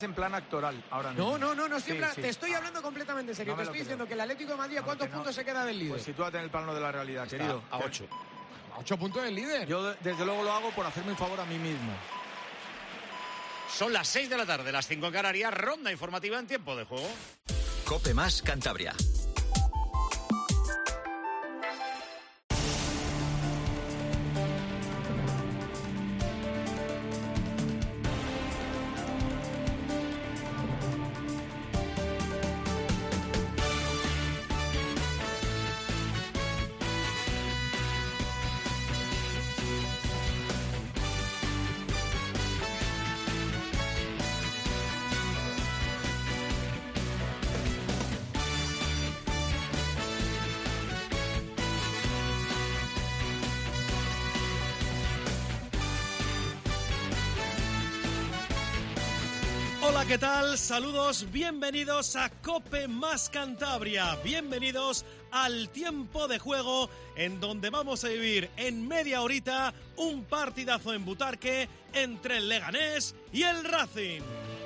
en plan actoral ahora mismo. No, siempre te estoy hablando completamente en serio. Te estoy diciendo que el Atlético de Madrid, ¿a cuántos puntos se queda del líder? Pues sitúate en el plano de la realidad, Está querido. A 8. A 8 puntos del líder. Yo desde luego lo hago por hacerme un favor a mí mismo. Son las 6 de la tarde, las 5 en Canarias, ronda informativa en tiempo de juego. COPE más Cantabria. Hola, ¿qué tal? Saludos, bienvenidos a COPE más Cantabria. Bienvenidos al tiempo de juego en donde vamos a vivir en media horita un partidazo en Butarque entre el Leganés y el Racing.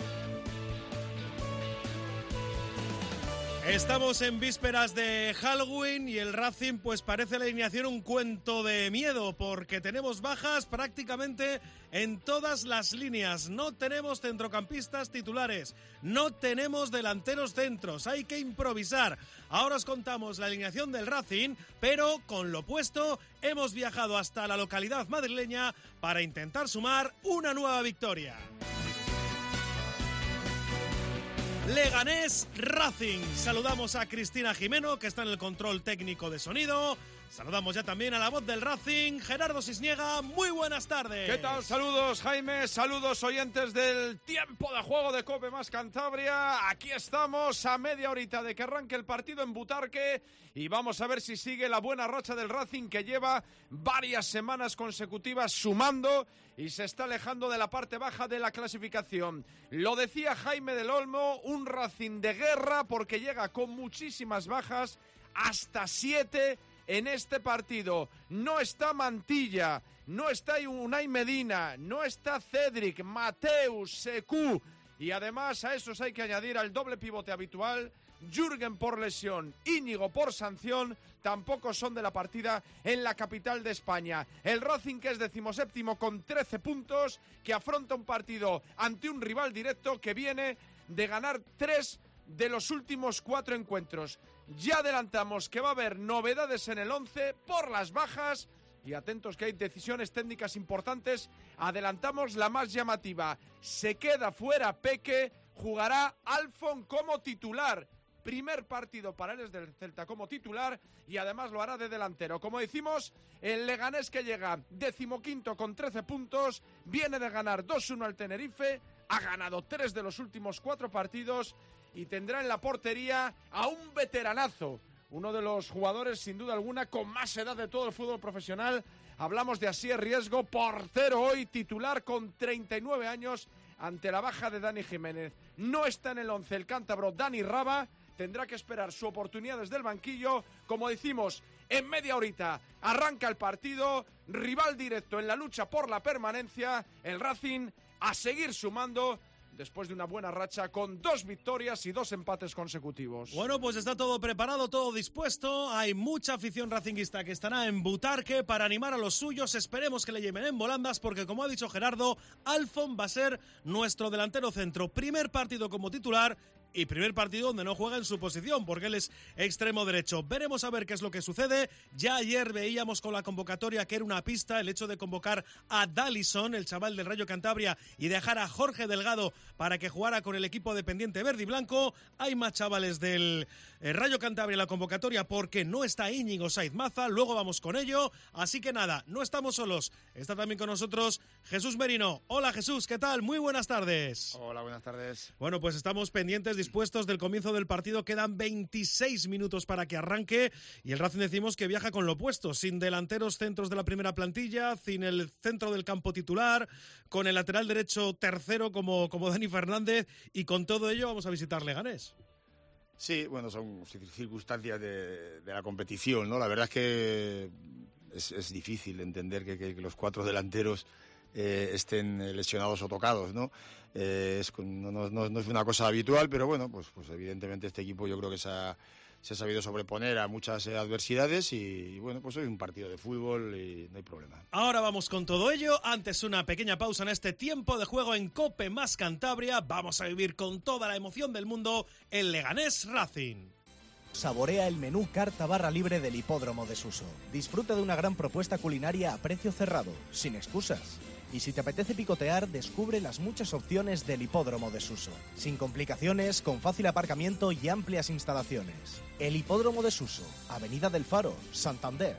Estamos en vísperas de Halloween y el Racing pues parece la alineación un cuento de miedo porque tenemos bajas prácticamente en todas las líneas. No tenemos centrocampistas titulares, no tenemos delanteros centros, hay que improvisar. Ahora os contamos la alineación del Racing, pero con lo puesto hemos viajado hasta la localidad madrileña para intentar sumar una nueva victoria. Leganés Racing. Saludamos a Cristina Jimeno, que está en el control técnico de sonido. Saludamos ya también a la voz del Racing, Gerardo Sisniega. Muy buenas tardes. ¿Qué tal? Saludos, Jaime. Saludos, oyentes del tiempo de juego de COPE más Cantabria. Aquí estamos a media horita de que arranque el partido en Butarque y vamos a ver si sigue la buena racha del Racing, que lleva varias semanas consecutivas sumando y se está alejando de la parte baja de la clasificación. Lo decía Jaime del Olmo, un Racing de guerra porque llega con muchísimas bajas, hasta 7 en este partido. No está Mantilla, no está Unai Medina, no está Cedric, Mateus, Sekou, y además a esos hay que añadir al doble pivote habitual, Jürgen por lesión, Íñigo por sanción, tampoco son de la partida en la capital de España. El Racing, que es 17º con 13 puntos, que afronta un partido ante un rival directo que viene de ganar 3 de los últimos 4 encuentros. Ya adelantamos que va a haber novedades en el 11 por las bajas y atentos que hay decisiones técnicas importantes. Adelantamos la más llamativa. Se queda fuera Peque, jugará Alfon como titular. Primer partido para él es del Celta como titular y además lo hará de delantero. Como decimos, el Leganés, que llega 15º con 13 puntos, viene de ganar 2-1 al Tenerife, ha ganado 3 de los últimos 4 partidos y tendrá en la portería a un veteranazo, uno de los jugadores sin duda alguna con más edad de todo el fútbol profesional. Hablamos de Asier Riesgo, portero hoy titular con 39 años ante la baja de Dani Jiménez. No está en el 11 el cántabro Dani Raba, tendrá que esperar su oportunidad desde el banquillo. Como decimos, en media horita arranca el partido, rival directo en la lucha por la permanencia, el Racing a seguir sumando después de una buena racha con 2 victorias y 2 empates consecutivos. Bueno, pues está todo preparado, todo dispuesto. Hay mucha afición racinguista que estará en Butarque para animar a los suyos. Esperemos que le lleven en volandas porque, como ha dicho Gerardo, Alfon va a ser nuestro delantero centro. Primer partido como titular y primer partido donde no juega en su posición, porque él es extremo derecho. Veremos a ver qué es lo que sucede. Ya ayer veíamos con la convocatoria que era una pista el hecho de convocar a Dallison, el chaval del Rayo Cantabria, y dejar a Jorge Delgado para que jugara con el equipo dependiente verde y blanco. Hay más chavales del Rayo Cantabria en la convocatoria porque no está Íñigo Saiz Maza. Luego vamos con ello. Así que nada, no estamos solos. Está también con nosotros Jesús Merino. Hola Jesús, ¿qué tal? Muy buenas tardes. Hola, buenas tardes. Bueno, pues estamos pendientes, dispuestos del comienzo del partido. Quedan 26 minutos para que arranque y el Racing decimos que viaja con lo opuesto, sin delanteros centros de la primera plantilla, sin el centro del campo titular, con el lateral derecho tercero como Dani Fernández, y con todo ello vamos a visitar Leganés. Sí, bueno, son circunstancias de la competición, ¿no? La verdad es que es difícil entender que los 4 delanteros estén lesionados o tocados, ¿no? No es una cosa habitual, pero bueno, pues evidentemente este equipo yo creo que se ha sabido sobreponer a muchas adversidades y bueno, pues hoy es un partido de fútbol y no hay problema. Ahora vamos con todo ello. Antes una pequeña pausa en este tiempo de juego en COPE más Cantabria. Vamos a vivir con toda la emoción del mundo el Leganés Racing. Saborea el menú carta barra libre del Hipódromo de Suso. Disfruta de una gran propuesta culinaria a precio cerrado, sin excusas. Y si te apetece picotear, descubre las muchas opciones del Hipódromo de Suso. Sin complicaciones, con fácil aparcamiento y amplias instalaciones. El Hipódromo de Suso, Avenida del Faro, Santander.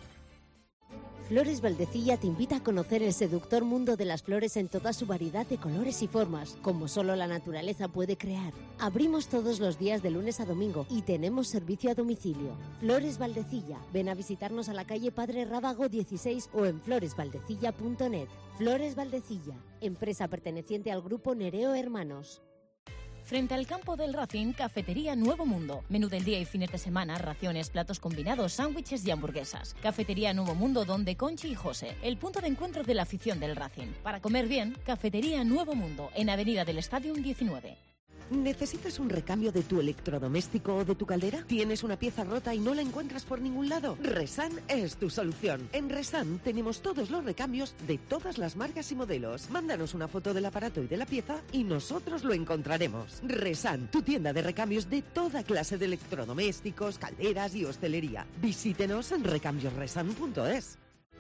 Flores Valdecilla te invita a conocer el seductor mundo de las flores en toda su variedad de colores y formas, como solo la naturaleza puede crear. Abrimos todos los días de lunes a domingo y tenemos servicio a domicilio. Flores Valdecilla, ven a visitarnos a la calle Padre Rábago 16 o en floresvaldecilla.net. Flores Valdecilla, empresa perteneciente al grupo Nereo Hermanos. Frente al campo del Racing, Cafetería Nuevo Mundo. Menú del día y fines de semana, raciones, platos combinados, sándwiches y hamburguesas. Cafetería Nuevo Mundo, donde Conchi y José, el punto de encuentro de la afición del Racing. Para comer bien, Cafetería Nuevo Mundo, en Avenida del Stadium 19. ¿Necesitas un recambio de tu electrodoméstico o de tu caldera? ¿Tienes una pieza rota y no la encuentras por ningún lado? Resan es tu solución. En Resan tenemos todos los recambios de todas las marcas y modelos. Mándanos una foto del aparato y de la pieza y nosotros lo encontraremos. Resan, tu tienda de recambios de toda clase de electrodomésticos, calderas y hostelería. Visítenos en recambiosresan.es.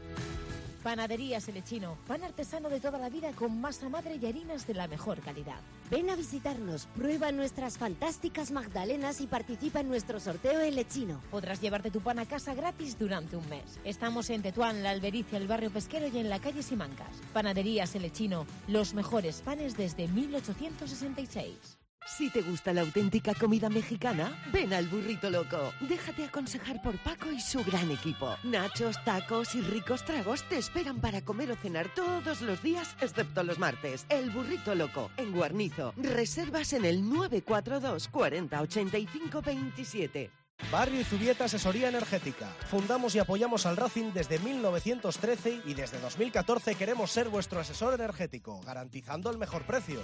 Panadería Selechino, pan artesano de toda la vida con masa madre y harinas de la mejor calidad. Ven a visitarnos, prueba nuestras fantásticas magdalenas y participa en nuestro sorteo en Lechino. Podrás llevarte tu pan a casa gratis durante un mes. Estamos en Tetuán, La Albericia, el barrio pesquero y en la calle Simancas. Panadería Selechino, los mejores panes desde 1866. Si te gusta la auténtica comida mexicana, ven al Burrito Loco. Déjate aconsejar por Paco y su gran equipo. Nachos, tacos y ricos tragos te esperan para comer o cenar todos los días, excepto los martes. El Burrito Loco, en Guarnizo. Reservas en el 942 40 85 27. Barrio Izubieta Asesoría Energética. Fundamos y apoyamos al Racing desde 1913 y desde 2014 queremos ser vuestro asesor energético, garantizando el mejor precio.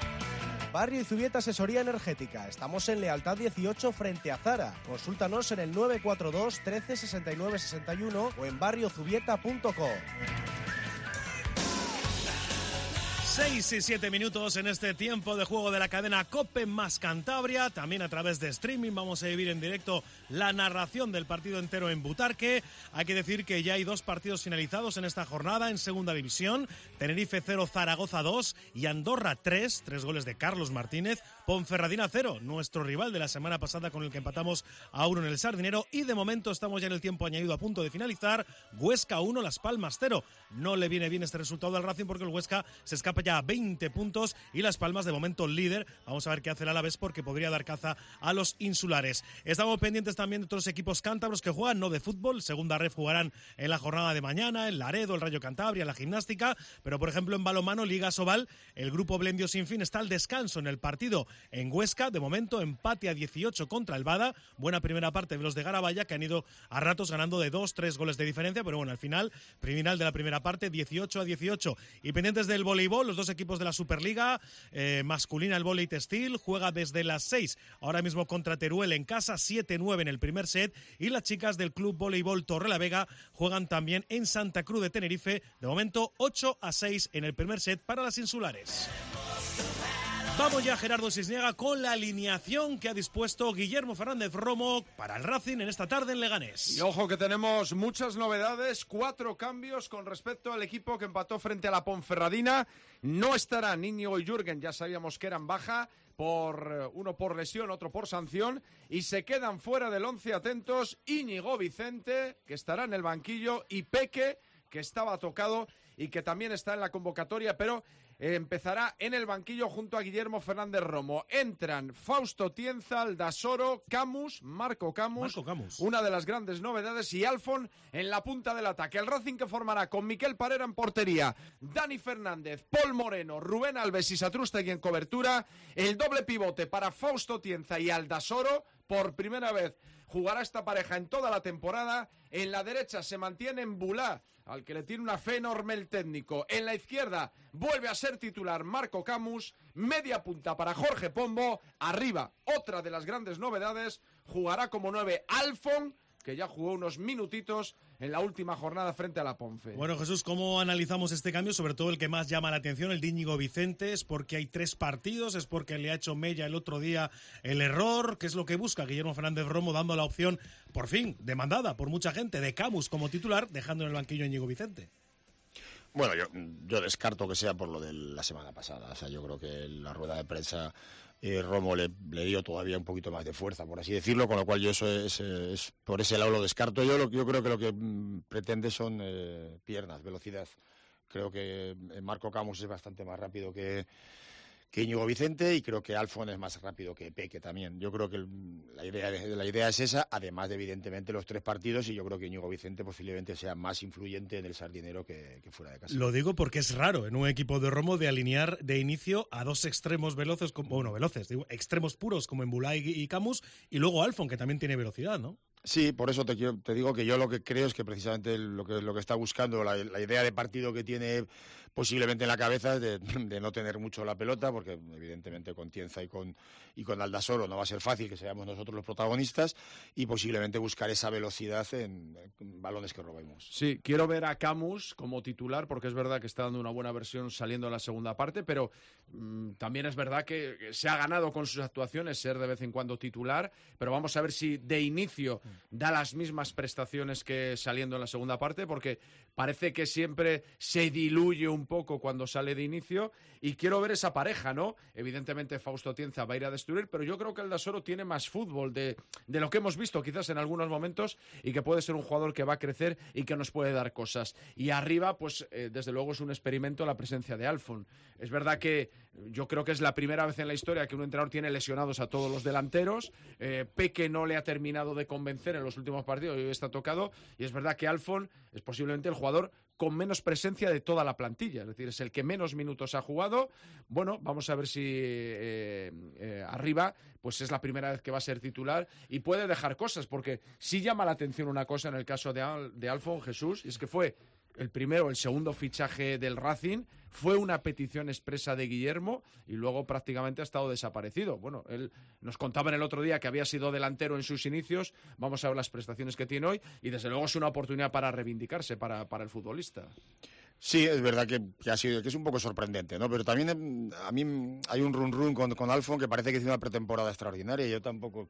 Barrio Izubieta Asesoría Energética. Estamos en Lealtad 18 frente a Zara. Consúltanos en el 942 13 69 61 o en barriozubieta.com. 6 y 7 minutos en este tiempo de juego de la cadena COPE más Cantabria. También a través de streaming vamos a vivir en directo la narración del partido entero en Butarque. Hay que decir que ya hay 2 partidos finalizados en esta jornada en segunda división. Tenerife 0, Zaragoza 2 y Andorra 3 goles de Carlos Martínez. Ponferradina 0, nuestro rival de la semana pasada con el que empatamos a 1 en el Sardinero. Y de momento estamos ya en el tiempo añadido a punto de finalizar. Huesca 1, Las Palmas 0. No le viene bien este resultado al Racing porque el Huesca se escapa ya a 20 puntos y Las Palmas de momento líder. Vamos a ver qué hace el Alavés porque podría dar caza a los insulares. Estamos pendientes también de otros equipos cántabros que juegan, no de fútbol. Segunda ref jugarán en la jornada de mañana, el Laredo, el Rayo Cantabria, la Gimnástica. Pero por ejemplo en balonmano, Liga Sobal, el grupo Blendio Sin Fin está al descanso en el partido en Huesca. De momento empate a 18 contra el Bada. Buena primera parte de los de Garabaya que han ido a ratos ganando de 2-3 goles de diferencia. Pero bueno, al final de la primera parte 18 a 18. Y pendientes del voleibol, los dos equipos de la Superliga masculina, el vóley textil, juega desde las 6 ahora mismo contra Teruel en casa, 7-9 en el primer set, y las chicas del Club Voleibol Torrelavega juegan también en Santa Cruz de Tenerife, de momento 8-6 en el primer set para las insulares. Vamos ya, Gerardo Cisniega, con la alineación que ha dispuesto Guillermo Fernández Romo para el Racing en esta tarde en Leganés. Y ojo que tenemos muchas novedades, 4 cambios con respecto al equipo que empató frente a la Ponferradina. No estarán Íñigo y Jürgen, ya sabíamos que eran baja, uno por lesión, otro por sanción, y se quedan fuera del 11 atentos Íñigo Vicente, que estará en el banquillo, y Peque, que estaba tocado y que también está en la convocatoria, pero empezará en el banquillo junto a Guillermo Fernández Romo. Entran Fausto Tienza, Aldasoro, Marco Camus, una de las grandes novedades, y Alfon en la punta del ataque. El Racing que formará con Miquel Parera en portería, Dani Fernández, Paul Moreno, Rubén Alves y Satrústegui en cobertura. El doble pivote para Fausto Tienza y Aldasoro. Por primera vez jugará esta pareja en toda la temporada. En la derecha se mantienen Bulá, al que le tiene una fe enorme el técnico. En la izquierda vuelve a ser titular Marco Camus, media punta para Jorge Pombo, arriba otra de las grandes novedades, jugará como 9 Alfon, que ya jugó unos minutitos en la última jornada frente a la Ponfe. Bueno, Jesús, ¿cómo analizamos este cambio? Sobre todo el que más llama la atención, el de Íñigo Vicente. ¿Es porque hay 3 partidos? ¿Es porque le ha hecho Mella el otro día el error? ¿Qué es lo que busca Guillermo Fernández Romo, dando la opción, por fin, demandada por mucha gente, de Camus como titular, dejando en el banquillo a Íñigo Vicente? Bueno, yo descarto que sea por lo de la semana pasada. O sea, yo creo que la rueda de prensa Romo le dio todavía un poquito más de fuerza, por así decirlo, con lo cual yo eso es por ese lado lo descarto. Yo creo que lo que pretende son piernas, velocidad. Creo que Marco Camus es bastante más rápido que Íñigo Vicente, y creo que Alfon es más rápido que Peque también. Yo creo que la idea es esa, además de evidentemente los 3 partidos, y yo creo que Íñigo Vicente posiblemente sea más influyente en el Sardinero que fuera de casa. Lo digo porque es raro en un equipo de Romo de alinear de inicio a 2 extremos veloces, extremos puros como Embulay y Camus, y luego Alfon, que también tiene velocidad, ¿no? Sí, por eso te digo que yo lo que creo es que precisamente lo que está buscando, la idea de partido que tiene posiblemente en la cabeza es de no tener mucho la pelota, porque evidentemente con Tienza y con Aldasoro no va a ser fácil que seamos nosotros los protagonistas, y posiblemente buscar esa velocidad en balones que robemos. Sí, quiero ver a Camus como titular, porque es verdad que está dando una buena versión saliendo en la segunda parte, pero también es verdad que se ha ganado con sus actuaciones ser de vez en cuando titular, pero vamos a ver si de inicio da las mismas prestaciones que saliendo en la segunda parte, porque parece que siempre se diluye un poco cuando sale de inicio, y quiero ver esa pareja, ¿no? Evidentemente Fausto Tienza va a ir a destruir, pero yo creo que Aldasoro tiene más fútbol de lo que hemos visto quizás en algunos momentos, y que puede ser un jugador que va a crecer y que nos puede dar cosas. Y arriba, pues desde luego es un experimento la presencia de Alfon. Es verdad que yo creo que es la primera vez en la historia que un entrenador tiene lesionados a todos los delanteros. Peque no le ha terminado de convencer en los últimos partidos, hoy está tocado, y es verdad que Alfon es posiblemente el jugador con menos presencia de toda la plantilla, es decir, es el que menos minutos ha jugado. Bueno, vamos a ver si arriba pues es la primera vez que va a ser titular y puede dejar cosas, porque sí llama la atención una cosa en el caso de Alfon, Jesús, y es que fue el primero, el segundo fichaje del Racing, fue una petición expresa de Guillermo y luego prácticamente ha estado desaparecido. Bueno, él nos contaba en el otro día que había sido delantero en sus inicios, vamos a ver las prestaciones que tiene hoy, y desde luego es una oportunidad para reivindicarse para el futbolista. Sí, es verdad que es un poco sorprendente, ¿no? Pero también a mí hay un run con Alfon que parece que hizo una pretemporada extraordinaria, y yo tampoco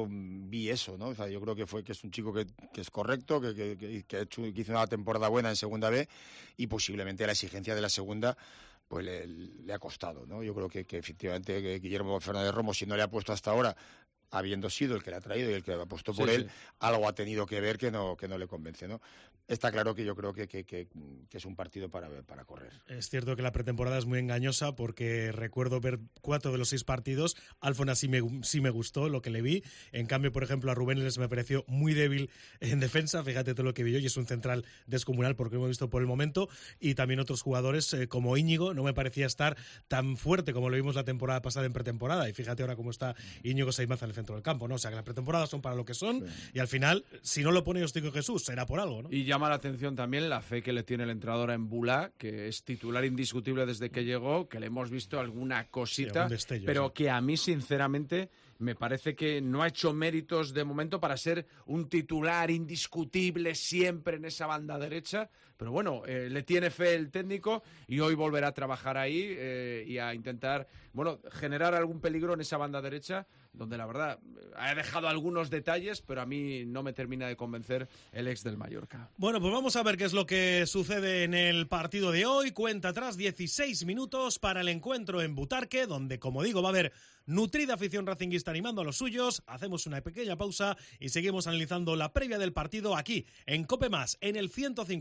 vi eso, ¿no? O sea, yo creo que es un chico que es correcto, que hizo una temporada buena en Segunda B, y posiblemente la exigencia de la segunda pues le ha costado, ¿no? Yo creo que efectivamente que Guillermo Fernández Romo, si no le ha puesto hasta ahora, habiendo sido el que le ha traído y el que apostó por él, algo ha tenido que ver que no le convence, ¿no? Está claro que yo creo que es un partido para correr. Es cierto que la pretemporada es muy engañosa, porque recuerdo ver 4 de los 6 partidos. Alfon sí me gustó lo que le vi. En cambio, por ejemplo, a Rubén les me pareció muy débil en defensa. Fíjate todo lo que vi yo, y es un central descomunal porque lo hemos visto por el momento. Y también otros jugadores como Íñigo no me parecía estar tan fuerte como lo vimos la temporada pasada en pretemporada. Y fíjate ahora cómo está Íñigo Saimaz en el centro del campo, ¿no? O sea, que las pretemporadas son para lo que son, y al final, si no lo pone Ostico Jesús, será por algo, ¿no? Y llama la atención también la fe que le tiene el entrenador a Embulá, que es titular indiscutible desde que llegó, que le hemos visto alguna cosita, destello, pero que a mí, sinceramente, me parece que no ha hecho méritos de momento para ser un titular indiscutible siempre en esa banda derecha. Pero bueno, le tiene fe el técnico, y hoy volverá a trabajar ahí y a intentar, generar algún peligro en esa banda derecha, donde la verdad ha dejado algunos detalles, pero a mí no me termina de convencer el ex del Mallorca. Bueno, pues vamos a ver qué es lo que sucede en el partido de hoy. Cuenta atrás 16 minutos para el encuentro en Butarque, donde, como digo, va a haber nutrida afición racinguista animando a los suyos. Hacemos una pequeña pausa y seguimos analizando la previa del partido aquí en Cope Más, en el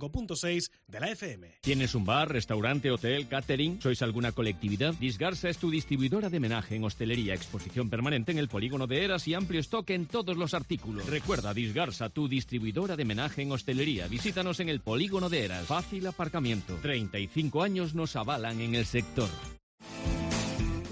105.6 de la FM. ¿Tienes un bar, restaurante, hotel, catering? ¿Sois alguna colectividad? Disgarsa es tu distribuidora de menaje en hostelería, exposición permanente en el polígono de Eras y amplio stock en todos los artículos. Recuerda, Disgarsa, tu distribuidora de menaje en hostelería. Visítanos en el polígono de Eras. Fácil aparcamiento. 35 años nos avalan en el sector.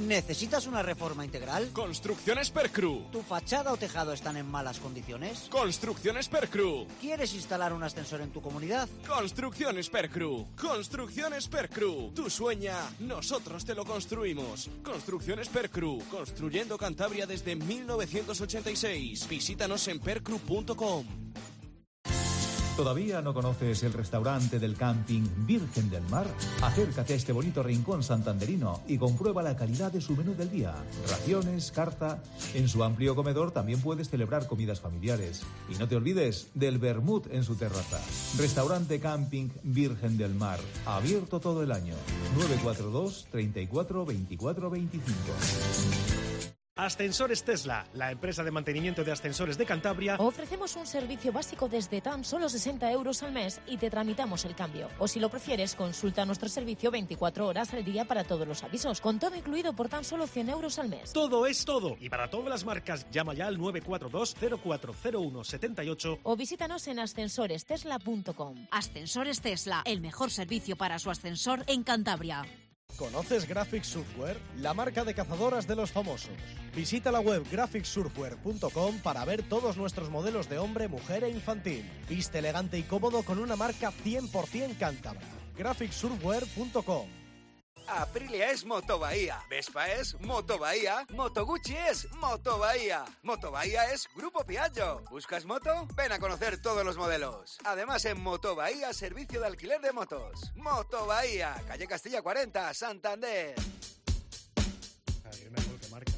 ¿Necesitas una reforma integral? Construcciones Percru. ¿Tu fachada o tejado están en malas condiciones? Construcciones Percru. ¿Quieres instalar un ascensor en tu comunidad? Construcciones Percru. Construcciones Percru. Tú sueña, nosotros te lo construimos. Construcciones Percru. Construyendo Cantabria desde 1986. Visítanos en percru.com. ¿Todavía no conoces el restaurante del camping Virgen del Mar? Acércate a este bonito rincón santanderino y comprueba la calidad de su menú del día. Raciones, carta. En su amplio comedor también puedes celebrar comidas familiares. Y no te olvides del vermut en su terraza. Restaurante Camping Virgen del Mar. Abierto todo el año. 942 34 24 25. Ascensores Tesla, la empresa de mantenimiento de ascensores de Cantabria. Ofrecemos un servicio básico desde tan solo 60 euros al mes y te tramitamos el cambio. O si lo prefieres, consulta nuestro servicio 24 horas al día para todos los avisos, con todo incluido por tan solo 100 euros al mes. Todo es todo. Y para todas las marcas, llama ya al 942 0401 78 o visítanos en ascensorestesla.com. Ascensores Tesla, el mejor servicio para su ascensor en Cantabria. ¿Conoces Graphics Surfwear? La marca de cazadoras de los famosos. Visita la web graphicsurfwear.com para ver todos nuestros modelos de hombre, mujer e infantil. Viste elegante y cómodo con una marca 100% cántabra. graphicsurfwear.com. Aprilia es Moto Bahía, Vespa es Moto Bahía, Moto Guzzi es Moto Bahía, Moto Bahía es Grupo Piaggio. ¿Buscas moto? Ven a conocer todos los modelos. Además en Moto Bahía, servicio de alquiler de motos. Moto Bahía, calle Castilla 40, Santander. Hay una gol que marca.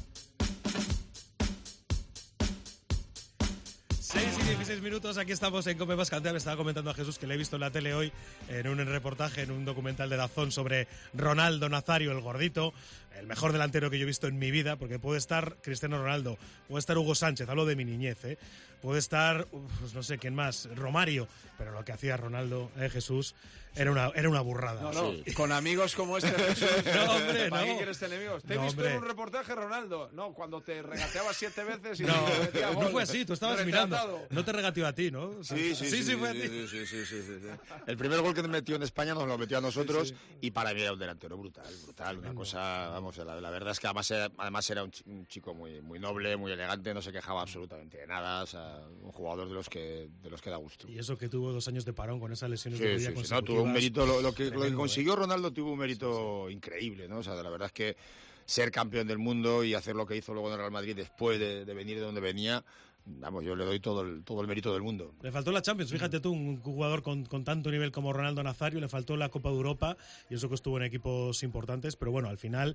6 y 16 minutos, aquí estamos en Cope Más Cantabria. Estaba comentando a Jesús que le he visto en la tele hoy en un reportaje, en un documental de Dazón sobre Ronaldo Nazario, el gordito, el mejor delantero que yo he visto en mi vida, porque puede estar Cristiano Ronaldo, puede estar Hugo Sánchez, hablo de mi niñez, puede estar, pues no sé quién más, Romario, pero lo que hacía Ronaldo, Jesús, era una burrada. No, sí. Con amigos como este, Jesús, no, hombre, ¿para no. qué quieres enemigos? Te he visto en un reportaje, Ronaldo, no, cuando te regateabas 7 veces y no, te metía gol. No fue así, tú estabas mirando. No te regateó a ti, ¿no? Sí, fue a ti. Sí. El primer gol que metió en España nos lo metió a nosotros y para mí era un delantero brutal, una cosa, vamos, la verdad es que además era un chico muy noble, muy elegante, no se quejaba absolutamente de nada, o sea, un jugador de los que da gusto. Y eso que tuvo 2 años de parón con esas lesiones de rodilla consecutivas. No, tuvo un mérito, lo que consiguió Ronaldo tuvo un mérito increíble, ¿no? O sea, la verdad es que ser campeón del mundo y hacer lo que hizo luego en el Real Madrid después de venir de donde venía, vamos, yo le doy todo el mérito del mundo. Le faltó la Champions, fíjate tú, un jugador con tanto nivel como Ronaldo Nazario, le faltó la Copa de Europa y eso que estuvo en equipos importantes, pero bueno, al final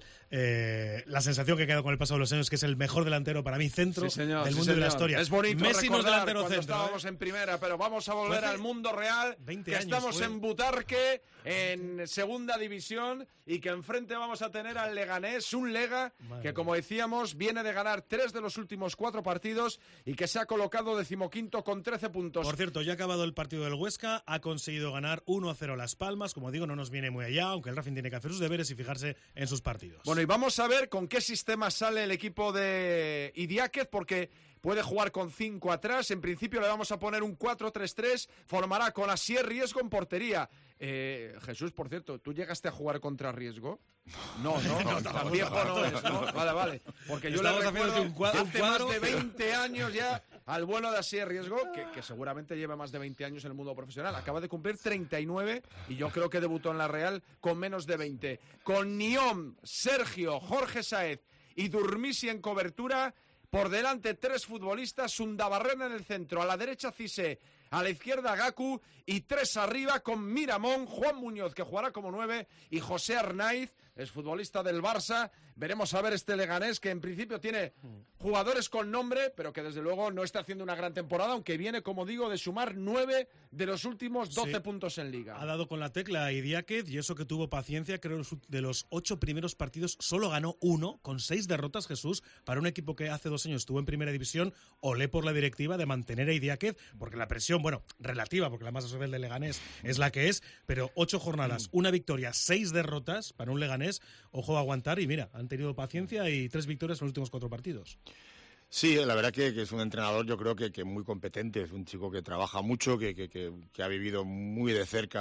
la sensación que queda con el paso de los años es que es el mejor delantero para mí centro del mundo de la historia. Es bonito Messi no es delantero cuando centro, estábamos en primera, pero vamos a volver al mundo real, 20 que años estamos en Butarque, en segunda división y que enfrente vamos a tener al Leganés, un Lega que como decíamos viene de ganar 3 de los últimos 4 partidos y que se ha colocado 15º con 13 puntos. Por cierto, ya ha acabado el partido del Huesca, ha conseguido ganar 1-0 Las Palmas, como digo, no nos viene muy allá, aunque el Racing tiene que hacer sus deberes y fijarse en sus partidos. Bueno, y vamos a ver con qué sistema sale el equipo de Idiáquez, porque puede jugar con 5 atrás, en principio le vamos a poner un 4-3-3, formará con Asier Riesgo en portería. Jesús, por cierto, ¿tú llegaste a jugar contra Riesgo? No, tan viejo no es, ¿no? Vale, porque yo le recuerdo hace más de 20 años ya al bueno de Asier Riesgo, que seguramente lleva más de 20 años en el mundo profesional, acaba de cumplir 39 y yo creo que debutó en la Real con menos de 20. Con Niom, Sergio, Jorge Sáez y Durmisi en cobertura, por delante 3 futbolistas, Undabarrena en el centro, a la derecha Cissé, a la izquierda Gaku y 3 arriba con Miramón, Juan Muñoz, que jugará como 9, y José Arnaiz, es futbolista del Barça. Veremos a ver este Leganés, que en principio tiene jugadores con nombre, pero que desde luego no está haciendo una gran temporada, aunque viene, como digo, de sumar 9 de los últimos 12 puntos en Liga. Ha dado con la tecla Idiáquez y eso que tuvo paciencia, creo que de los 8 primeros partidos solo ganó 1, con 6 derrotas, Jesús, para un equipo que hace 2 años estuvo en primera división. Olé por la directiva de mantener a Idiáquez, porque la presión, bueno, relativa, porque la masa social de Leganés es la que es, pero 8 jornadas, 1 victoria, 6 derrotas para un Leganés, ojo a aguantar, y mira, han tenido paciencia y 3 victorias en los últimos 4 partidos. Sí, la verdad que es un entrenador, yo creo que muy competente, es un chico que trabaja mucho, que ha vivido muy de cerca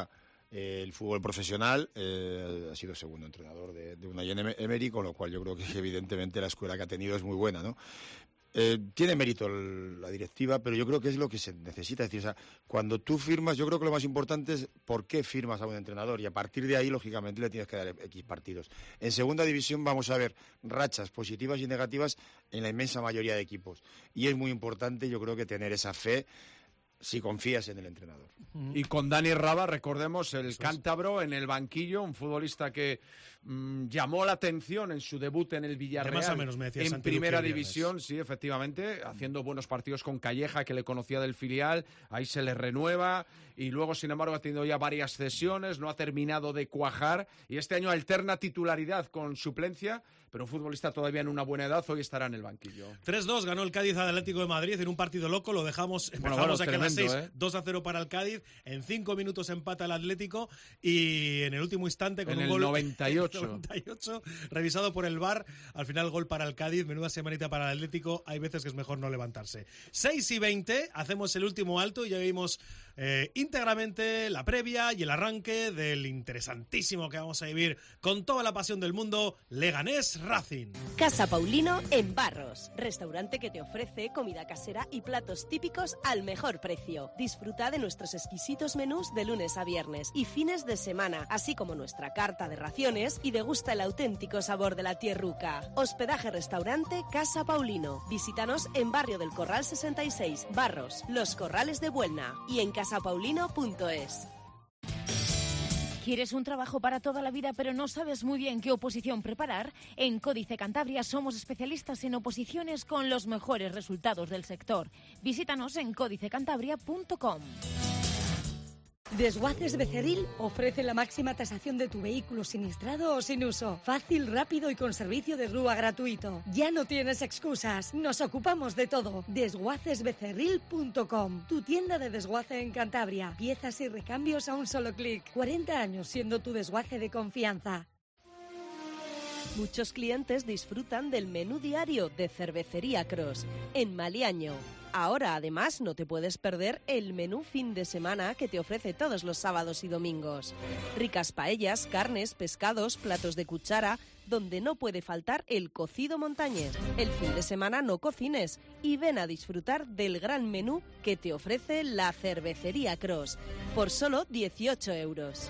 el fútbol profesional, ha sido segundo entrenador de Unai Emery, con lo cual yo creo que evidentemente la escuela que ha tenido es muy buena, ¿no? Tiene mérito la directiva, pero yo creo que es lo que se necesita. Es decir, o sea, cuando tú firmas, yo creo que lo más importante es por qué firmas a un entrenador, y a partir de ahí, lógicamente, le tienes que dar X partidos. En segunda división vamos a ver rachas positivas y negativas en la inmensa mayoría de equipos. Y es muy importante, yo creo, que tener esa fe si confías en el entrenador. Y con Dani Raba, recordemos, el cántabro en el banquillo, un futbolista que llamó la atención en su debut en el Villarreal, más o menos, me decía en Santi primera Luque división, sí, efectivamente, haciendo buenos partidos con Calleja, que le conocía del filial, ahí se le renueva, y luego, sin embargo, ha tenido ya varias cesiones, no ha terminado de cuajar, y este año alterna titularidad con suplencia, pero un futbolista todavía en una buena edad, hoy estará en el banquillo. 3-2 ganó el Cádiz al Atlético de Madrid en un partido loco, lo dejamos, empezamos aquí a las 6, 2-0 para el Cádiz, en 5 minutos empata el Atlético, y en el último instante con un gol 98, revisado por el VAR, al final gol para el Cádiz, menuda semanita para el Atlético, hay veces que es mejor no levantarse. 6:20, hacemos el último alto y ya vimos íntegramente la previa y el arranque del interesantísimo que vamos a vivir con toda la pasión del mundo, Leganés Racing. Casa Paulino en Barros, restaurante que te ofrece comida casera y platos típicos al mejor precio. Disfruta de nuestros exquisitos menús de lunes a viernes y fines de semana, así como nuestra carta de raciones, y degusta el auténtico sabor de la tierruca. Hospedaje restaurante Casa Paulino. Visítanos en Barrio del Corral 66, Barros, Los Corrales de Buelna, y en casapaulino.es. ¿Quieres un trabajo para toda la vida pero no sabes muy bien qué oposición preparar? En Códice Cantabria somos especialistas en oposiciones con los mejores resultados del sector. Visítanos en códicecantabria.com. Desguaces Becerril ofrece la máxima tasación de tu vehículo siniestrado o sin uso. Fácil, rápido y con servicio de grúa gratuito. Ya no tienes excusas, nos ocupamos de todo. Desguacesbecerril.com, tu tienda de desguace en Cantabria. Piezas y recambios a un solo clic. 40 años siendo tu desguace de confianza. Muchos clientes disfrutan del menú diario de Cervecería Cross en Maliaño. Ahora, además, no te puedes perder el menú fin de semana que te ofrece todos los sábados y domingos. Ricas paellas, carnes, pescados, platos de cuchara, donde no puede faltar el cocido montañés. El fin de semana no cocines y ven a disfrutar del gran menú que te ofrece la Cervecería Cross por solo 18 euros.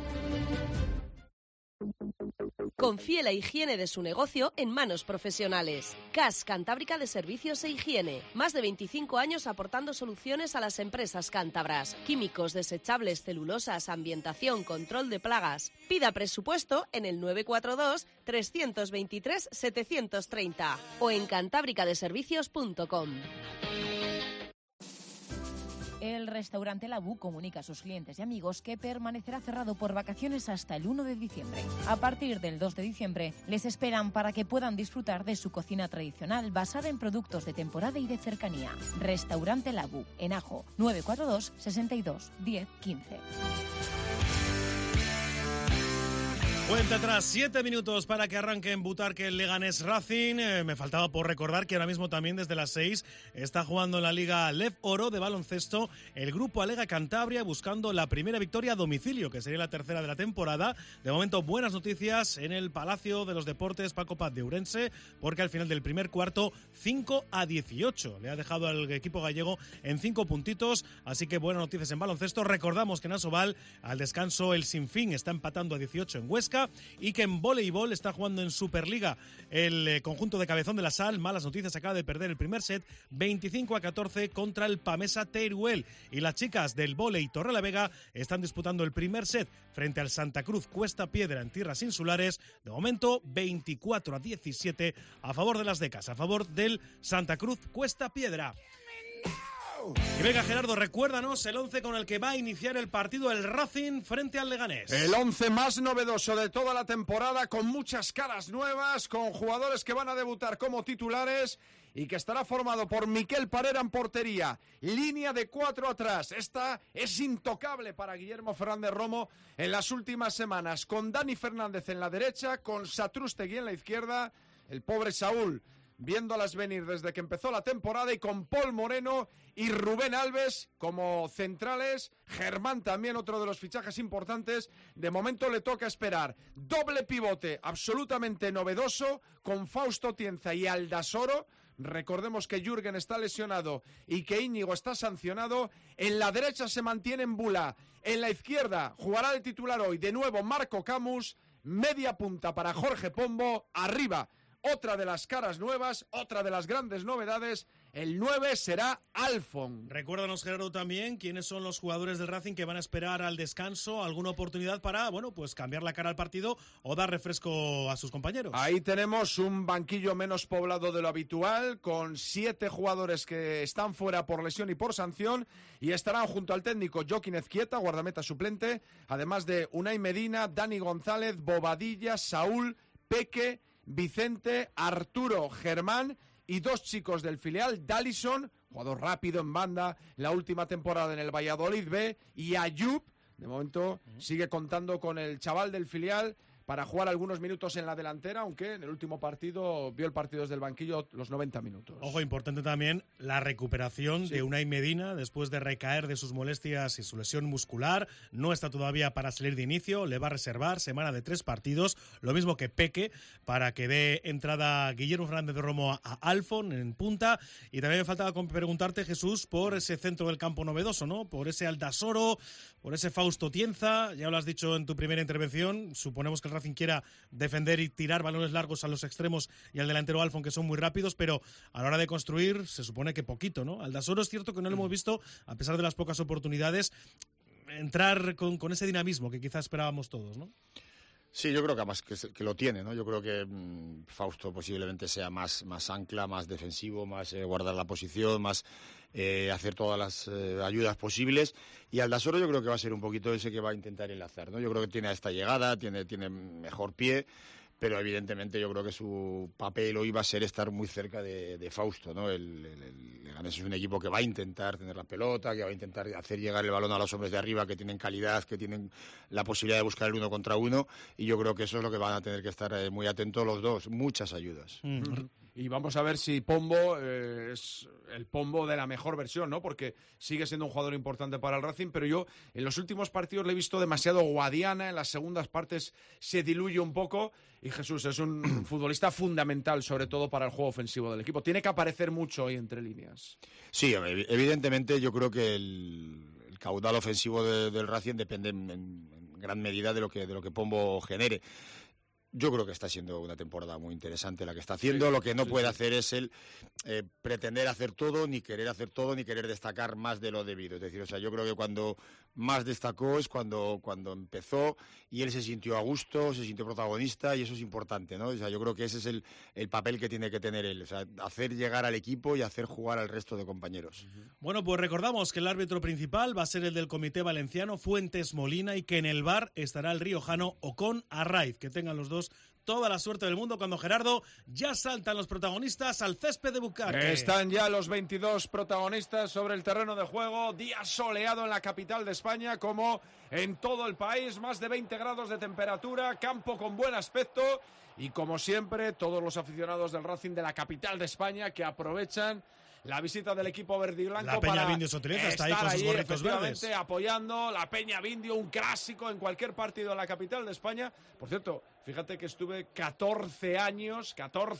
Confíe la higiene de su negocio en manos profesionales. CAS Cantábrica de Servicios e Higiene. Más de 25 años aportando soluciones a las empresas cántabras. Químicos, desechables, celulosas, ambientación, control de plagas. Pida presupuesto en el 942 323 730 o en cantábricadeservicios.com. El restaurante Labú comunica a sus clientes y amigos que permanecerá cerrado por vacaciones hasta el 1 de diciembre. A partir del 2 de diciembre les esperan para que puedan disfrutar de su cocina tradicional basada en productos de temporada y de cercanía. Restaurante Labú, en Ajo, 942 62 10 15. Cuenta atrás, 7 minutos para que arranque en Butarque el Leganés Racing. Me faltaba por recordar que ahora mismo también desde las 6 está jugando en la Liga Lev Oro de baloncesto el grupo Alega Cantabria buscando la primera victoria a domicilio, que sería la tercera de la temporada. De momento, buenas noticias en el Palacio de los Deportes Paco Paz de Ourense, porque al final del primer cuarto, 5-18. Le ha dejado al equipo gallego en 5 puntitos, así que buenas noticias en baloncesto. Recordamos que en Asobal, al descanso, el Sinfín está empatando a 18 en Huesca, y que en voleibol está jugando en Superliga el conjunto de Cabezón de la Sal. Malas noticias, acaba de perder el primer set 25-14 contra el Pamesa Teruel, y las chicas del vóley Torrelavega están disputando el primer set frente al Santa Cruz Cuesta Piedra en tierras insulares. De momento 24-17 a favor de las Decas, a favor del Santa Cruz Cuesta Piedra. Y venga, Gerardo, recuérdanos el 11 con el que va a iniciar el partido el Racing frente al Leganés. El 11 más novedoso de toda la temporada, con muchas caras nuevas, con jugadores que van a debutar como titulares y que estará formado por Miquel Parera en portería. Línea de 4 atrás. Esta es intocable para Guillermo Fernández Romo en las últimas semanas, con Dani Fernández en la derecha, con Satrústegui en la izquierda. El pobre Saúl viéndolas venir desde que empezó la temporada y con Paul Moreno y Rubén Alves como centrales. Germán también, otro de los fichajes importantes. De momento le toca esperar. Doble pivote absolutamente novedoso con Fausto Tienza y Aldasoro. Recordemos que Jürgen está lesionado y que Íñigo está sancionado. En la derecha se mantiene Mbula. En la izquierda jugará de titular hoy de nuevo Marco Camus. Media punta para Jorge Pombo. Arriba, otra de las caras nuevas, otra de las grandes novedades. El 9 será Alfon. Recuérdanos, Gerardo, también quiénes son los jugadores del Racing que van a esperar al descanso, alguna oportunidad para, bueno, pues cambiar la cara al partido o dar refresco a sus compañeros. Ahí tenemos un banquillo menos poblado de lo habitual, con 7 jugadores que están fuera por lesión y por sanción, y estarán junto al técnico Joaquín Ezquieta, guardameta suplente, además de Unai Medina, Dani González, Bobadilla, Saúl, Peque, Vicente, Arturo, Germán y 2 chicos del filial, Dallison, jugador rápido en banda, la última temporada en el Valladolid B, y Ayub, de momento sigue contando con el chaval del filial para jugar algunos minutos en la delantera, aunque en el último partido vio el partido desde el banquillo los 90 minutos. Ojo, importante también la recuperación de Unai Medina después de recaer de sus molestias y su lesión muscular. No está todavía para salir de inicio, le va a reservar semana de 3 partidos, lo mismo que Peque, para que dé entrada Guillermo Fernández de Romo a Alfon en punta. Y también me faltaba preguntarte, Jesús, por ese centro del campo novedoso, ¿no? Por ese Aldasoro, por ese Fausto Tienza, ya lo has dicho en tu primera intervención, suponemos que el Racing quiera defender y tirar balones largos a los extremos y al delantero Alfon, que son muy rápidos, pero a la hora de construir se supone que poquito, ¿no? Aldasoro es cierto que no lo hemos visto, a pesar de las pocas oportunidades, entrar con ese dinamismo que quizás esperábamos todos, ¿no? Sí, yo creo que además que lo tiene, ¿no? Yo creo que Fausto posiblemente sea más ancla, más defensivo, más guardar la posición, más hacer todas las ayudas posibles. Y Aldasoro yo creo que va a ser un poquito ese que va a intentar enlazar, ¿no? Yo creo que tiene esta llegada, tiene mejor pie, pero evidentemente yo creo que su papel hoy va a ser estar muy cerca de Fausto, ¿no? El Leganés es un equipo que va a intentar tener la pelota, que va a intentar hacer llegar el balón a los hombres de arriba, que tienen calidad, que tienen la posibilidad de buscar el 1 contra 1, y yo creo que eso es lo que van a tener que estar muy atentos los dos, muchas ayudas. Y vamos a ver si Pombo es el Pombo de la mejor versión, ¿no? Porque sigue siendo un jugador importante para el Racing, pero yo en los últimos partidos le he visto demasiado guadiana, en las segundas partes se diluye un poco, y Jesús es un futbolista fundamental, sobre todo para el juego ofensivo del equipo. Tiene que aparecer mucho hoy entre líneas. Sí, evidentemente yo creo que el caudal ofensivo del Racing depende en gran medida de lo que Pombo genere. Yo creo que está siendo una temporada muy interesante la que está haciendo. Lo que no puede hacer es el pretender hacer todo, ni querer hacer todo, ni querer destacar más de lo debido. Es decir, o sea, yo creo que cuando más destacó es cuando empezó y él se sintió a gusto, se sintió protagonista, y eso es importante, ¿no? O sea, yo creo que ese es el papel que tiene que tener él, o sea, hacer llegar al equipo y hacer jugar al resto de compañeros. Bueno, pues recordamos que el árbitro principal va a ser el del Comité Valenciano, Fuentes Molina, y que en el VAR estará el riojano Ocon Arraiz. Que tengan los dos toda la suerte del mundo cuando, Gerardo, ya saltan los protagonistas al césped de Butarque. Están ya los 22 protagonistas sobre el terreno de juego. Día soleado en la capital de España, como en todo el país. Más de 20 grados de temperatura, campo con buen aspecto. Y como siempre, todos los aficionados del Racing de la capital de España que aprovechan la visita del equipo verde y blanco. La Peña Vindio Sotileza está ahí con sus gorritos verdes. Apoyando la Peña Vindio, un clásico en cualquier partido en la capital de España. Por cierto, fíjate que estuve 14 años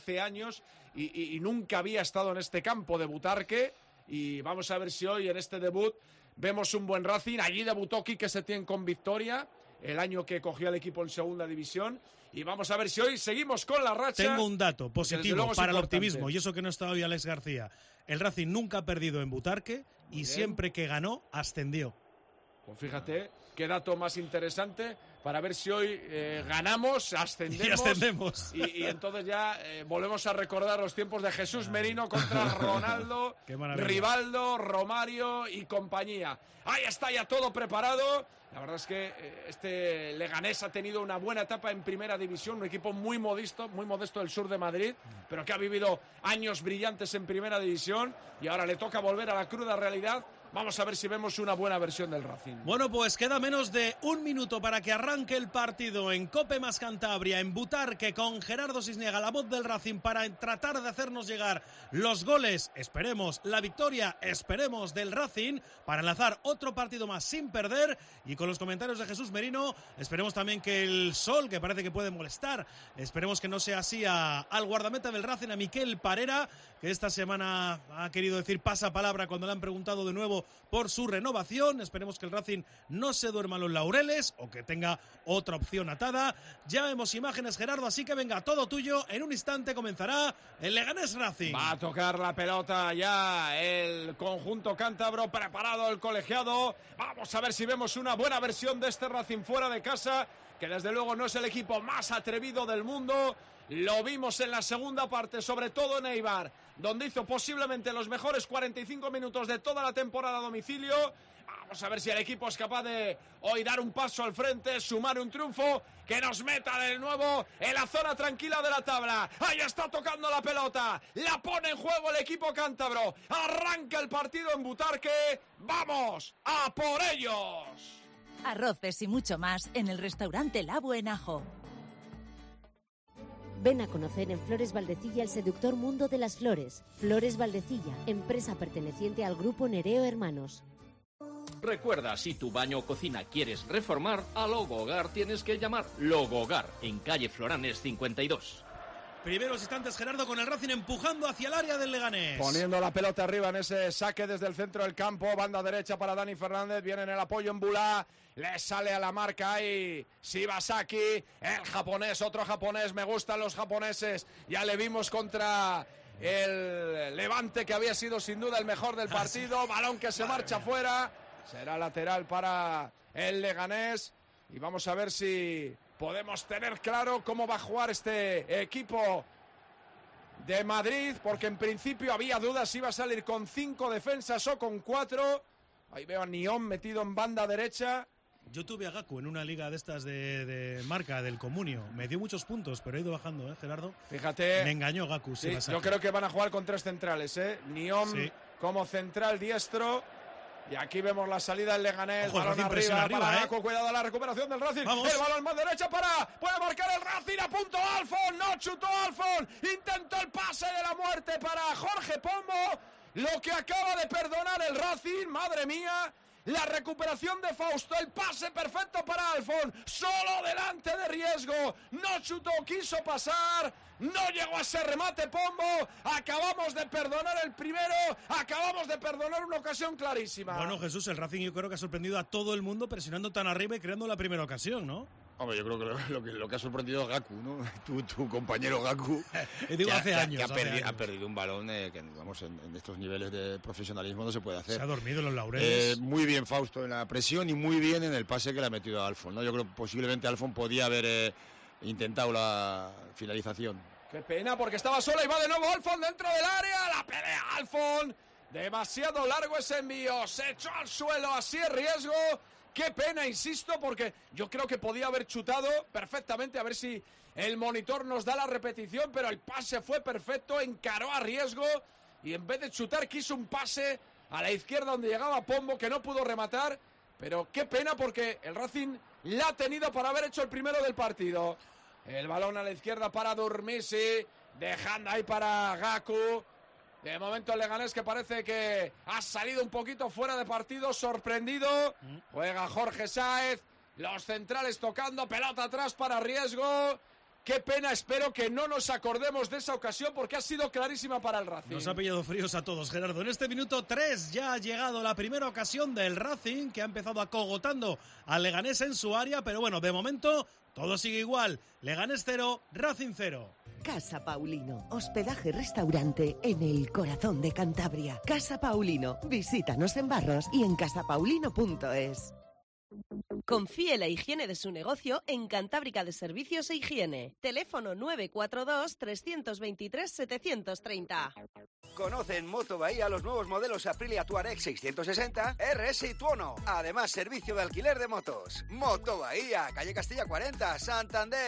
y nunca había estado en este campo de Butarque. Y vamos a ver si hoy en este debut vemos un buen Racing. Allí debutó Quique Setién con victoria, el año que cogió el equipo en segunda división. Y vamos a ver si hoy seguimos con la racha. Tengo un dato positivo para el optimismo, y eso que no está hoy Alex García. El Racing nunca ha perdido en Butarque y siempre que ganó, ascendió. Pues fíjate, qué dato más interesante para ver si hoy ganamos, ascendemos. Y ascendemos. Y entonces ya volvemos a recordar los tiempos de Jesús Merino contra Ronaldo, Rivaldo, Romario y compañía. Ahí está ya todo preparado. La verdad es que este Leganés ha tenido una buena etapa en primera división, un equipo muy modesto del sur de Madrid, pero que ha vivido años brillantes en primera división, y ahora le toca volver a la cruda realidad. Vamos a ver si vemos una buena versión del Racing. Bueno, pues queda menos de un minuto para que arranque el partido en Cope más Cantabria, en Butarque, con Gerardo Sisniega, la voz del Racing, para tratar de hacernos llegar los goles, esperemos, la victoria, esperemos, del Racing, para enlazar otro partido más sin perder. Y con los comentarios de Jesús Merino, esperemos también que el sol, que parece que puede molestar, esperemos que no sea así al guardameta del Racing, a Miquel Parera, que esta semana ha querido decir pasapalabra cuando le han preguntado de nuevo por su renovación. Esperemos que el Racing no se duerma los laureles o que tenga otra opción atada. Ya vemos imágenes, Gerardo, así que venga, todo tuyo. En un instante comenzará el Leganés Racing. Va a tocar la pelota ya el conjunto cántabro, preparado el colegiado. Vamos a ver si vemos una buena versión de este Racing fuera de casa, que desde luego no es el equipo más atrevido del mundo. Lo vimos en la segunda parte, sobre todo en Eibar, donde hizo posiblemente los mejores 45 minutos de toda la temporada a domicilio. Vamos a ver si el equipo es capaz de hoy dar un paso al frente, sumar un triunfo que nos meta de nuevo en la zona tranquila de la tabla. Ahí está tocando la pelota, la pone en juego el equipo cántabro. Arranca el partido en Butarque. ¡Vamos a por ellos! Arroces y mucho más en el restaurante La Buenajo. Ven a conocer en Flores Valdecilla el seductor mundo de las flores. Flores Valdecilla, empresa perteneciente al grupo Nereo Hermanos. Recuerda, si tu baño o cocina quieres reformar, a Logo Hogar tienes que llamar. Logo Hogar, en calle Floranes 52. Primeros instantes, Gerardo, con el Racing empujando hacia el área del Leganés. Poniendo la pelota arriba en ese saque desde el centro del campo. Banda derecha para Dani Fernández. Viene en el apoyo en Bulá. Le sale a la marca ahí Shibasaki. El japonés, otro japonés. Me gustan los japoneses. Ya le vimos contra el Levante, que había sido sin duda el mejor del partido. Balón que se marcha fuera. Será lateral para el Leganés. Y vamos a ver si podemos tener claro cómo va a jugar este equipo de Madrid, porque en principio había dudas si iba a salir con 5 defensas o con 4. Ahí veo a Nión metido en banda derecha. Yo tuve a Gaku en una liga de estas de marca del Comunio. Me dio muchos puntos, pero he ido bajando, Gerardo. Fíjate. Me engañó Gaku. Sí, yo creo que van a jugar con 3 centrales, Nión como central diestro. Y aquí vemos la salida del Leganés. Ojo, balón arriba para Gaku. Cuidado la recuperación del Racing. Vamos. El balón más derecha puede marcar el Racing. A punto Alfon. No chutó Alfon. Intentó el pase de la muerte para Jorge Pombo. Lo que acaba de perdonar el Racing. Madre mía. La recuperación de Fausto, el pase perfecto para Alfon, solo delante de Riesgo, no chutó, quiso pasar, no llegó a ese remate Pombo, acabamos de perdonar el primero, acabamos de perdonar una ocasión clarísima. Bueno, Jesús, el Racing yo creo que ha sorprendido a todo el mundo presionando tan arriba y creando la primera ocasión, ¿no? Hombre, yo creo que lo que ha sorprendido es Gaku, ¿no? Tu compañero Gaku. Digo, hace años. Ha perdido un balón que, vamos, en estos niveles de profesionalismo no se puede hacer. Se ha dormido en los laureles. Muy bien Fausto en la presión y muy bien en el pase que le ha metido a Alfon, ¿no? Yo creo que posiblemente Alfon podía haber intentado la finalización. Qué pena, porque estaba sola y va de nuevo Alfon dentro del área. La pelea Alfon. Demasiado largo ese envío. Se echó al suelo, así es Riesgo. Qué pena, insisto, porque yo creo que podía haber chutado perfectamente, a ver si el monitor nos da la repetición, pero el pase fue perfecto, encaró a Riesgo y en vez de chutar quiso un pase a la izquierda donde llegaba Pombo, que no pudo rematar, pero qué pena porque el Racing la ha tenido para haber hecho el primero del partido. El balón a la izquierda para Durmisi, dejando ahí para Gaku. De momento el Leganés, que parece que ha salido un poquito fuera de partido, sorprendido. Juega Jorge Sáez, los centrales tocando, pelota atrás para Riesgo. Qué pena, espero que no nos acordemos de esa ocasión porque ha sido clarísima para el Racing. Nos ha pillado fríos a todos, Gerardo. En este minuto 3 ya ha llegado la primera ocasión del Racing, que ha empezado acogotando al Leganés en su área, pero bueno, de momento todo sigue igual. Leganés 0, Racing 0. Casa Paulino, hospedaje restaurante en el corazón de Cantabria. Casa Paulino, visítanos en Barros y en casapaulino.es. Confíe la higiene de su negocio en Cantábrica de Servicios e Higiene. Teléfono 942-323-730. Conoce en Moto Bahía los nuevos modelos Aprilia Touareg 660, RS y Tuono. Además, servicio de alquiler de motos. Moto Bahía, calle Castilla 40, Santander.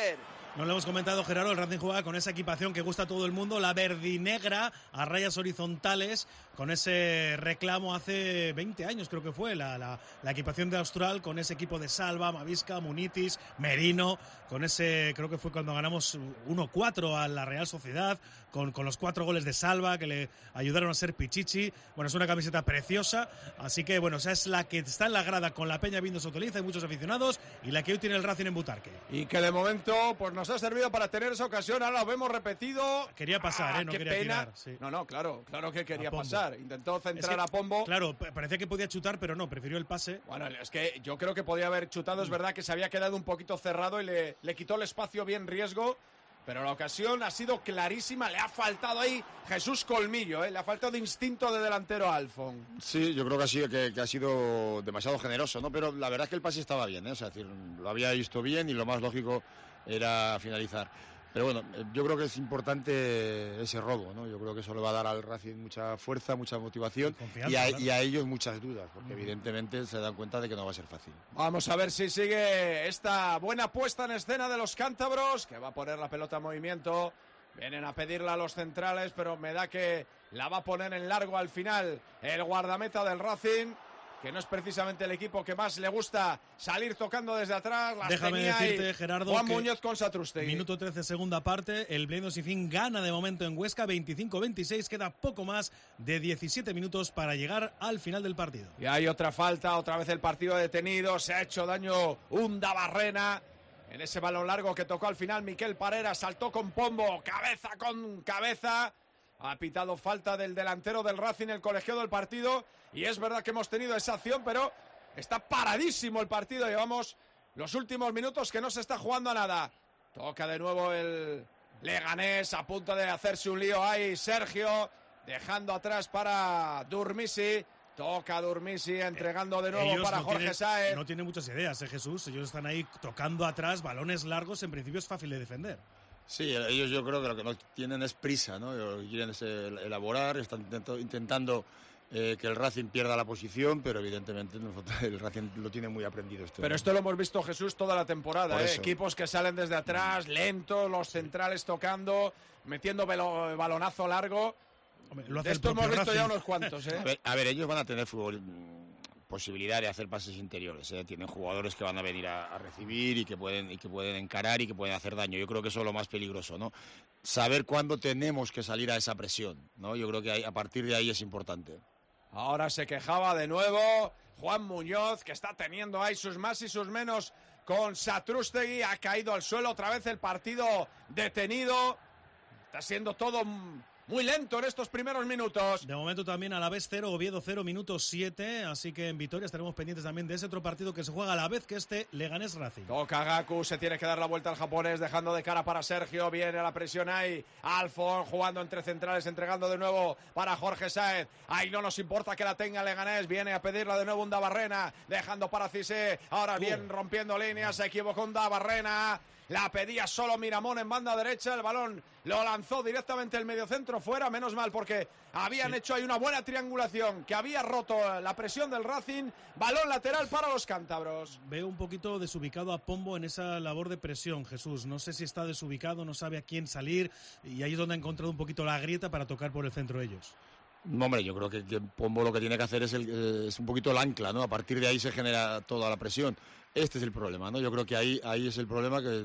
No lo hemos comentado, Gerardo, el Racing juega con esa equipación que gusta a todo el mundo, la verdinegra a rayas horizontales, con ese reclamo hace 20 años creo que fue, la equipación de Austral, con ese equipo de Salva, Mavisca, Munitis, Merino, con ese, creo que fue cuando ganamos 1-4 a la Real Sociedad, con los 4 goles de Salva que le ayudaron a ser Pichichi. Bueno, es una camiseta preciosa, así que bueno, esa es la que está en la grada con la Peña Vindos utiliza, hay muchos aficionados, y la que hoy tiene el Racing en Butarque. Y que de momento pues nos ha servido para tener esa ocasión, ahora lo vemos repetido. Quería pasar, no qué quería pena. tirar. Sí. No, claro que quería pasar. Intentó centrar a Pombo. Claro, parecía que podía chutar, pero no, prefirió el pase. Bueno, es que yo creo que podía haber chutado, es verdad que se había quedado un poquito cerrado y le quitó el espacio bien riesgo. Pero la ocasión ha sido clarísima, le ha faltado ahí Jesús Colmillo, le ha faltado instinto de delantero a Alfon. Sí, yo creo que ha sido demasiado generoso, ¿no? Pero la verdad es que el pase estaba bien, o sea, es decir, lo había visto bien y lo más lógico era finalizar. Pero bueno, yo creo que es importante ese robo, ¿no? Yo creo que eso le va a dar al Racing mucha fuerza, mucha motivación y a ellos muchas dudas, porque evidentemente se dan cuenta de que no va a ser fácil. Vamos a ver si sigue esta buena puesta en escena de los cántabros, que va a poner la pelota en movimiento. Vienen a pedirla a los centrales, pero me da que la va a poner en largo al final el guardameta del Racing, que no es precisamente el equipo que más le gusta salir tocando desde atrás. Déjame decirte, Gerardo, Juan Muñoz con Satrústegui. Minuto 13, segunda parte. El Blendos y Fin gana de momento en Huesca, 25-26. Queda poco más de 17 minutos para llegar al final del partido. Y hay otra falta, otra vez el partido detenido. Se ha hecho daño Undabarrena en ese balón largo que tocó al final. Miquel Parera saltó con Pombo, cabeza con cabeza. Ha pitado falta del delantero del Racing, el colegiado del partido. Y es verdad que hemos tenido esa acción, pero está paradísimo el partido. Llevamos los últimos minutos que no se está jugando a nada. Toca de nuevo el Leganés, a punto de hacerse un lío ahí. Sergio, dejando atrás para Durmisi. Toca Durmisi, entregando de nuevo para Jorge Sáez. No tiene muchas ideas, Jesús. Ellos están ahí tocando atrás, balones largos. En principio es fácil de defender. Sí, ellos yo creo que lo que no tienen es prisa, ¿no? Quieren elaborar, están intentando que el Racing pierda la posición, pero evidentemente el Racing lo tiene muy aprendido. Pero esto lo hemos visto, Jesús, toda la temporada. Equipos que salen desde atrás, lentos, los centrales tocando, metiendo balonazo largo. Hombre, de esto hemos visto Racing. Ya unos cuantos. A ver, ellos van a tener posibilidad de hacer pases interiores, tienen jugadores que van a venir a recibir y que pueden encarar y que pueden hacer daño. Yo creo que eso es lo más peligroso, ¿no? Saber cuándo tenemos que salir a esa presión, ¿no? Yo creo que a partir de ahí es importante. Ahora se quejaba de nuevo Juan Muñoz, que está teniendo ahí sus más y sus menos con Satrústegui. Ha caído al suelo otra vez el partido detenido. Está siendo todo muy lento en estos primeros minutos. De momento también a la vez 0, Oviedo 0, minuto 7. Así que en Vitoria estaremos pendientes también de ese otro partido que se juega a la vez que este Leganés Racing. Toca Gaku, se tiene que dar la vuelta al japonés, dejando de cara para Sergio. Viene a la presión ahí. Alfon jugando entre centrales, entregando de nuevo para Jorge Sáez. Ahí no nos importa que la tenga Leganés. Viene a pedirla de nuevo Undabarrena, dejando para Cissé. Ahora bien rompiendo líneas, se equivocó Undabarrena. La pedía solo Miramón en banda derecha, el balón lo lanzó directamente el mediocentro fuera, menos mal porque habían hecho ahí una buena triangulación que había roto la presión del Racing, balón lateral para los cántabros. Veo un poquito desubicado a Pombo en esa labor de presión, Jesús, no sé si está desubicado, no sabe a quién salir y ahí es donde ha encontrado un poquito la grieta para tocar por el centro ellos. No, hombre, yo creo que Pombo lo que tiene que hacer es un poquito el ancla, ¿no? A partir de ahí se genera toda la presión. Este es el problema, ¿no? Yo creo que ahí es el problema, que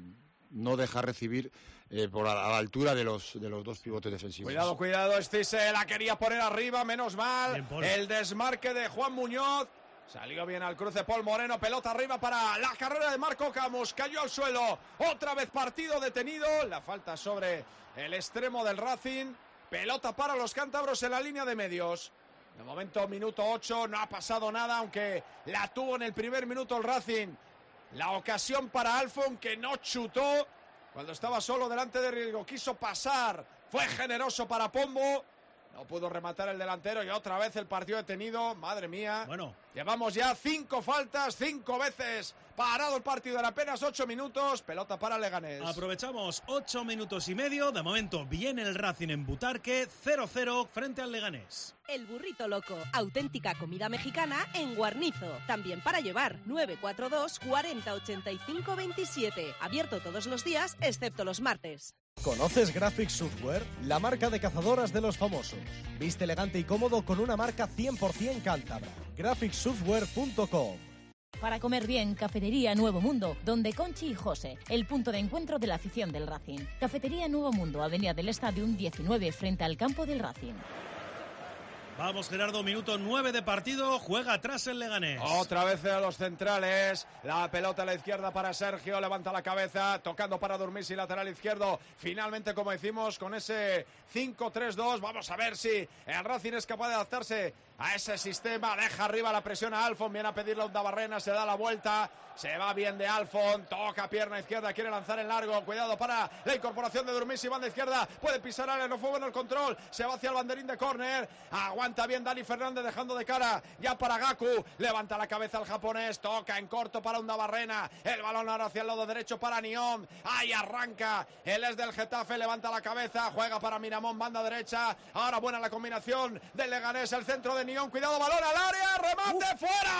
no deja recibir a la altura de los dos pivotes defensivos. Cuidado, Cissé la quería poner arriba, menos mal. El desmarque de Juan Muñoz. Salió bien al cruce Paul Moreno, pelota arriba para la carrera de Marco Camus, cayó al suelo. Otra vez partido detenido, la falta sobre el extremo del Racing. Pelota para los cántabros en la línea de medios. De momento, minuto 8, no ha pasado nada, aunque la tuvo en el primer minuto el Racing. La ocasión para Alfon, que no chutó cuando estaba solo delante de riesgo. Quiso pasar, fue generoso para Pombo. No pudo rematar el delantero y otra vez el partido detenido. Madre mía. Bueno. Llevamos ya 5 faltas, 5 veces. Parado el partido en apenas 8 minutos. Pelota para Leganés. Aprovechamos 8 minutos y medio. De momento viene el Racing en Butarque. 0-0 frente al Leganés. El Burrito Loco. Auténtica comida mexicana en Guarnizo. También para llevar. 942 40 85 27. Abierto todos los días, excepto los martes. ¿Conoces Graphics Software? La marca de cazadoras de los famosos. Viste elegante y cómodo con una marca 100% cántabra. GraphicsSoftware.com. Para comer bien, Cafetería Nuevo Mundo, donde Conchi y José, el punto de encuentro de la afición del Racing. Cafetería Nuevo Mundo, Avenida del Stadium 19, frente al campo del Racing. Vamos, Gerardo, minuto 9 de partido, juega atrás el Leganés. Otra vez a los centrales, la pelota a la izquierda para Sergio, levanta la cabeza, tocando para Durmisi, lateral izquierdo. Finalmente, como decimos, con ese 5-3-2, vamos a ver si el Racing es capaz de adaptarse a ese sistema. Deja arriba la presión a Alfon, viene a pedirle a Undabarrena, se da la vuelta, se va bien de Alfon, toca pierna izquierda, quiere lanzar en largo, cuidado para la incorporación de Durmisi, banda izquierda, puede pisar área, no fue bueno el control, se va hacia el banderín de córner, aguanta bien Dani Fernández dejando de cara ya para Gaku, levanta la cabeza el japonés, toca en corto para Undabarrena, el balón ahora hacia el lado derecho para Niom, ahí arranca, él es del Getafe, levanta la cabeza, juega para Miramón, banda derecha, ahora buena la combinación del Leganés, el centro de Niom, cuidado, balón al área, remate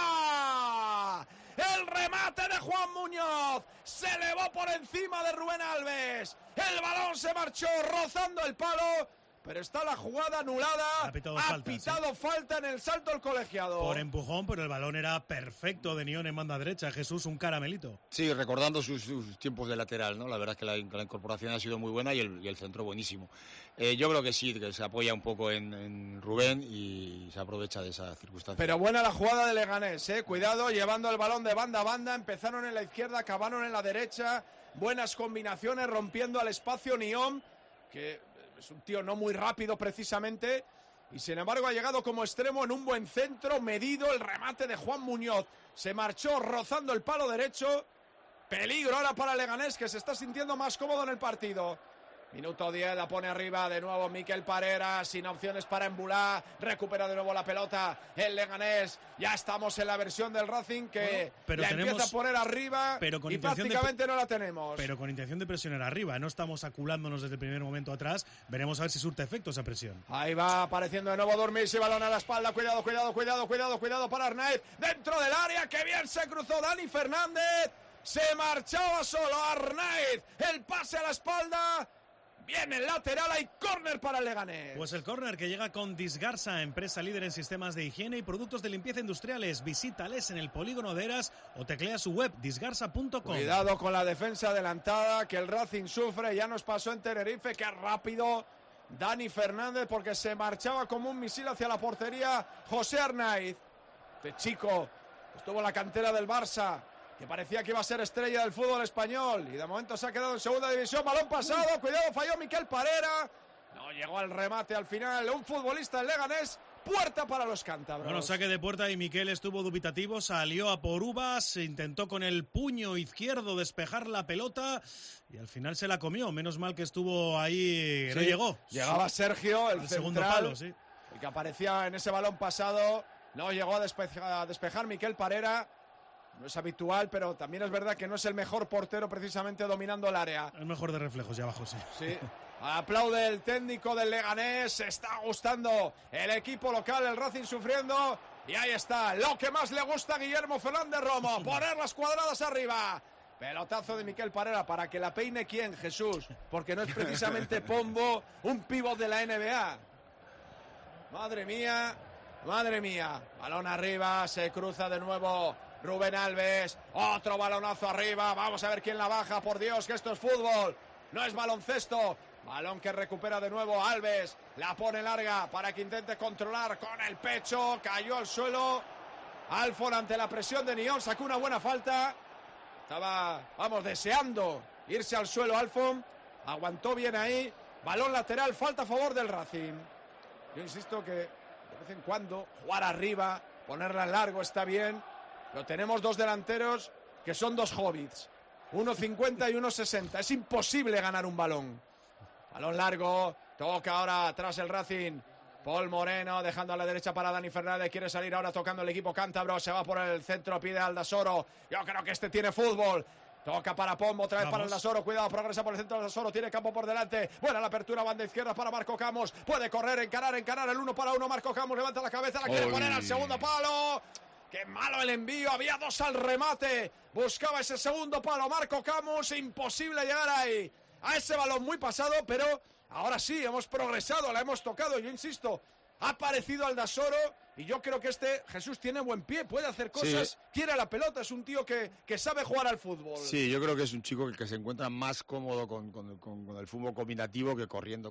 fuera. El remate de Juan Muñoz se elevó por encima de Rubén Alves. El balón se marchó rozando el palo, pero está la jugada anulada. Ha pitado falta en el salto el colegiado. Por empujón, pero el balón era perfecto de Nión en banda derecha. Jesús, un caramelito. Sí, recordando sus tiempos de lateral, ¿no? La verdad es que la incorporación ha sido muy buena y el centro buenísimo. Yo creo que sí, que se apoya un poco en Rubén y se aprovecha de esa circunstancia. Pero buena la jugada de Leganés, cuidado, llevando el balón de banda a banda. Empezaron en la izquierda, acabaron en la derecha. Buenas combinaciones, rompiendo al espacio Niom, que es un tío no muy rápido precisamente, y sin embargo ha llegado como extremo en un buen centro, medido el remate de Juan Muñoz, se marchó rozando el palo derecho, peligro ahora para Leganés, que se está sintiendo más cómodo en el partido. Minuto 10, la pone arriba de nuevo Miquel Parera, sin opciones para Embulá, recupera de nuevo la pelota el Leganés, ya estamos en la versión del Racing que la empieza a poner arriba y prácticamente no la tenemos. Pero con intención de presionar arriba, no estamos aculándonos desde el primer momento atrás, veremos a ver si surte efecto esa presión. Ahí va apareciendo de nuevo Durmisi, balón a la espalda, cuidado para Arnaiz, dentro del área, que bien se cruzó Dani Fernández, se marchaba solo Arnaiz, el pase a la espalda. Viene el lateral, hay córner para el Leganés. Pues el córner que llega con Disgarsa, empresa líder en sistemas de higiene y productos de limpieza industriales. Visítales en el polígono de Eras o teclea su web disgarsa.com. Cuidado con la defensa adelantada que el Racing sufre, ya nos pasó en Tenerife, que rápido Dani Fernández porque se marchaba como un misil hacia la portería José Arnaiz. Este chico estuvo en la cantera del Barça, que parecía que iba a ser estrella del fútbol español y de momento se ha quedado en segunda división, balón pasado, cuidado, falló Miquel Parera, no llegó al remate al final, un futbolista del Leganés, puerta para los cántabros. Bueno, saque de puerta y Miquel estuvo dubitativo, salió a por uvas, intentó con el puño izquierdo despejar la pelota y al final se la comió, menos mal que estuvo ahí, sí, no llegó. Llegaba Sergio, el segundo central, palo, sí. El que aparecía en ese balón pasado, no llegó a despejar Miquel Parera. No es habitual, pero también es verdad que no es el mejor portero precisamente dominando el área. El mejor de reflejos ya abajo, sí. Sí. Aplaude el técnico del Leganés. Se está gustando el equipo local, el Racing sufriendo. Y ahí está, lo que más le gusta a Guillermo Fernández Romo. Poner las cuadradas arriba. Pelotazo de Miquel Parera para que la peine quién, Jesús. Porque no es precisamente Pombo, un pívot de la NBA. Madre mía. Balón arriba, se cruza de nuevo Rubén Alves, otro balonazo arriba, vamos a ver quién la baja, por Dios que esto es fútbol, no es baloncesto, balón que recupera de nuevo Alves, la pone larga para que intente controlar con el pecho, cayó al suelo, Alfon ante la presión de Nión, sacó una buena falta, estaba, deseando irse al suelo Alfon, aguantó bien ahí, balón lateral, falta a favor del Racing. Yo insisto que de vez en cuando jugar arriba, ponerla en largo está bien, pero tenemos dos delanteros que son dos hobbits, 1,50 y 1,60. Es imposible ganar un balón. Balón largo, toca ahora atrás el Racing Paul Moreno dejando a la derecha para Dani Fernández. Quiere salir ahora tocando el equipo cántabro. Se va por el centro, pide Aldasoro. Yo creo que este tiene fútbol. Toca para Pombo, otra vez para Aldasoro. Cuidado, progresa por el centro de Aldasoro. Tiene campo por delante. Buena la apertura, banda izquierda para Marco Camus. Puede correr, encarar el 1 para 1. Marco Camus levanta la cabeza, la quiere poner al segundo palo. ¡Qué malo el envío! Había 2 al remate. Buscaba ese segundo palo Marco Camus. Imposible llegar ahí. A ese balón muy pasado, pero ahora sí, hemos progresado, la hemos tocado. Yo insisto, ha aparecido Aldasoro y yo creo que Jesús tiene buen pie, puede hacer cosas, sí. Quiere la pelota, es un tío que sabe jugar al fútbol. Sí, yo creo que es un chico que se encuentra más cómodo con el fútbol combinativo que corriendo,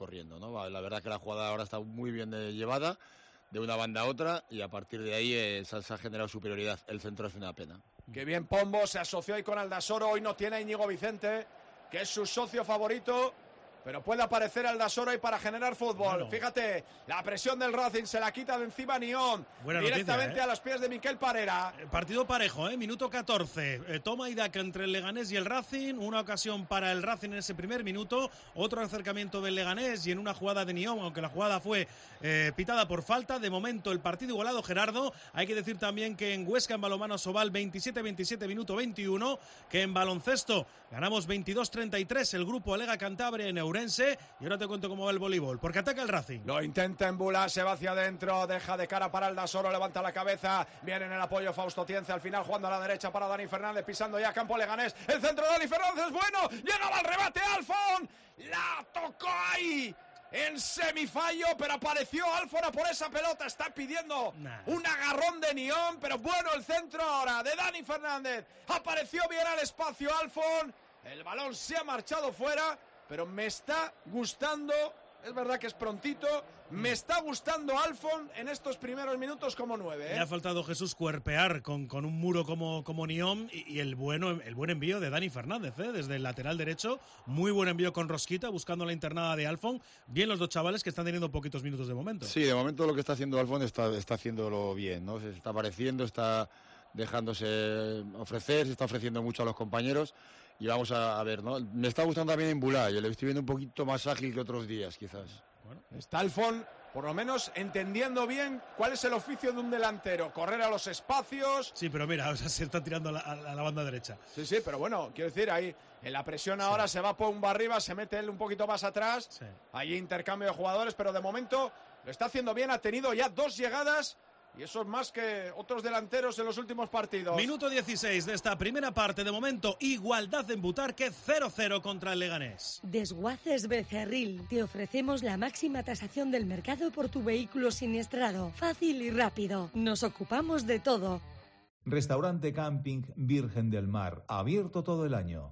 ¿no? La verdad que la jugada ahora está muy bien llevada, de una banda a otra, y a partir de ahí se ha generado superioridad. El centro es una pena. Qué bien Pombo, se asoció ahí con Aldasoro, hoy no tiene a Íñigo Vicente, que es su socio favorito. Pero puede aparecer Aldasoro ahí para generar fútbol. Bueno. Fíjate, la presión del Racing se la quita de encima Nión. Directamente noticia, a los pies de Miquel Parera. Partido parejo, minuto 14. Toma y daca entre el Leganés y el Racing. Una ocasión para el Racing en ese primer minuto. Otro acercamiento del Leganés y en una jugada de Nión, aunque la jugada fue pitada por falta. De momento el partido igualado, Gerardo. Hay que decir también que en Huesca, en balonmano Sobal, 27-27, minuto 21. Que en baloncesto ganamos 22-33. El grupo Lega Cantabria en Eurense. Y ahora te cuento cómo va el voleibol, porque ataca el Racing. Lo intenta embular, se va hacia adentro, deja de cara para Aldasoro, levanta la cabeza, viene en el apoyo Fausto Tienza, al final jugando a la derecha para Dani Fernández, pisando ya campo Leganés, el centro de Dani Fernández es bueno, llegaba al rebate Alfon, la tocó ahí en semifallo, pero apareció Alfon a por esa pelota, está pidiendo un agarrón de Nión, pero bueno el centro ahora de Dani Fernández, apareció bien al espacio Alfon, el balón se ha marchado fuera. Pero me está gustando, es verdad que es prontito, me está gustando Alfon en estos primeros minutos como 9. Le ha faltado Jesús cuerpear con un muro como Nión y el buen envío de Dani Fernández, desde el lateral derecho. Muy buen envío con Rosquita, buscando la internada de Alfon. Bien los dos chavales que están teniendo poquitos minutos de momento. Sí, de momento lo que está haciendo Alfon está haciéndolo bien, ¿no? Se está apareciendo, está dejándose ofrecer, se está ofreciendo mucho a los compañeros. Y vamos a ver, ¿no? Me está gustando también en Bulá, yo le estoy viendo un poquito más ágil que otros días, quizás. Bueno, está Alfon, por lo menos, entendiendo bien cuál es el oficio de un delantero. Correr a los espacios. Sí, pero mira, se está tirando a la banda derecha. Sí, pero bueno, quiero decir, ahí en la presión ahora se va Pomba arriba, se mete él un poquito más atrás. Sí. Hay intercambio de jugadores, pero de momento lo está haciendo bien. Ha tenido ya 2 llegadas. Y eso es más que otros delanteros en los últimos partidos. Minuto 16 de esta primera parte. De momento, igualdad en Butarque, 0-0 contra el Leganés. Desguaces Becerril. Te ofrecemos la máxima tasación del mercado por tu vehículo siniestrado. Fácil y rápido. Nos ocupamos de todo. Restaurante Camping Virgen del Mar. Abierto todo el año.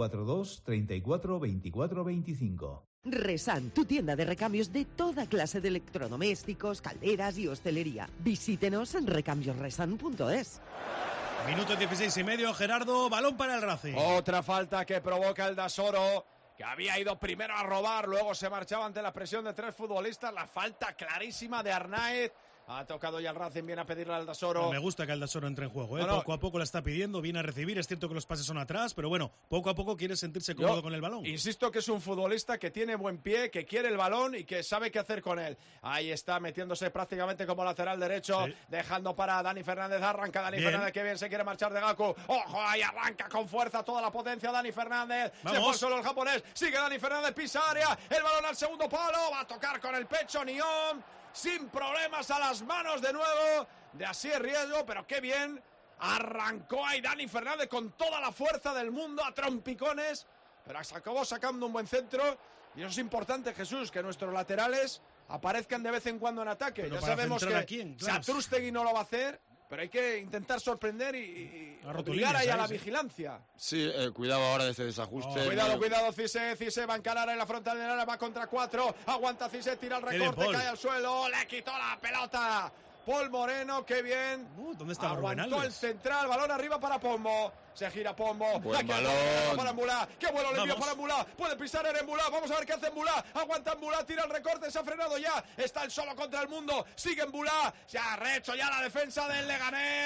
942 34 24 25. Resan, tu tienda de recambios de toda clase de electrodomésticos, calderas y hostelería. Visítenos en recambiosresan.es. Minuto 16:30, Gerardo, balón para el Racing. Otra falta que provoca el Dasoro, que había ido primero a robar, luego se marchaba ante la presión de 3 futbolistas. La falta clarísima de Arnaez. Ha tocado ya el Racing, viene a pedirle al Aldasoro. Me gusta que Aldasoro entre en juego, Poco a poco la está pidiendo, viene a recibir. Es cierto que los pases son atrás, pero bueno, poco a poco quiere sentirse cómodo con el balón. Insisto que es un futbolista que tiene buen pie, que quiere el balón y que sabe qué hacer con él. Ahí está, metiéndose prácticamente como lateral derecho, dejando para Dani Fernández. Arranca Dani Fernández, que bien se quiere marchar de Gaku. ¡Ojo! Ahí arranca con fuerza toda la potencia Dani Fernández. ¡Vamos! Se fue solo el japonés. Sigue Dani Fernández, pisa área. El balón al segundo palo. Va a tocar con el pecho Nión. Sin problemas a las manos de nuevo de Asier Riesgo, pero qué bien arrancó ahí Dani Fernández con toda la fuerza del mundo a trompicones, pero se acabó sacando un buen centro y eso es importante, Jesús, que nuestros laterales aparezcan de vez en cuando en ataque. Pero ya sabemos que Satrústegui no lo va a hacer, pero hay que intentar sorprender y obligar ahí a la vigilancia. Sí, cuidado ahora de este desajuste. Cuidado, Cise va a encarar en la frontal del área, va contra 4, aguanta Cise, tira el recorte, cae al suelo, le quitó la pelota. Paul Moreno, qué bien. ¿Dónde está Aguantó el central, balón arriba para Pombo. Se gira Pombo. Buen balón. Para Mbulá. Qué bueno le envió para Mbulá. Puede pisar en Mbulá. Vamos a ver qué hace Mbulá. Aguanta Mbulá, tira el recorte, se ha frenado ya. Está el solo contra el mundo. Sigue Mbulá. Se ha rehecho ya la defensa del Leganés.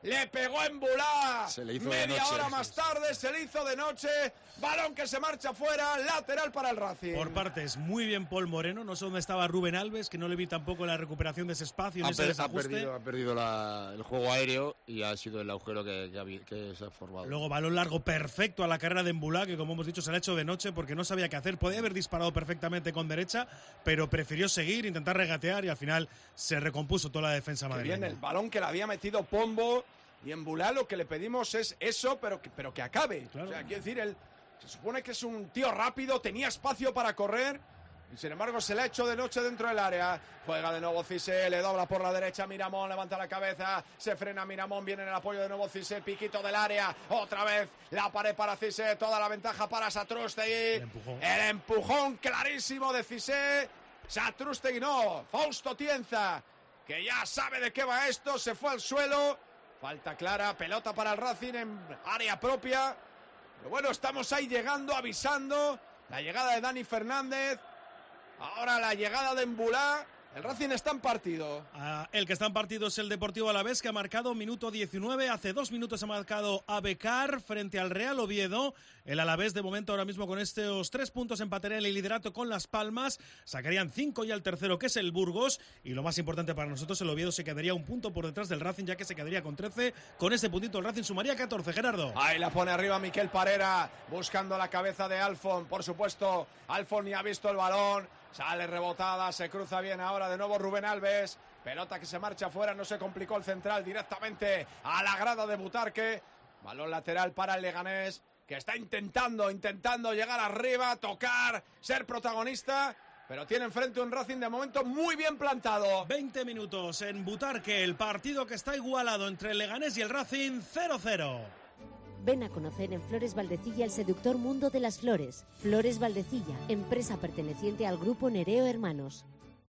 le pegó en Bulá. Se le hizo media de noche. hora más tarde se le hizo de noche. Balón que se marcha fuera, lateral para el Racing. Por partes, muy bien Paul Moreno. No sé dónde estaba Rubén Alves, que no le vi tampoco la recuperación de ese espacio. Ha perdido el juego aéreo y ha sido el agujero que se ha formado. Luego balón largo perfecto a la carrera de Embulá, que como hemos dicho se le ha hecho de noche porque no sabía qué hacer. Podía haber disparado perfectamente con derecha, pero prefirió seguir, intentar regatear y al final se recompuso toda la defensa madrileña. Bien, el balón que le había metido Pombo y Embulá lo que le pedimos es eso, pero que acabe. Claro. O sea, quiero decir, se supone que es un tío rápido, tenía espacio para correr y sin embargo se le ha hecho de noche dentro del área. Juega de nuevo Cissé, le dobla por la derecha Miramón, levanta la cabeza, se frena Miramón, viene en el apoyo de nuevo Cissé, piquito del área, otra vez la pared para Cissé, toda la ventaja para Satrústegui. El empujón clarísimo de Cissé. Satrústegui no, Fausto Tienza, que ya sabe de qué va esto, se fue al suelo. Falta clara, pelota para el Racing en área propia. Pero bueno, estamos ahí llegando, avisando. La llegada de Dani Fernández. Ahora la llegada de Embulá. El Racing está en partido. El que está en partido es el Deportivo Alavés, que ha marcado minuto 19. Hace 2 minutos ha marcado Abecar frente al Real Oviedo. El Alavés, de momento, ahora mismo con estos 3 puntos empataría el liderato con Las Palmas. Sacarían 5 ya el tercero, que es el Burgos. Y lo más importante para nosotros, el Oviedo se quedaría 1 punto por detrás del Racing, ya que se quedaría con 13. Con ese puntito el Racing sumaría 14, Gerardo. Ahí la pone arriba Miquel Parera, buscando la cabeza de Alfon. Por supuesto, Alfon ni ha visto el balón. Sale rebotada, se cruza bien ahora de nuevo Rubén Alves. Pelota que se marcha afuera, no se complicó el central, directamente a la grada de Butarque. Balón lateral para el Leganés, que está intentando llegar arriba, tocar, ser protagonista. Pero tiene enfrente un Racing de momento muy bien plantado. 20 minutos en Butarque, el partido que está igualado entre el Leganés y el Racing, 0-0. Ven a conocer en Flores Valdecilla el seductor mundo de las flores. Flores Valdecilla, empresa perteneciente al grupo Nereo Hermanos.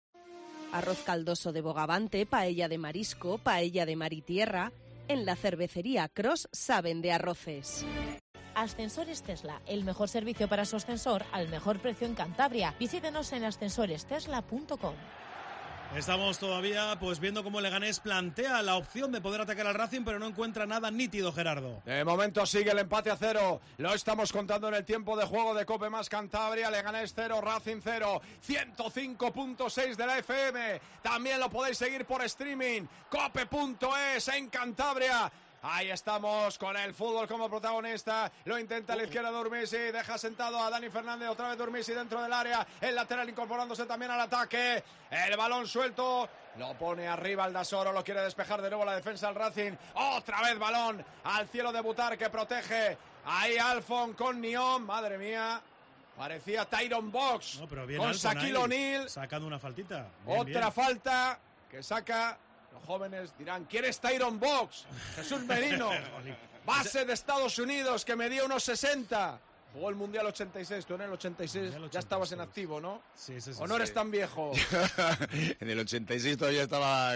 Arroz caldoso de bogavante, paella de marisco, paella de mar y tierra. En la cervecería Cross saben de arroces. Ascensores Tesla, el mejor servicio para su ascensor al mejor precio en Cantabria. Visítenos en ascensorestesla.com. Estamos todavía viendo cómo Leganés plantea la opción de poder atacar al Racing, pero no encuentra nada nítido, Gerardo. De momento sigue el empate a 0. Lo estamos contando en el tiempo de juego de Cope Más Cantabria. Leganés 0, Racing 0. 105.6 de la FM. También lo podéis seguir por streaming. Cope.es en Cantabria. Ahí estamos con el fútbol como protagonista. Lo intenta a la izquierda Durmisi. Deja sentado a Dani Fernández. Otra vez Durmisi dentro del área. El lateral incorporándose también al ataque. El balón suelto. Lo pone arriba Aldasoro. Lo quiere despejar de nuevo la defensa del Racing. Otra vez balón al cielo de Butarque. Protege. Ahí Alfon con Nión. Madre mía. Parecía Tyron Box. No, pero bien con Alfon Shaquille O'Neal. Sacando una faltita. Otra falta que saca. Los jóvenes dirán, ¿quieres Tyron Box? Jesús Merino, base de Estados Unidos, que medía unos 60. Jugó el Mundial 86, tú en el 86 ya estabas en activo, ¿no? Sí. ¿O no eres tan viejo? En el 86 todavía estaba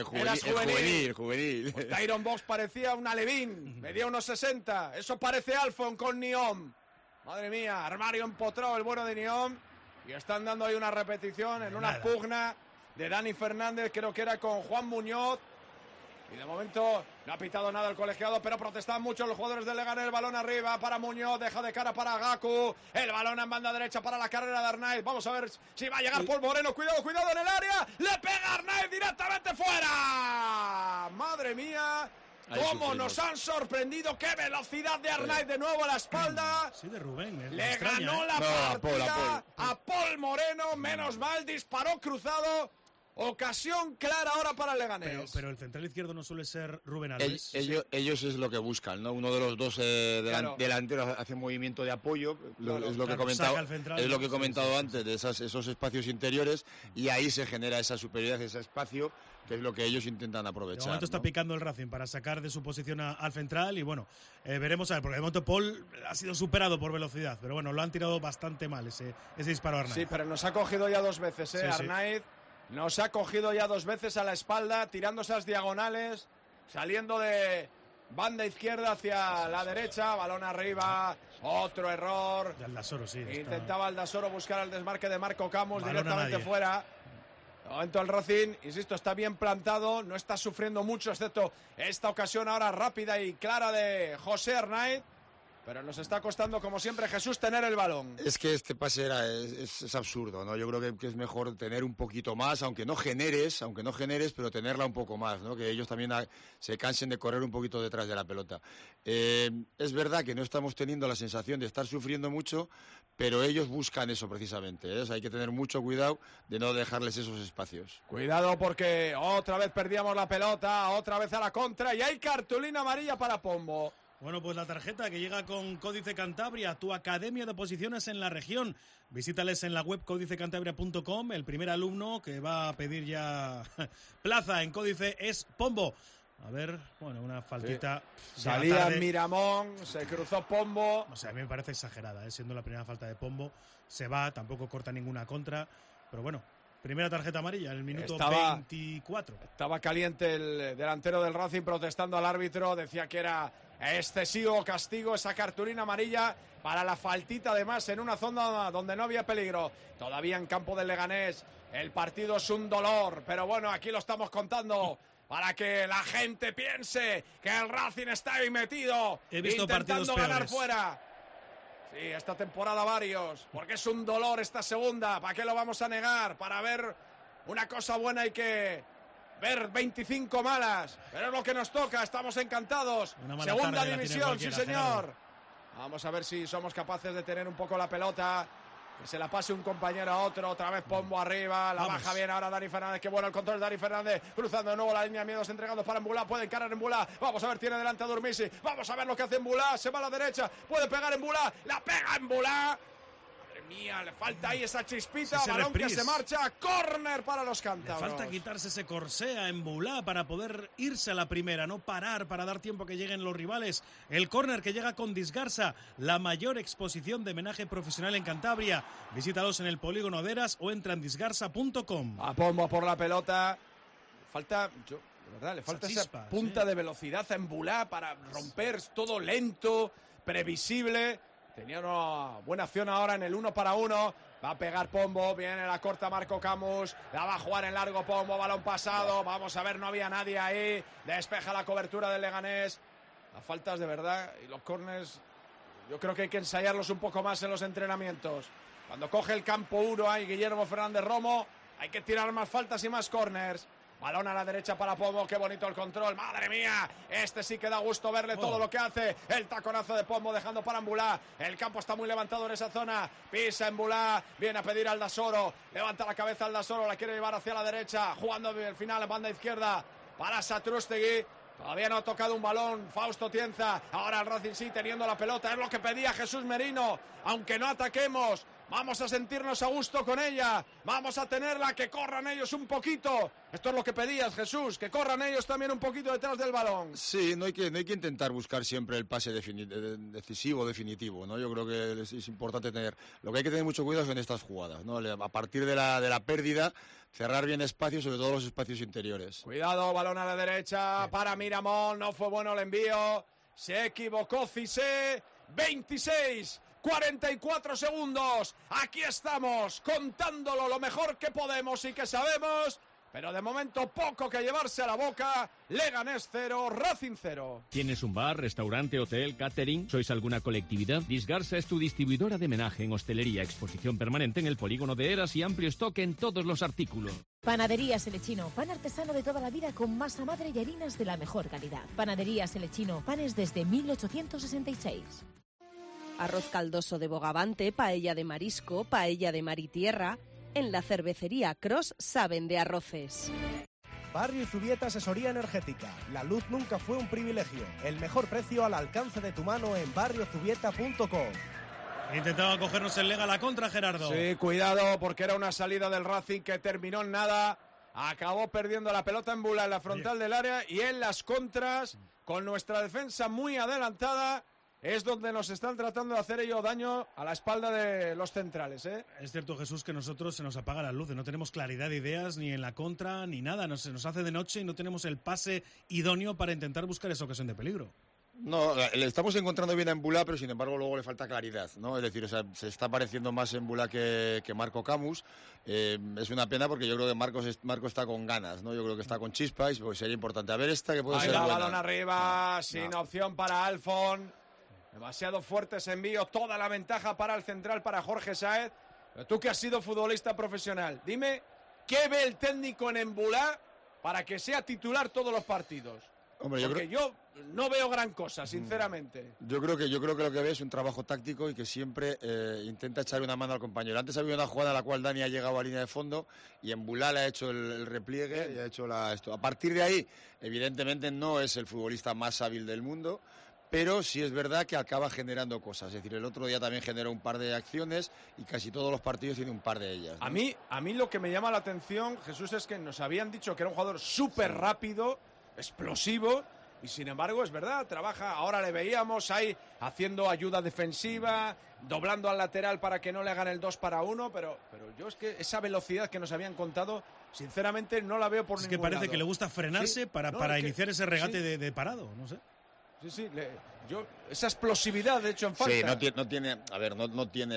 juvenil. Pues Tyron Box parecía un alevín, medía unos 60. Eso parece Alfon con Nión. Madre mía, armario empotrado el bueno de Nión. Y están dando ahí una repetición en una pugna de Dani Fernández, creo que era con Juan Muñoz. Y de momento no ha pitado nada el colegiado, pero protestan mucho los jugadores del Leganés. El balón arriba para Muñoz, deja de cara para Gaku. El balón en banda derecha para la carrera de Arnaiz. Vamos a ver si va a llegar Paul Moreno. Cuidado en el área. Le pega Arnaiz directamente fuera. Madre mía. ¿Cómo nos han sorprendido? ¡Qué velocidad de Arnaiz de nuevo a la espalda! Sí, de Rubén. Le ganó la partida a Paul Moreno. Menos mal, disparó cruzado. Ocasión clara ahora para el Leganés. Pero el central izquierdo no suele ser Rubén Alves. Ellos es lo que buscan, ¿no? Uno de los dos delanteros hace movimiento de apoyo, es lo que he comentado antes, de esos espacios interiores, y ahí se genera esa superioridad, ese espacio, que es lo que ellos intentan aprovechar. De momento está picando el Racing para sacar de su posición al central, y bueno, veremos a ver, porque de momento Paul ha sido superado por velocidad, pero bueno, lo han tirado bastante mal ese disparo a Arnaiz. Sí, pero nos ha cogido ya 2 veces, Arnaiz. Nos ha cogido ya 2 veces a la espalda, tirando esas diagonales, saliendo de banda izquierda hacia la derecha, balón arriba, otro error. De Aldasoro, sí. Intentaba Aldasoro buscar el desmarque de Marco Camus, directamente fuera. De momento el Racing, insisto, está bien plantado, no está sufriendo mucho, excepto esta ocasión ahora rápida y clara de José Arnaiz. Pero nos está costando, como siempre, Jesús, tener el balón. Es que este pase es absurdo, ¿no? Yo creo que es mejor tener un poquito más, aunque no generes, pero tenerla un poco más, ¿no? Que ellos también se cansen de correr un poquito detrás de la pelota. Es verdad que no estamos teniendo la sensación de estar sufriendo mucho, pero ellos buscan eso precisamente, ¿eh? O sea, hay que tener mucho cuidado de no dejarles esos espacios. Cuidado porque otra vez perdíamos la pelota, otra vez a la contra y hay cartulina amarilla para Pombo. Bueno, pues la tarjeta que llega con Códice Cantabria, tu academia de posiciones en la región. Visítales en la web códicecantabria.com. El primer alumno que va a pedir ya plaza en Códice es Pombo. A ver, bueno, una faltita. Sí. Salía Miramón, se cruzó Pombo. O sea, a mí me parece exagerada, siendo la primera falta de Pombo. Se va, tampoco corta ninguna contra. Pero bueno, primera tarjeta amarilla, el minuto 24. Estaba caliente el delantero del Racing protestando al árbitro. Decía que era excesivo castigo esa cartulina amarilla para la faltita, además en una zona donde no había peligro. Todavía en campo del Leganés el partido es un dolor, pero bueno, aquí lo estamos contando para que la gente piense que el Racing está ahí metido, he visto intentando ganar peores. Fuera. Sí, esta temporada varios, porque es un dolor esta segunda. ¿Para qué lo vamos a negar? Para ver una cosa buena hay que ver 25 malas, pero es lo que nos toca, estamos encantados. Segunda división, sí señor. Gerardo. Vamos a ver si somos capaces de tener un poco la pelota, que se la pase un compañero a otro, otra vez Pombo arriba, la baja bien ahora Dani Fernández, qué bueno el control de Dani Fernández, cruzando de nuevo la línea de miedos, entregando para Embulá, puede encarar Embulá, vamos a ver, tiene delante a Durmisi, vamos a ver lo que hace Embulá, se va a la derecha, puede pegar Embulá, la pega Embulá. Mía, le falta ahí esa chispita, balón que se marcha, córner para los cántabros. Le falta quitarse ese corsé a Embulá para poder irse a la primera, no parar para dar tiempo a que lleguen los rivales. El córner que llega con Disgarsa, la mayor exposición de menaje profesional en Cantabria. Visítalos en el polígono de Eras o entra en disgarsa.com. A Pombo por la pelota. Falta, de verdad, le falta esa punta de velocidad a Embulá para romper todo lento, previsible. Tenía una buena acción ahora en el 1 para 1. Va a pegar Pombo. Viene la corta Marco Camus. La va a jugar en largo Pombo. Balón pasado. Vamos a ver, no había nadie ahí. Despeja la cobertura del Leganés. Las faltas de verdad y los córners, yo creo que hay que ensayarlos un poco más en los entrenamientos. Cuando coge el campo 1 ahí Guillermo Fernández Romo, hay que tirar más faltas y más córners. Balón a la derecha para Pombo, qué bonito el control, madre mía, este sí que da gusto verle todo lo que hace, el taconazo de Pombo dejando para Embulá, el campo está muy levantado en esa zona, pisa Embulá, viene a pedir al Aldasoro, levanta la cabeza Aldasoro, la quiere llevar hacia la derecha, jugando el final en banda izquierda para Satrústegui. Todavía no ha tocado un balón Fausto Tienza, ahora el Racing sí teniendo la pelota, es lo que pedía Jesús Merino, aunque no ataquemos, vamos a sentirnos a gusto con ella, vamos a tenerla, que corran ellos un poquito, esto es lo que pedías Jesús, que corran ellos también un poquito detrás del balón. Sí, no hay que intentar buscar siempre el pase decisivo, definitivo, ¿no? Yo creo que es importante tener, lo que hay que tener mucho cuidado es en estas jugadas, ¿no? A partir de la pérdida, cerrar bien espacios, sobre todo los espacios interiores. Cuidado, balón a la derecha para Miramón, no fue bueno el envío, se equivocó Cissé, 26, 44 segundos, aquí estamos contándolo lo mejor que podemos y que sabemos, pero de momento poco que llevarse a la boca. Leganés 0, Racing 0. ¿Tienes un bar, restaurante, hotel, catering? ¿Sois alguna colectividad? Disgarsa es tu distribuidora de menaje en hostelería, exposición permanente en el polígono de Eras y amplio stock en todos los artículos. Panadería Selechino, pan artesano de toda la vida con masa madre y harinas de la mejor calidad. Panadería Selechino, panes desde 1866. Arroz caldoso de bogavante, paella de marisco, paella de mar y tierra. En la cervecería Cross saben de arroces. Barrio Zubieta Asesoría Energética. La luz nunca fue un privilegio. El mejor precio al alcance de tu mano en barriozubieta.com. Intentaba cogernos el Lega a la contra, Gerardo. Sí, cuidado, porque era una salida del Racing que terminó en nada. Acabó perdiendo la pelota Embulá en la frontal del área y en las contras, con nuestra defensa muy adelantada, es donde nos están tratando de hacer ellos daño a la espalda de los centrales, ¿eh? Es cierto, Jesús, que nosotros se nos apagan las luces, no tenemos claridad de ideas ni en la contra ni nada, se nos hace de noche y no tenemos el pase idóneo para intentar buscar esa ocasión de peligro. No, le estamos encontrando bien a Embulá, pero sin embargo luego le falta claridad, ¿no? Es decir, o sea, se está pareciendo más Embulá que Marco Camus. Es una pena porque yo creo que Marco está con ganas, ¿no? Yo creo que está con chispas, pues sería importante. A ver esta que puede Ahí ser la buena. balón arriba, sin opción para Alfon. Demasiado fuerte ese envío, toda la ventaja para el central, para Jorge Sáez. Pero tú que has sido futbolista profesional, dime, ¿qué ve el técnico en Embulá para que sea titular todos los partidos? Hombre, yo no veo gran cosa, sinceramente. Yo creo que lo que ve es un trabajo táctico y que siempre intenta echar una mano al compañero. Antes había una jugada en la cual Dani ha llegado a línea de fondo y Embulá le ha hecho el repliegue y ha hecho esto. A partir de ahí, evidentemente no es el futbolista más hábil del mundo, pero sí es verdad que acaba generando cosas. Es decir, el otro día también generó un par de acciones y casi todos los partidos tiene un par de ellas, ¿no? A mí lo que me llama la atención, Jesús, es que nos habían dicho que era un jugador súper rápido, explosivo, y sin embargo es verdad, trabaja, ahora le veíamos ahí haciendo ayuda defensiva, doblando al lateral para que no le hagan el 2-1, pero yo es que esa velocidad que nos habían contado, sinceramente no la veo por ningún lado. Es que parece que le gusta frenarse para iniciar ese regate de parado, no sé. Sí, esa explosividad, de hecho, en falta. Sí, no tiene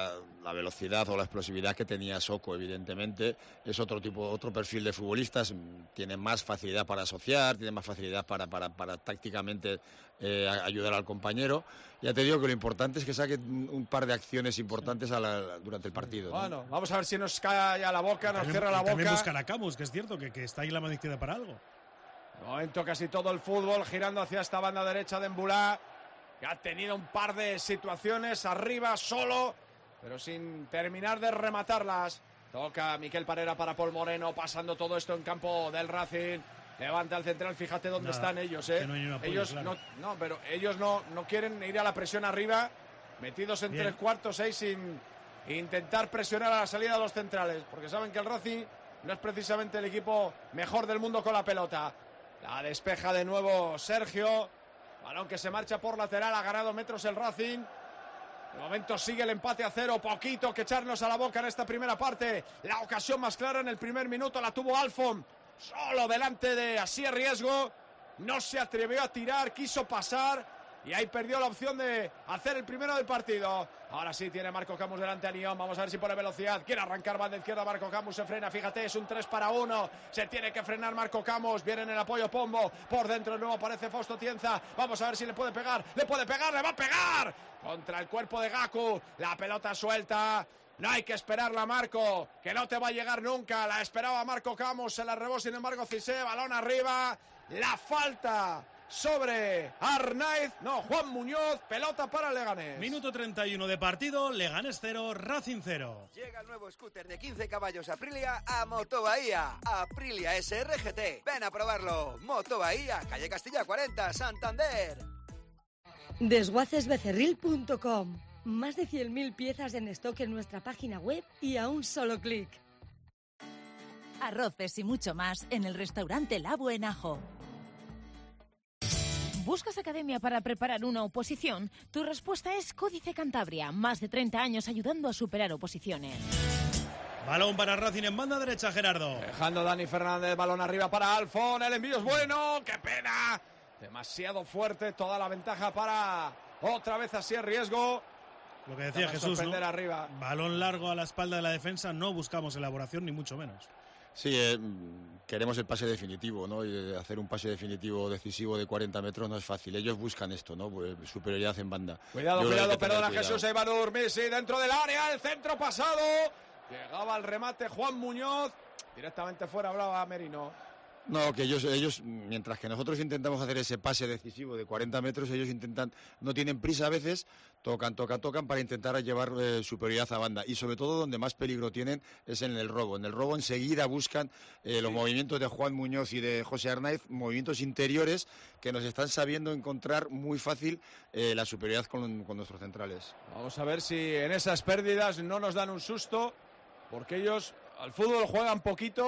la velocidad o la explosividad que tenía Soko, evidentemente. Es otro perfil de futbolistas. Tiene más facilidad para asociar, tiene más facilidad para tácticamente ayudar al compañero. Ya te digo que lo importante es que saque un par de acciones importantes durante el partido, ¿no? Bueno, vamos a ver si nos cae a la boca, nos cierra la boca. También buscar a Camus, que es cierto que está ahí la mano izquierda para algo. Momento casi todo el fútbol girando hacia esta banda derecha de Embulá, que ha tenido un par de situaciones arriba solo, pero sin terminar de rematarlas. Toca Miquel Parera para Paul Moreno, pasando todo esto en campo del Racing. Levanta al central, fíjate dónde están ellos, ¿eh? No hay un apoyo, ellos claro. pero ellos no quieren ir a la presión arriba, metidos en Bien. 3/4, sin intentar presionar a la salida de los centrales, porque saben que el Racing no es precisamente el equipo mejor del mundo con la pelota. La despeja de nuevo Sergio. Balón que se marcha por lateral. Ha ganado metros el Racing. De momento sigue el empate a 0. Poquito que echarnos a la boca en esta primera parte. La ocasión más clara en el primer minuto la tuvo Alfon. Solo delante de Asier Riesgo. No se atrevió a tirar. Quiso pasar. Y ahí perdió la opción de hacer el primero del partido. Ahora sí tiene Marco Camus delante a Lyon. Vamos a ver si pone velocidad. Quiere arrancar banda izquierda. Marco Camus se frena. Fíjate, es un 3-1. Se tiene que frenar Marco Camus. Viene en el apoyo Pombo. Por dentro de nuevo aparece Fausto Tienza. Vamos a ver si le puede pegar. Le puede pegar. Le va a pegar. Contra el cuerpo de Gaku. La pelota suelta. No hay que esperarla a Marco, que no te va a llegar nunca. La esperaba Marco Camus. Se la robó sin embargo Cissé. Balón arriba. La falta sobre Juan Muñoz, pelota para el Leganés. Minuto 31 de partido, Leganés 0, Racing 0. Llega el nuevo scooter de 15 caballos Aprilia a Moto Bahía. Aprilia SRGT. Ven a probarlo. Moto Bahía, calle Castilla 40, Santander. Desguacesbecerril.com. Más de 100.000 piezas en stock en nuestra página web y a un solo clic. Arroces y mucho más en el restaurante La Buenajo. ¿Buscas academia para preparar una oposición? Tu respuesta es Códice Cantabria. Más de 30 años ayudando a superar oposiciones. Balón para Racing en banda derecha, Gerardo. Dejando Dani Fernández, balón arriba para Alfon. El envío es bueno. ¡Qué pena! Demasiado fuerte, toda la ventaja para otra vez así el riesgo. Lo que decía Jesús, ¿no? Arriba. Balón largo a la espalda de la defensa, no buscamos elaboración ni mucho menos. Sí, queremos el pase definitivo, ¿no? Y hacer un pase definitivo decisivo de 40 metros no es fácil. Ellos buscan esto, ¿no? Pues superioridad en banda. Cuidado, perdona Jesús, ahí va Messi dentro del área, el centro pasado. Llegaba al remate Juan Muñoz. Directamente fuera hablaba Merino. No, que ellos, mientras que nosotros intentamos hacer ese pase decisivo de 40 metros, ellos no tienen prisa a veces, tocan para intentar llevar superioridad a banda. Y sobre todo donde más peligro tienen es en el robo. En el robo enseguida buscan los movimientos de Juan Muñoz y de José Arnaiz, movimientos interiores que nos están sabiendo encontrar muy fácil la superioridad con nuestros centrales. Vamos a ver si en esas pérdidas no nos dan un susto, porque ellos al fútbol juegan poquito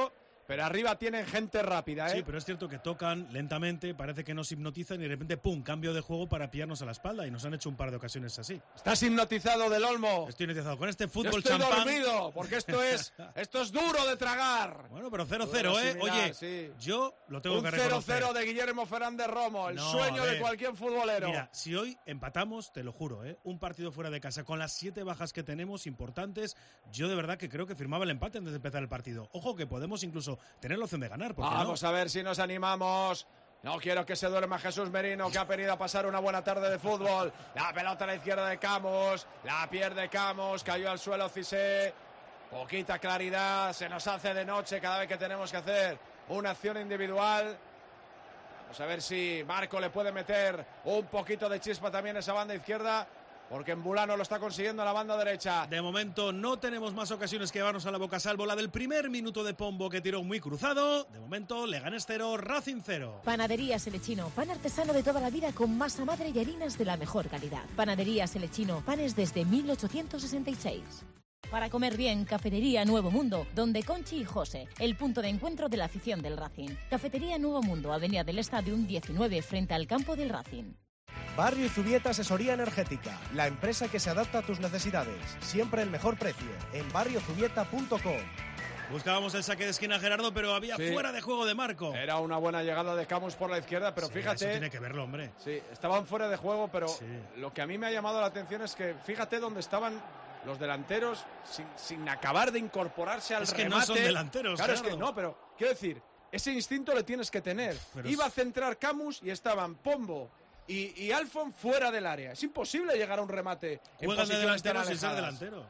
Pero arriba tienen gente rápida, ¿eh? Sí, pero es cierto que tocan lentamente, parece que nos hipnotizan y de repente, ¡pum!, cambio de juego para pillarnos a la espalda y nos han hecho un par de ocasiones así. ¿Estás hipnotizado del Olmo? Estoy hipnotizado con este fútbol Yo estoy champán. dormido, porque esto es duro de tragar. Bueno, pero 0-0, ¿eh? Oye, sí. Yo lo tengo que reconocer. 0-0 de Guillermo Fernández Romo, el sueño de cualquier futbolero. Mira, si hoy empatamos, te lo juro, un partido fuera de casa con las 7 bajas que tenemos importantes, yo de verdad que creo que firmaba el empate antes de empezar el partido. Ojo que podemos incluso tener la opción de ganar. Vamos a ver si nos animamos. No quiero que se duerma Jesús Merino, que ha venido a pasar una buena tarde de fútbol. La pelota a la izquierda de Camus, la pierde Camus, cayó al suelo Cissé. Poquita claridad, se nos hace de noche cada vez que tenemos que hacer una acción individual. Vamos a ver si Marco le puede meter un poquito de chispa también a esa banda izquierda, porque en Bulano lo está consiguiendo en la banda derecha. De momento no tenemos más ocasiones que llevarnos a la boca, salvo la del primer minuto de Pombo, que tiró muy cruzado. De momento, Leganés 0, Racing 0. Panaderías El Echino, pan artesano de toda la vida con masa madre y harinas de la mejor calidad. Panaderías El Echino, panes desde 1866. Para comer bien, Cafetería Nuevo Mundo, donde Conchi y José, el punto de encuentro de la afición del Racing. Cafetería Nuevo Mundo, Avenida del Stadium 19, frente al campo del Racing. Barrio Zubieta Asesoría Energética, la empresa que se adapta a tus necesidades. Siempre el mejor precio, en barriozubieta.com. Buscábamos el saque de esquina, Gerardo, pero había fuera de juego de Marco. Era una buena llegada de Camus por la izquierda, pero fíjate... Eso tiene que verlo, hombre. Sí, estaban fuera de juego, pero lo que a mí me ha llamado la atención es que fíjate dónde estaban los delanteros sin acabar de incorporarse al remate. Es que no son delanteros, claro. Es que no, pero quiero decir, ese instinto le tienes que tener. Pero iba a centrar Camus y estaban Pombo y Alfon fuera del área. Es imposible llegar a un remate. Juegan de delanteros sin ser delantero.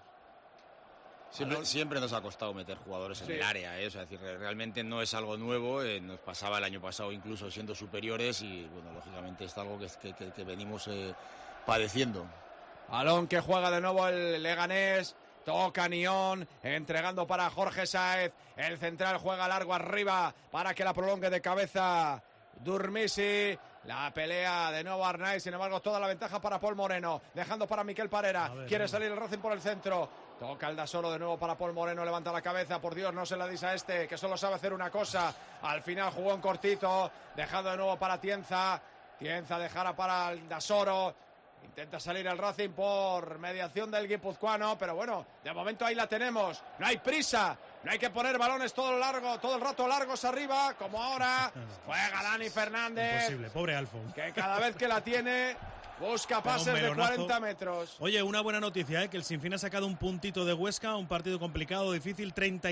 Siempre nos ha costado meter jugadores en el área, O sea, es decir, realmente no es algo nuevo, nos pasaba el año pasado incluso siendo superiores y, bueno, lógicamente es algo que venimos padeciendo. Balón que juega de nuevo el Leganés, toca Nión, entregando para Jorge Sáez, el central juega largo arriba para que la prolongue de cabeza Durmisi. La pelea de nuevo Arnaiz, sin embargo toda la ventaja para Paul Moreno, dejando para Miquel Parera, quiere salir el Racing por el centro, toca el Dasoro de nuevo para Paul Moreno, levanta la cabeza, por Dios no se la dice a este, que solo sabe hacer una cosa, al final jugó en cortito, dejando de nuevo para Tienza dejara para el Dasoro, intenta salir el Racing por mediación del guipuzcoano, pero bueno, de momento ahí la tenemos, no hay prisa, no hay que poner balones todo el rato largos arriba, como ahora. Juega Dani Fernández. Imposible, pobre Alfon. Que cada vez que la tiene, busca pases de 40 metros. Oye, una buena noticia, que el Sinfín ha sacado un puntito de Huesca, un partido complicado, difícil,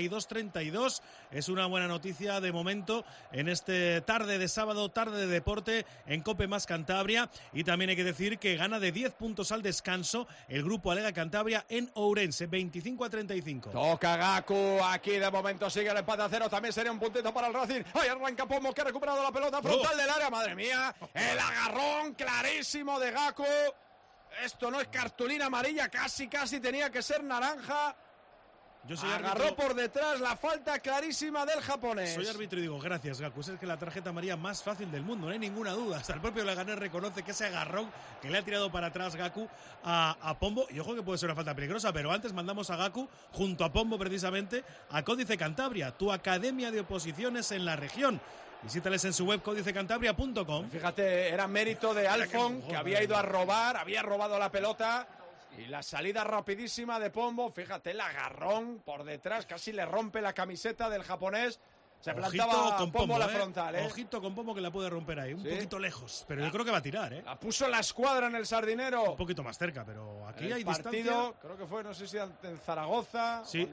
32-32. Es una buena noticia de momento en este tarde de sábado, tarde de deporte en Cope Más Cantabria. Y también hay que decir que gana de 10 puntos al descanso el grupo Alega Cantabria en Ourense, 25-35. Toca Gaku, aquí de momento sigue el empate a 0, también sería un puntito para el Racing. Ahí arranca Pombo, que ha recuperado la pelota frontal del área, madre mía, el agarrón clarísimo de Gaku. Esto no es cartulina amarilla, casi tenía que ser naranja. Yo soy agarró árbitro, por detrás la falta clarísima del japonés. Soy árbitro y digo, gracias, Gaku. Es que la tarjeta amarilla más fácil del mundo, no hay ninguna duda. Hasta el propio Leganés reconoce que ese agarrón que le ha tirado para atrás Gaku a Pombo, y ojo que puede ser una falta peligrosa, pero antes mandamos a Gaku, junto a Pombo precisamente, a Códice Cantabria, tu academia de oposiciones en la región. Visítales en su web códicecantabria.com. Fíjate, era mérito de Alfon, que había ido a robar, había robado la pelota. Y la salida rapidísima de Pombo, fíjate el agarrón por detrás, casi le rompe la camiseta del japonés. Se plantaba con Pombo la frontal, Ojito con Pombo que la puede romper ahí, un poquito lejos, pero yo creo que va a tirar, La puso la escuadra en el Sardinero. Un poquito más cerca, pero aquí hay partido, distancia. Creo que fue, no sé si en Zaragoza. Sí,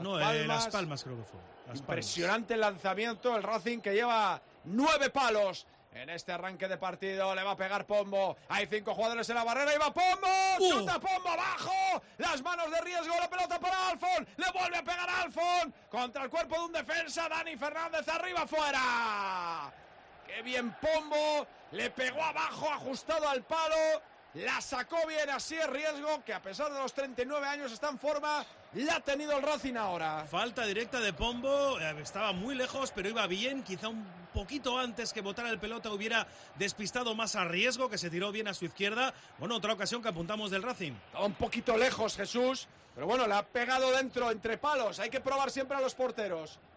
Las Palmas creo que fue. Impresionante el lanzamiento, el Racing que lleva 9 palos. En este arranque de partido le va a pegar Pombo. Hay 5 jugadores en la barrera y va Pombo. ¡Chuta Pombo abajo! Las manos de riesgo, la pelota para Alfon. Le vuelve a pegar a Alfon. Contra el cuerpo de un defensa, Dani Fernández arriba, fuera. ¡Qué bien Pombo! Le pegó abajo, ajustado al palo. La sacó bien, así es riesgo, que a pesar de los 39 años está en forma. La ha tenido el Racing ahora. Falta directa de Pombo, estaba muy lejos, pero iba bien, quizá un poquito antes que botara el pelota hubiera despistado más a riesgo, que se tiró bien a su izquierda. Bueno, otra ocasión que apuntamos del Racing. Estaba un poquito lejos Jesús, pero bueno, le ha pegado dentro, entre palos. Hay que probar siempre a los porteros.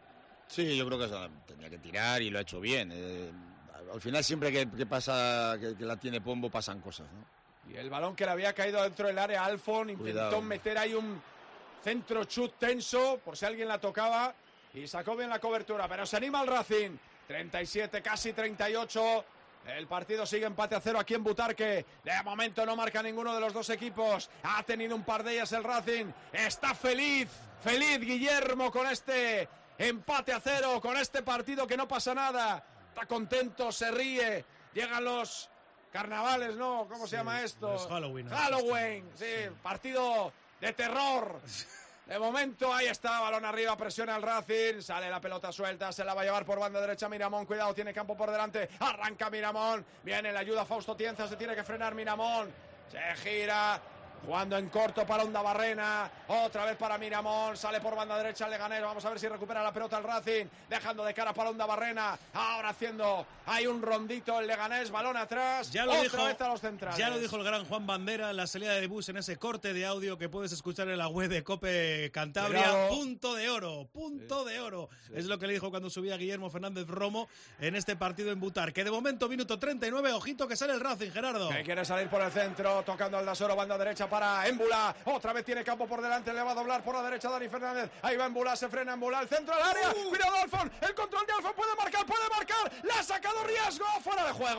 Sí, yo creo que tenía que tirar y lo ha hecho bien. Al final siempre que pasa, que la tiene Pombo, pasan cosas, ¿no? Y el balón que le había caído dentro del área, Alfon intentó meter ahí un centro chut tenso, por si alguien la tocaba, y sacó bien la cobertura, pero se anima el Racing. 37, casi 38. El partido sigue empate a 0 aquí en Butarque. De momento no marca ninguno de los dos equipos. Ha tenido un par de ellas el Racing. Está feliz Guillermo con este empate a 0, con este partido que no pasa nada. Está contento, se ríe. Llegan los carnavales, ¿no? ¿Cómo se llama esto? Es Halloween. Halloween, sí, partido de terror. De momento, ahí está, balón arriba, presiona el Racing, sale la pelota suelta, se la va a llevar por banda derecha Miramón, cuidado, tiene campo por delante, arranca Miramón, viene la ayuda Fausto Tienza, se tiene que frenar Miramón, se gira, jugando en corto para Undabarrena, otra vez para Miramón, sale por banda derecha el Leganés, vamos a ver si recupera la pelota el Racing, dejando de cara para Undabarrena, ahora haciendo, hay un rondito el Leganés, balón atrás, otra vez a los centrales. Ya lo dijo el gran Juan Bandera en la salida de bus en ese corte de audio que puedes escuchar en la web de Cope Cantabria. Cuidado. Punto de oro. Sí. Es lo que le dijo cuando subía Guillermo Fernández Romo en este partido en Butarque. De momento, minuto 39, ojito que sale el Racing, Gerardo. Que quiere salir por el centro, tocando al Dasoro, banda derecha para Embula, otra vez tiene campo por delante, le va a doblar por la derecha Dani Fernández, ahí va Embula, se frena Embula, el centro del área, cuidado Alfon, el control de Alfon, puede marcar, le ha sacado riesgo, fuera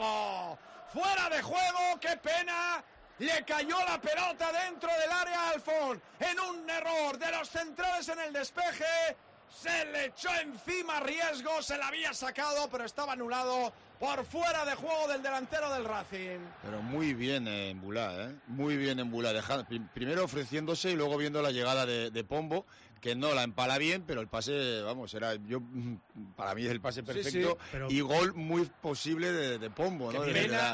de juego, qué pena, le cayó la pelota dentro del área Alfon, en un error de los centrales en el despeje, se le echó encima riesgo, se la había sacado, pero estaba anulado por fuera de juego del delantero del Racing. Pero muy bien Embulá, muy bien Embulá, primero ofreciéndose y luego viendo la llegada de Pombo, que no la empala bien, pero el pase, vamos, para mí es el pase perfecto, sí, y gol muy posible de Pombo, ¿no?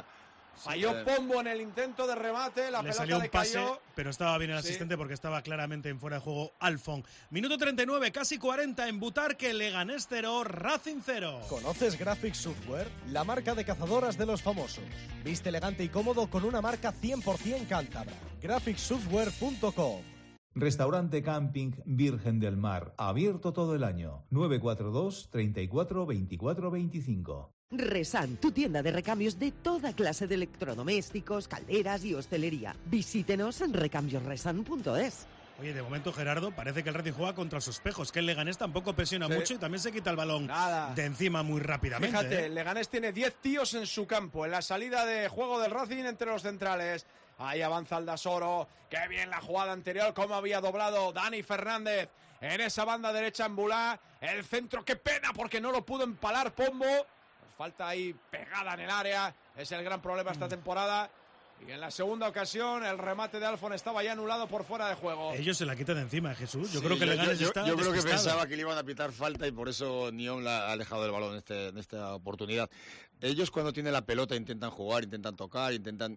Falló Pombo en el intento de remate, la pelota salió un pase, cayó. pero estaba bien el asistente porque estaba claramente en fuera de juego Alfon. Minuto 39, casi 40 en Butarque, Leganés 0, Racing 0. ¿Conoces Graphics Software? La marca de cazadoras de los famosos. Viste elegante y cómodo con una marca 100% cántabra. GraphicsSoftware.com. Restaurante Camping Virgen del Mar, abierto todo el año. 942 34 24 25. Resan, tu tienda de recambios de toda clase de electrodomésticos, calderas y hostelería. Visítenos en recambiosresan.es. Oye, de momento, Gerardo, parece que el Racing juega contra sus espejos, que el Leganés tampoco presiona mucho y también se quita el balón de encima muy rápidamente. Fíjate, el Leganés tiene 10 tíos en su campo, en la salida de juego del Racing entre los centrales. Ahí avanza el Dasoro, qué bien la jugada anterior, cómo había doblado Dani Fernández en esa banda derecha en Bulá. El centro, qué pena porque no lo pudo empalar Pombo. Falta ahí pegada en el área, es el gran problema esta temporada. Y en la segunda ocasión el remate de Alfon estaba ya anulado por fuera de juego. Ellos se la quitan de encima, Jesús. Yo Sí, creo que Leganés está Yo creo que despistado. pensaba que le iban a pitar falta y por eso Nión la ha alejado del balón en esta oportunidad. Ellos cuando tienen la pelota intentan jugar, intentan tocar, intentan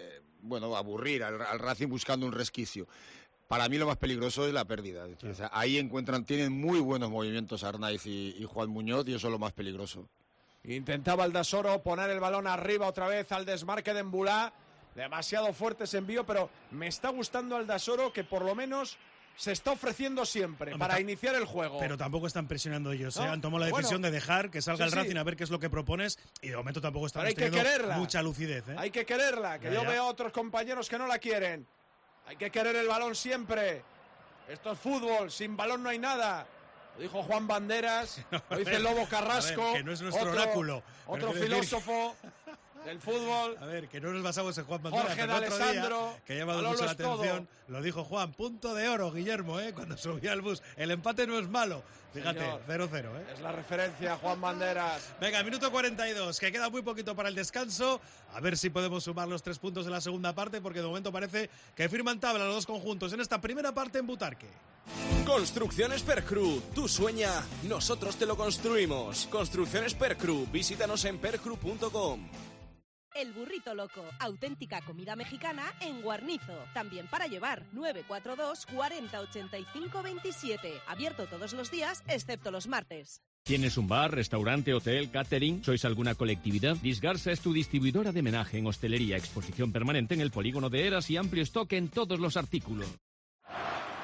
aburrir al Racing buscando un resquicio. Para mí lo más peligroso es la pérdida. O sea, ahí tienen muy buenos movimientos Arnaiz y Juan Muñoz y eso es lo más peligroso. Intentaba el Dasoro poner el balón arriba otra vez al desmarque de Embulá. Demasiado fuerte ese envío, pero me está gustando al Dasoro que por lo menos se está ofreciendo siempre para iniciar el juego. Pero tampoco están presionando ellos. ¿No? Han tomado la decisión de dejar que salga el Racing a ver qué es lo que propones y de momento tampoco estamos teniendo mucha lucidez. Hay que quererla, que yo veo a otros compañeros que no la quieren. Hay que querer el balón siempre. Esto es fútbol, sin balón no hay nada. Lo dijo Juan Banderas, lo dice Lobo Carrasco, que no es nuestro oráculo. Otro filósofo del fútbol. A ver, que no nos basamos en Juan Banderas. Jorge de Alessandro, que ha llamado mucho la atención. Lo dijo Juan, punto de oro, Guillermo, cuando subía al bus. El empate no es malo. Fíjate, 0-0, Es la referencia, Juan Banderas. Venga, minuto 42, que queda muy poquito para el descanso. A ver si podemos sumar los 3 puntos de la segunda parte, porque de momento parece que firman tabla los dos conjuntos en esta primera parte en Butarque. Construcciones Percru, tú sueña, nosotros te lo construimos. Construcciones Percru, visítanos en percru.com. El Burrito Loco, auténtica comida mexicana en Guarnizo. También para llevar, 942 40 85 27. Abierto todos los días, excepto los martes. ¿Tienes un bar, restaurante, hotel, catering? ¿Sois alguna colectividad? Disgarsa es tu distribuidora de menaje en hostelería, exposición permanente en el polígono de Eras y amplio stock en todos los artículos.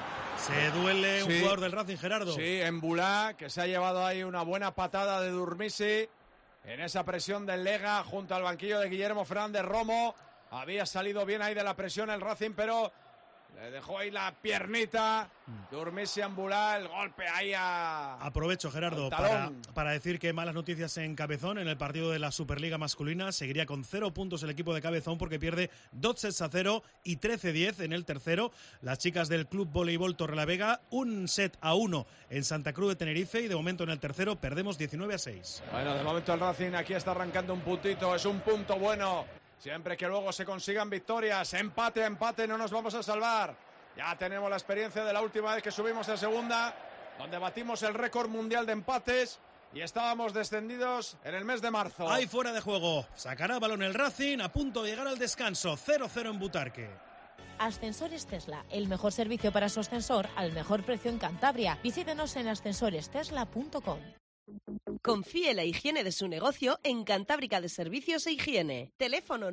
Se duele un jugador del Racing, Gerardo. Sí, Embulá, que se ha llevado ahí una buena patada de Durmisi en esa presión del Lega junto al banquillo de Guillermo Fernández Romo. Había salido bien ahí de la presión el Racing, pero le dejó ahí la piernita. Durmisi, Embulá, el golpe ahí a... Aprovecho, Gerardo, para decir que malas noticias en Cabezón. En el partido de la Superliga masculina seguiría con 0 puntos el equipo de Cabezón porque pierde 2-0 y 13-10 en el tercero. Las chicas del Club Voleibol Torrelavega, 1-1 en Santa Cruz de Tenerife, y de momento en el tercero perdemos 19-6. Bueno, de momento el Racing aquí está arrancando un puntito, es un punto bueno. Siempre que luego se consigan victorias, empate, no nos vamos a salvar. Ya tenemos la experiencia de la última vez que subimos a segunda, donde batimos el récord mundial de empates y estábamos descendidos en el mes de marzo. Ahí fuera de juego. Sacará balón el Racing, a punto de llegar al descanso. 0-0 en Butarque. Ascensores Tesla, el mejor servicio para su ascensor al mejor precio en Cantabria. Visítenos en ascensorestesla.com. Confíe la higiene de su negocio en Cantábrica de Servicios e Higiene. Teléfono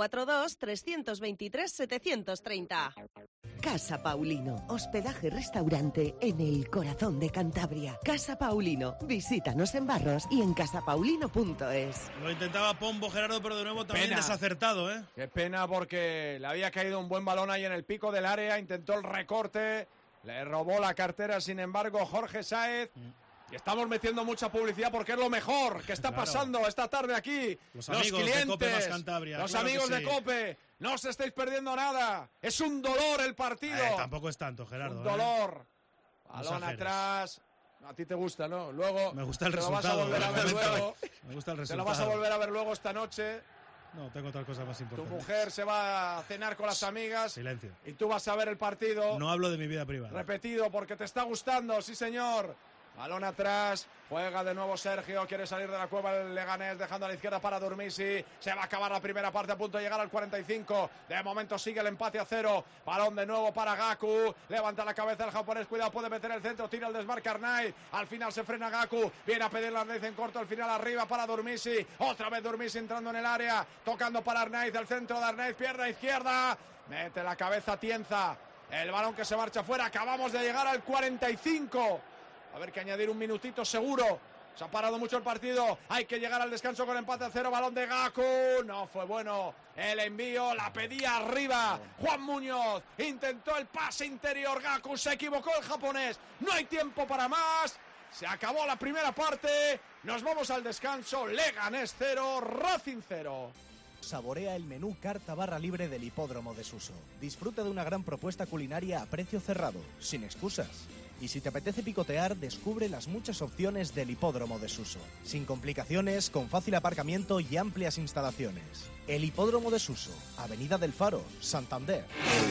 942-323-730. Casa Paulino, hospedaje-restaurante en el corazón de Cantabria. Casa Paulino, visítanos en Barros y en casapaulino.es. Lo intentaba Pombo, Gerardo, pero de nuevo también desacertado, ¿eh? Qué pena, porque le había caído un buen balón ahí en el pico del área, intentó el recorte, le robó la cartera, sin embargo, Jorge Sáez. Y estamos metiendo mucha publicidad porque es lo mejor que está pasando esta tarde aquí. Los amigos clientes, de Cope más Cantabria. Los claro amigos de Cope, no os estáis perdiendo nada. Es un dolor el partido. Tampoco es tanto, Gerardo. Un dolor. Balón atrás. A ti te gusta, ¿no? Luego me gusta el resultado. Te lo vas a volver a ver luego. Me gusta el resultado. Te lo vas a volver a ver luego esta noche. No, tengo otra cosa más importante. Tu mujer se va a cenar con las amigas. Silencio. Y tú vas a ver el partido. No hablo de mi vida privada. Repetido, porque te está gustando, sí señor. Balón atrás, juega de nuevo Sergio, quiere salir de la cueva el Leganés, dejando a la izquierda para Durmisi. Se va a acabar la primera parte, a punto de llegar al 45. De momento sigue el empate a 0. Balón de nuevo para Gaku. Levanta la cabeza el japonés, cuidado, puede meter el centro, tira el desmarque Arnaiz. Al final se frena Gaku, viene a pedir la Arnaiz en corto, al final arriba para Durmisi. Otra vez Durmisi entrando en el área, tocando para Arnaiz, el centro de Arnaiz, pierna izquierda. Mete la cabeza Tienza. El balón que se marcha fuera, acabamos de llegar al 45. A ver, que añadir un minutito seguro. Se ha parado mucho el partido. Hay que llegar al descanso con empate a 0. Balón de Gaku. No fue bueno el envío. La pedía arriba Juan Muñoz. Intentó el pase interior. Gaku se equivocó el japonés. No hay tiempo para más. Se acabó la primera parte. Nos vamos al descanso. Leganés 0, Racing 0. Saborea el menú carta barra libre del Hipódromo de Suso. Disfruta de una gran propuesta culinaria a precio cerrado, sin excusas. Y si te apetece picotear, descubre las muchas opciones del Hipódromo de Suso. Sin complicaciones, con fácil aparcamiento y amplias instalaciones. El Hipódromo de Suso, Avenida del Faro, Santander.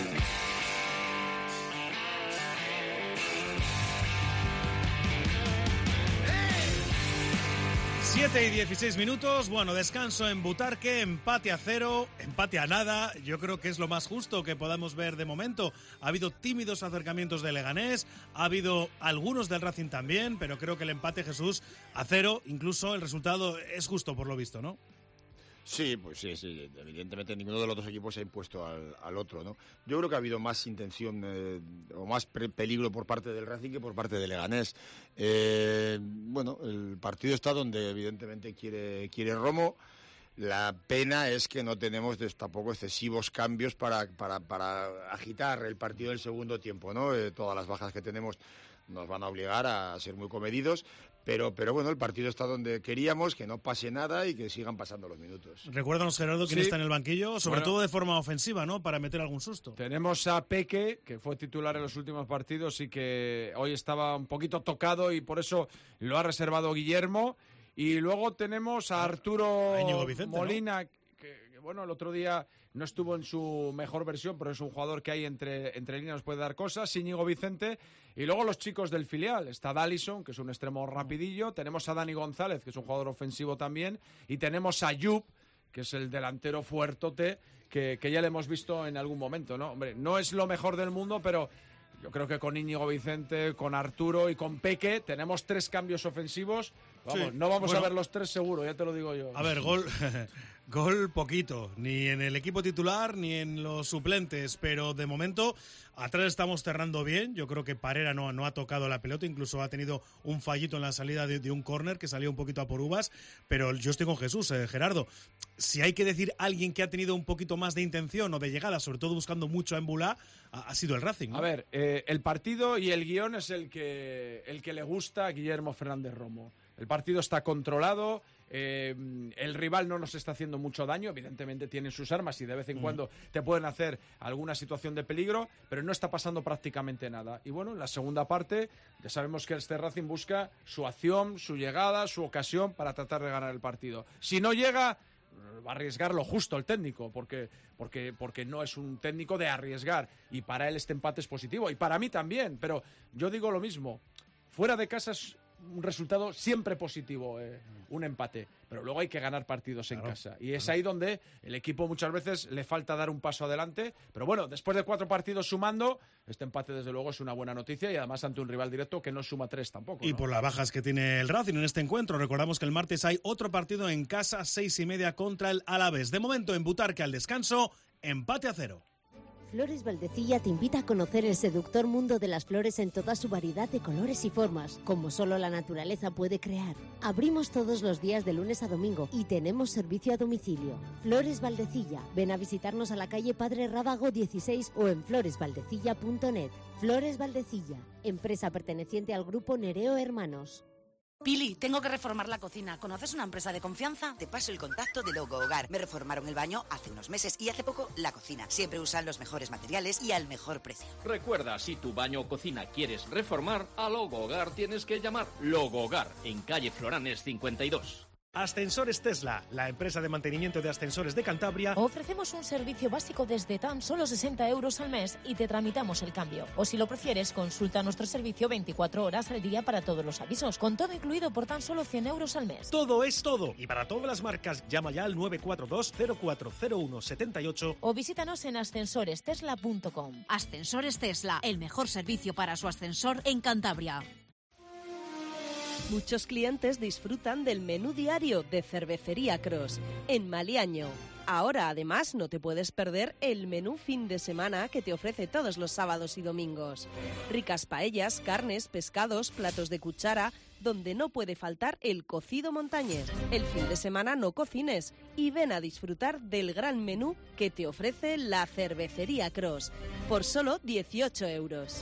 7:16. Bueno, descanso en Butarque, empate a 0, empate a nada. Yo creo que es lo más justo que podamos ver de momento. Ha habido tímidos acercamientos de Leganés, ha habido algunos del Racing también, pero creo que el empate, Jesús, a 0, incluso el resultado es justo por lo visto, ¿no? Sí, pues sí. Evidentemente ninguno de los dos equipos se ha impuesto al otro, ¿no? Yo creo que ha habido más intención o más peligro por parte del Racing que por parte del Leganés. Bueno, el partido está donde evidentemente quiere Romo. La pena es que no tenemos tampoco excesivos cambios para agitar el partido del segundo tiempo, ¿no? Todas las bajas que tenemos nos van a obligar a ser muy comedidos. Pero bueno, el partido está donde queríamos, que no pase nada y que sigan pasando los minutos. Recuérdanos, Gerardo, quién está en el banquillo, sobre todo de forma ofensiva, ¿no? Para meter algún susto. Tenemos a Peque, que fue titular en los últimos partidos y que hoy estaba un poquito tocado y por eso lo ha reservado Guillermo. Y luego tenemos a Arturo Molina, ¿no? que bueno, el otro día no estuvo en su mejor versión, pero es un jugador que hay entre líneas, nos puede dar cosas. Íñigo Vicente. Y luego los chicos del filial. Está Dallison, que es un extremo rapidillo. Tenemos a Dani González, que es un jugador ofensivo también. Y tenemos a Yup, que es el delantero fuertote, que ya le hemos visto en algún momento, ¿no? Hombre, no es lo mejor del mundo, pero yo creo que con Íñigo Vicente, con Arturo y con Peque tenemos 3 cambios ofensivos Vamos, Sí. no vamos Bueno, a ver los 3 seguro, ya te lo digo yo. A ver, gol poquito, ni en el equipo titular ni en los suplentes, pero de momento atrás estamos cerrando bien. Yo creo que Parera no ha tocado la pelota, incluso ha tenido un fallito en la salida de un córner que salió un poquito a por uvas, pero yo estoy con Jesús, Gerardo. Si hay que decir alguien que ha tenido un poquito más de intención o de llegada, sobre todo buscando mucho a Embulá, ha sido el Racing, ¿no? A ver, el partido y el guión es el que le gusta a Guillermo Fernández Romo. El partido está controlado, el rival no nos está haciendo mucho daño, evidentemente tienen sus armas y de vez en cuando te pueden hacer alguna situación de peligro, pero no está pasando prácticamente nada. Y bueno, en la segunda parte ya sabemos que este Racing busca su acción, su llegada, su ocasión para tratar de ganar el partido. Si no llega, va a arriesgar lo justo el técnico, porque no es un técnico de arriesgar, y para él este empate es positivo, y para mí también, pero yo digo lo mismo, fuera de casa es un resultado siempre positivo, un empate, pero luego hay que ganar partidos en casa, y es ahí donde el equipo muchas veces le falta dar un paso adelante, pero bueno, después de 4 partidos sumando, este empate desde luego es una buena noticia, y además ante un rival directo que no suma 3 tampoco, ¿no? Y por las bajas que tiene el Racing en este encuentro, recordamos que el martes hay otro partido en casa, 6:30 contra el Alavés. De momento en Butarque al descanso, empate a 0. Flores Valdecilla te invita a conocer el seductor mundo de las flores en toda su variedad de colores y formas, como solo la naturaleza puede crear. Abrimos todos los días de lunes a domingo y tenemos servicio a domicilio. Flores Valdecilla. Ven a visitarnos a la calle Padre Rábago 16 o en floresvaldecilla.net. Flores Valdecilla, empresa perteneciente al grupo Nereo Hermanos. Pili, tengo que reformar la cocina. ¿Conoces una empresa de confianza? Te paso el contacto de Logo Hogar. Me reformaron el baño hace unos meses y hace poco la cocina. Siempre usan los mejores materiales y al mejor precio. Recuerda, si tu baño o cocina quieres reformar, a Logo Hogar tienes que llamar. Logo Hogar, en calle Floranes 52. Ascensores Tesla, la empresa de mantenimiento de ascensores de Cantabria. Ofrecemos un servicio básico desde tan solo 60 euros al mes y te tramitamos el cambio. O si lo prefieres, consulta nuestro servicio 24 horas al día para todos los avisos, con todo incluido por tan solo 100 euros al mes. Todo es todo. Y para todas las marcas, llama ya al 942-040178 o visítanos en ascensorestesla.com. Ascensores Tesla, el mejor servicio para su ascensor en Cantabria. Muchos clientes disfrutan del menú diario de Cervecería Cross, en Maliaño. Ahora, además, no te puedes perder el menú fin de semana que te ofrece todos los sábados y domingos. Ricas paellas, carnes, pescados, platos de cuchara, donde no puede faltar el cocido montañés. El fin de semana no cocines y ven a disfrutar del gran menú que te ofrece la Cervecería Cross, por solo 18 euros.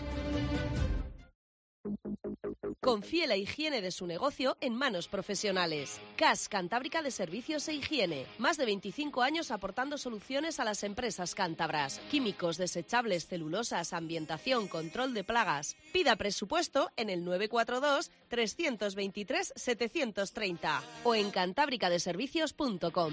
Confíe la higiene de su negocio en manos profesionales. CAS Cantábrica de Servicios e Higiene. Más de 25 años aportando soluciones a las empresas cántabras. Químicos, desechables, celulosas, ambientación, control de plagas. Pida presupuesto en el 942-323-730 o en cantábricadeservicios.com.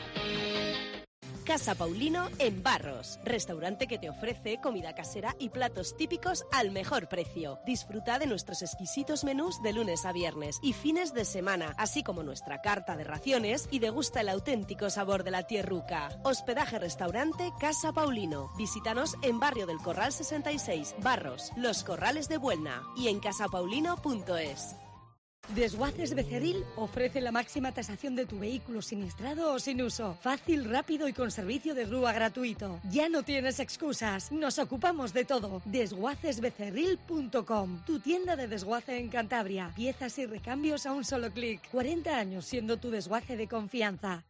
Casa Paulino en Barros, restaurante que te ofrece comida casera y platos típicos al mejor precio. Disfruta de nuestros exquisitos menús de lunes a viernes y fines de semana, así como nuestra carta de raciones y degusta el auténtico sabor de la tierruca. Hospedaje restaurante Casa Paulino. Visítanos en Barrio del Corral 66, Barros, Los Corrales de Buelna y en casapaulino.es. Desguaces Becerril ofrece la máxima tasación de tu vehículo siniestrado o sin uso. Fácil, rápido y con servicio de grúa gratuito. Ya no tienes excusas. Nos ocupamos de todo. Desguacesbecerril.com, tu tienda de desguace en Cantabria. Piezas y recambios a un solo clic. 40 años siendo tu desguace de confianza.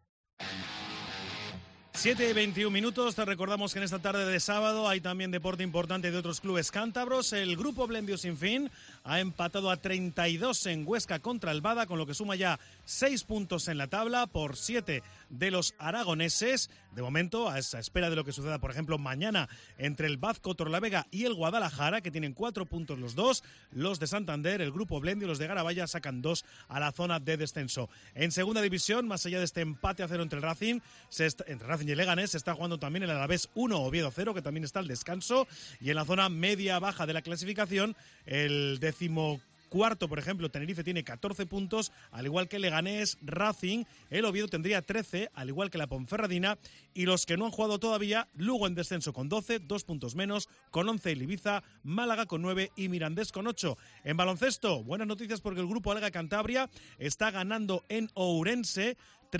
7:21. Te recordamos que en esta tarde de sábado hay también deporte importante de otros clubes cántabros. El grupo Blendio Sin Fin ha empatado a 32 en Huesca contra el Bada, con lo que suma ya 6 puntos en la tabla por 7 de los aragoneses. De momento, a esa espera de lo que suceda, por ejemplo, mañana entre el Bazco Torlavega y el Guadalajara, que tienen 4 puntos los dos. Los de Santander, el grupo Blendio y los de Garabaya sacan 2 a la zona de descenso. En segunda división, más allá de este empate a 0 entre el Racing, entre Racing y el Leganés, se está jugando también el Alavés 1, Oviedo 0, que también está al descanso. Y en la zona media-baja de la clasificación, el 14º cuarto, por ejemplo, Tenerife tiene 14 puntos, al igual que Leganés, Racing, el Oviedo tendría 13, al igual que la Ponferradina, y los que no han jugado todavía, Lugo en descenso con 12, 2 puntos menos, con 11 el Ibiza, Málaga con 9 y Mirandés con 8. En baloncesto, buenas noticias porque el grupo Alga Cantabria está ganando en Ourense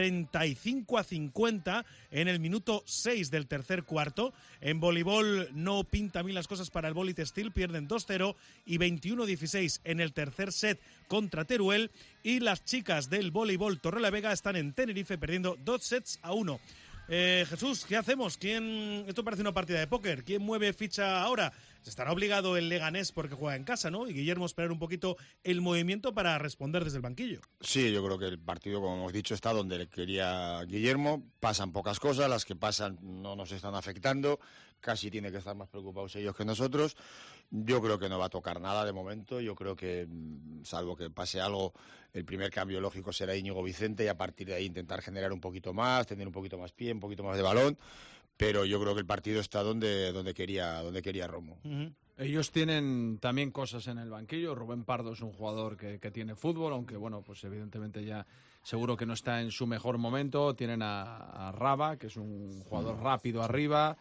35-50 en el minuto 6 del tercer cuarto. En voleibol no pinta bien las cosas para el Boli Textil, pierden 2-0 y 21-16 en el tercer set contra Teruel, y las chicas del voleibol Torrelavega están en Tenerife perdiendo 2-1. Jesús, ¿qué hacemos? Esto parece una partida de póker. ¿Quién mueve ficha ahora? Estará obligado el Leganés porque juega en casa, ¿no? Y Guillermo esperar un poquito el movimiento para responder desde el banquillo. Sí, yo creo que el partido, como hemos dicho, está donde le quería Guillermo. Pasan pocas cosas, las que pasan no nos están afectando. Casi tiene que estar más preocupados ellos que nosotros. Yo creo que no va a tocar nada de momento. Yo creo que, salvo que pase algo, el primer cambio lógico será Íñigo Vicente y a partir de ahí intentar generar un poquito más, tener un poquito más pie, un poquito más de balón. Pero yo creo que el partido está donde quería Romo. Ellos tienen también cosas en el banquillo. Rubén Pardo es un jugador que tiene fútbol, aunque bueno, pues evidentemente ya seguro que no está en su mejor momento. Tienen a Raba, que es un jugador rápido arriba.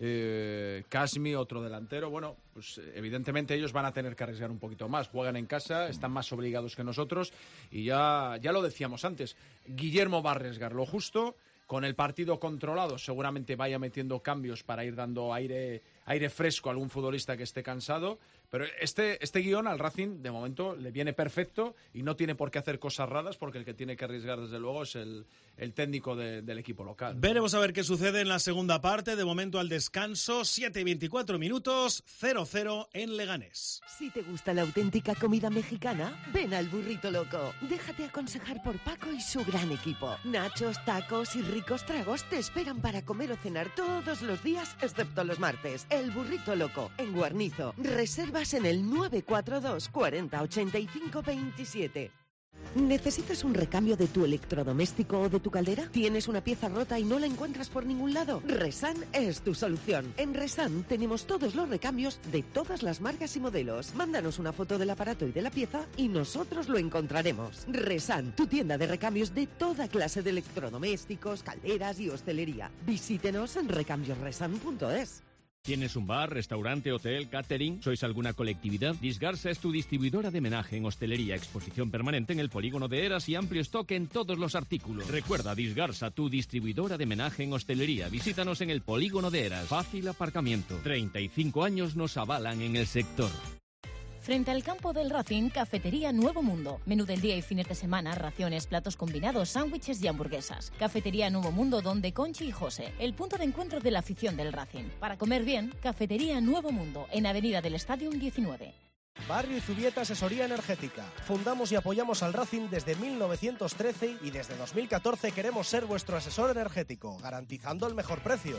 Kasmi, otro delantero. Bueno, pues evidentemente ellos van a tener que arriesgar un poquito más. Juegan en casa, están más obligados que nosotros. Y ya lo decíamos antes, Guillermo va a arriesgar lo justo. Con el partido controlado seguramente vaya metiendo cambios para ir dando aire fresco a algún futbolista que esté cansado. Pero este guión al Racing de momento le viene perfecto y no tiene por qué hacer cosas raras porque el que tiene que arriesgar desde luego es el técnico del equipo local. Veremos a ver qué sucede en la segunda parte. De momento al descanso, 7:24 minutos, 0-0 en Leganés. Si te gusta la auténtica comida mexicana, ven al Burrito Loco. Déjate aconsejar por Paco y su gran equipo. Nachos, tacos y ricos tragos te esperan para comer o cenar todos los días, excepto los martes. El Burrito Loco, en Guarnizo. Reservas en el 942 40 85 27. ¿Necesitas un recambio de tu electrodoméstico o de tu caldera? ¿Tienes una pieza rota y no la encuentras por ningún lado? Resan es tu solución. En Resan tenemos todos los recambios de todas las marcas y modelos. Mándanos una foto del aparato y de la pieza y nosotros lo encontraremos. Resan, tu tienda de recambios de toda clase de electrodomésticos, calderas y hostelería. Visítenos en recambiosresan.es. ¿Tienes un bar, restaurante, hotel, catering? ¿Sois alguna colectividad? Disgarsa es tu distribuidora de menaje en hostelería, exposición permanente en el polígono de Eras y amplio stock en todos los artículos. Recuerda, Disgarsa, tu distribuidora de menaje en hostelería. Visítanos en el polígono de Eras. Fácil aparcamiento. 35 años nos avalan en el sector. Frente al campo del Racing, Cafetería Nuevo Mundo. Menú del día y fines de semana, raciones, platos combinados, sándwiches y hamburguesas. Cafetería Nuevo Mundo, donde Conchi y José, el punto de encuentro de la afición del Racing. Para comer bien, Cafetería Nuevo Mundo, en Avenida del Stadium 19. Barrio Izubieta Asesoría Energética. Fundamos y apoyamos al Racing desde 1913 y desde 2014 queremos ser vuestro asesor energético, garantizando el mejor precio.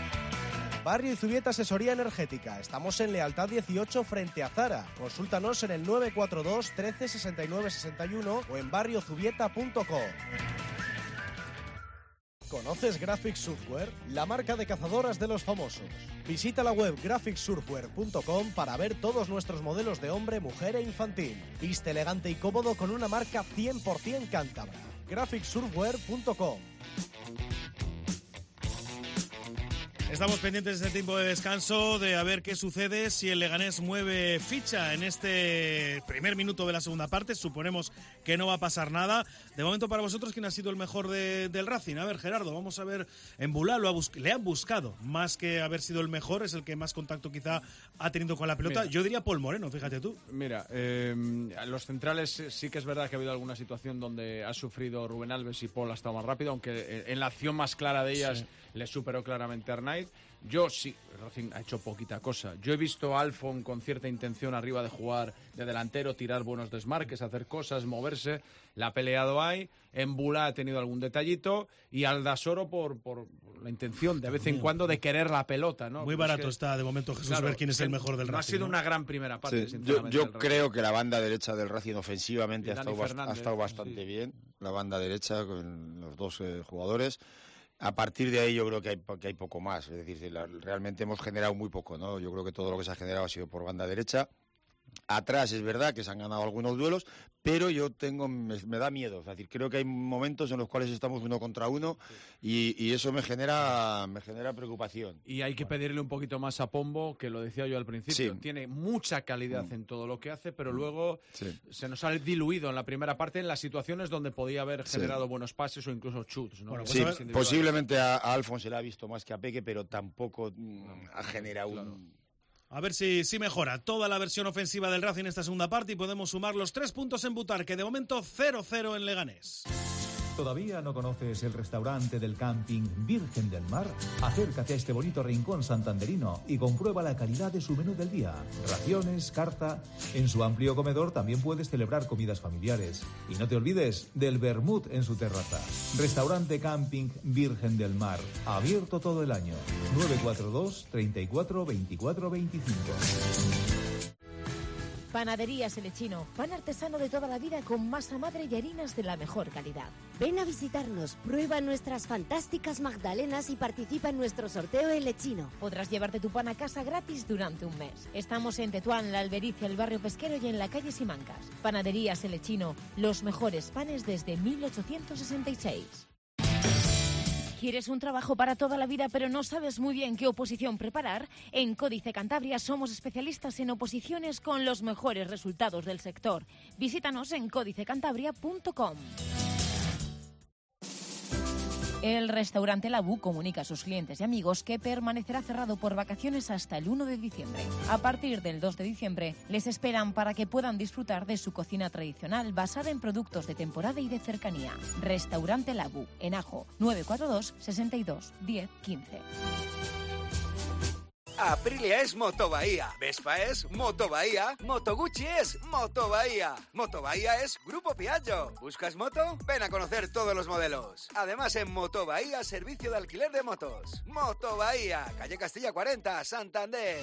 Barrio Izubieta Asesoría Energética. Estamos en Lealtad 18 frente a Zara. Consúltanos en el 942 13 69 61 o en barriozubieta.com. ¿Conoces Graphics Surfwear? La marca de cazadoras de los famosos. Visita la web graphicsurfwear.com para ver todos nuestros modelos de hombre, mujer e infantil. Viste elegante y cómodo con una marca 100% cántabra. graphicsurfwear.com. Estamos pendientes de este tiempo de descanso, de a ver qué sucede si el Leganés mueve ficha en este primer minuto de la segunda parte. Suponemos que no va a pasar nada. De momento, para vosotros, ¿quién ha sido el mejor del Racing? A ver, Gerardo, vamos a ver. En Bulá le han buscado, más que haber sido el mejor, es el que más contacto quizá ha tenido con la pelota. Mira, yo diría Paul Moreno, fíjate tú. Mira, los centrales sí que es verdad que ha habido alguna situación donde ha sufrido Rubén Alves y Paul ha estado más rápido, aunque en la acción más clara de ellas sí le superó claramente a Arnaiz. Yo sí, Racing ha hecho poquita cosa. Yo he visto a Alfon con cierta intención arriba de jugar de delantero, tirar buenos desmarques, hacer cosas, moverse. La ha peleado ahí. En Bulá ha tenido algún detallito. Y Aldasoro por la intención de vez en cuando de querer la pelota, ¿no? Muy barato está de momento, Jesús, ver quién es el mejor del Racing. No ha sido una gran primera parte, sí, sinceramente. Yo creo que la banda derecha del Racing ofensivamente ha estado bastante bien. La banda derecha con los dos jugadores. A partir de ahí yo creo que hay poco más, es decir, realmente hemos generado muy poco, ¿no? Yo creo que todo lo que se ha generado ha sido por banda derecha. Atrás es verdad que se han ganado algunos duelos, pero yo me da miedo. Es decir, creo que hay momentos en los cuales estamos 1 contra 1 y eso me genera preocupación. Y hay que pedirle un poquito más a Pombo, que lo decía yo al principio. Sí. Tiene mucha calidad en todo lo que hace, pero luego se nos ha diluido en la primera parte en las situaciones donde podía haber generado buenos pases o incluso chuts, ¿no? Bueno, sí, posiblemente a Alfon se le ha visto más que a Peque, pero tampoco ha generado un... A ver si mejora toda la versión ofensiva del Racing en esta segunda parte y podemos sumar los 3 puntos en Butarque. De momento 0-0 en Leganés. ¿Todavía no conoces el restaurante del camping Virgen del Mar? Acércate a este bonito rincón santanderino y comprueba la calidad de su menú del día. Raciones, carta... En su amplio comedor también puedes celebrar comidas familiares. Y no te olvides del vermut en su terraza. Restaurante Camping Virgen del Mar. Abierto todo el año. 942 34 24 25. Panaderías El Lechino, pan artesano de toda la vida con masa madre y harinas de la mejor calidad. Ven a visitarnos, prueba nuestras fantásticas magdalenas y participa en nuestro sorteo El Lechino. Podrás llevarte tu pan a casa gratis durante un mes. Estamos en Tetuán, La Albericia, el barrio pesquero y en la calle Simancas. Panaderías El Lechino, los mejores panes desde 1866. ¿Quieres un trabajo para toda la vida pero no sabes muy bien qué oposición preparar? En Códice Cantabria somos especialistas en oposiciones con los mejores resultados del sector. Visítanos en códicecantabria.com. El restaurante Labú comunica a sus clientes y amigos que permanecerá cerrado por vacaciones hasta el 1 de diciembre. A partir del 2 de diciembre les esperan para que puedan disfrutar de su cocina tradicional basada en productos de temporada y de cercanía. Restaurante Labú, en Ajo, 942 62 10 15. Aprilia es Moto Bahía, Vespa es Moto Bahía, Moto Guzzi es Moto Bahía. Moto Bahía es Grupo Piaggio. ¿Buscas moto? Ven a conocer todos los modelos. Además en Moto Bahía, servicio de alquiler de motos. Moto Bahía, calle Castilla 40, Santander.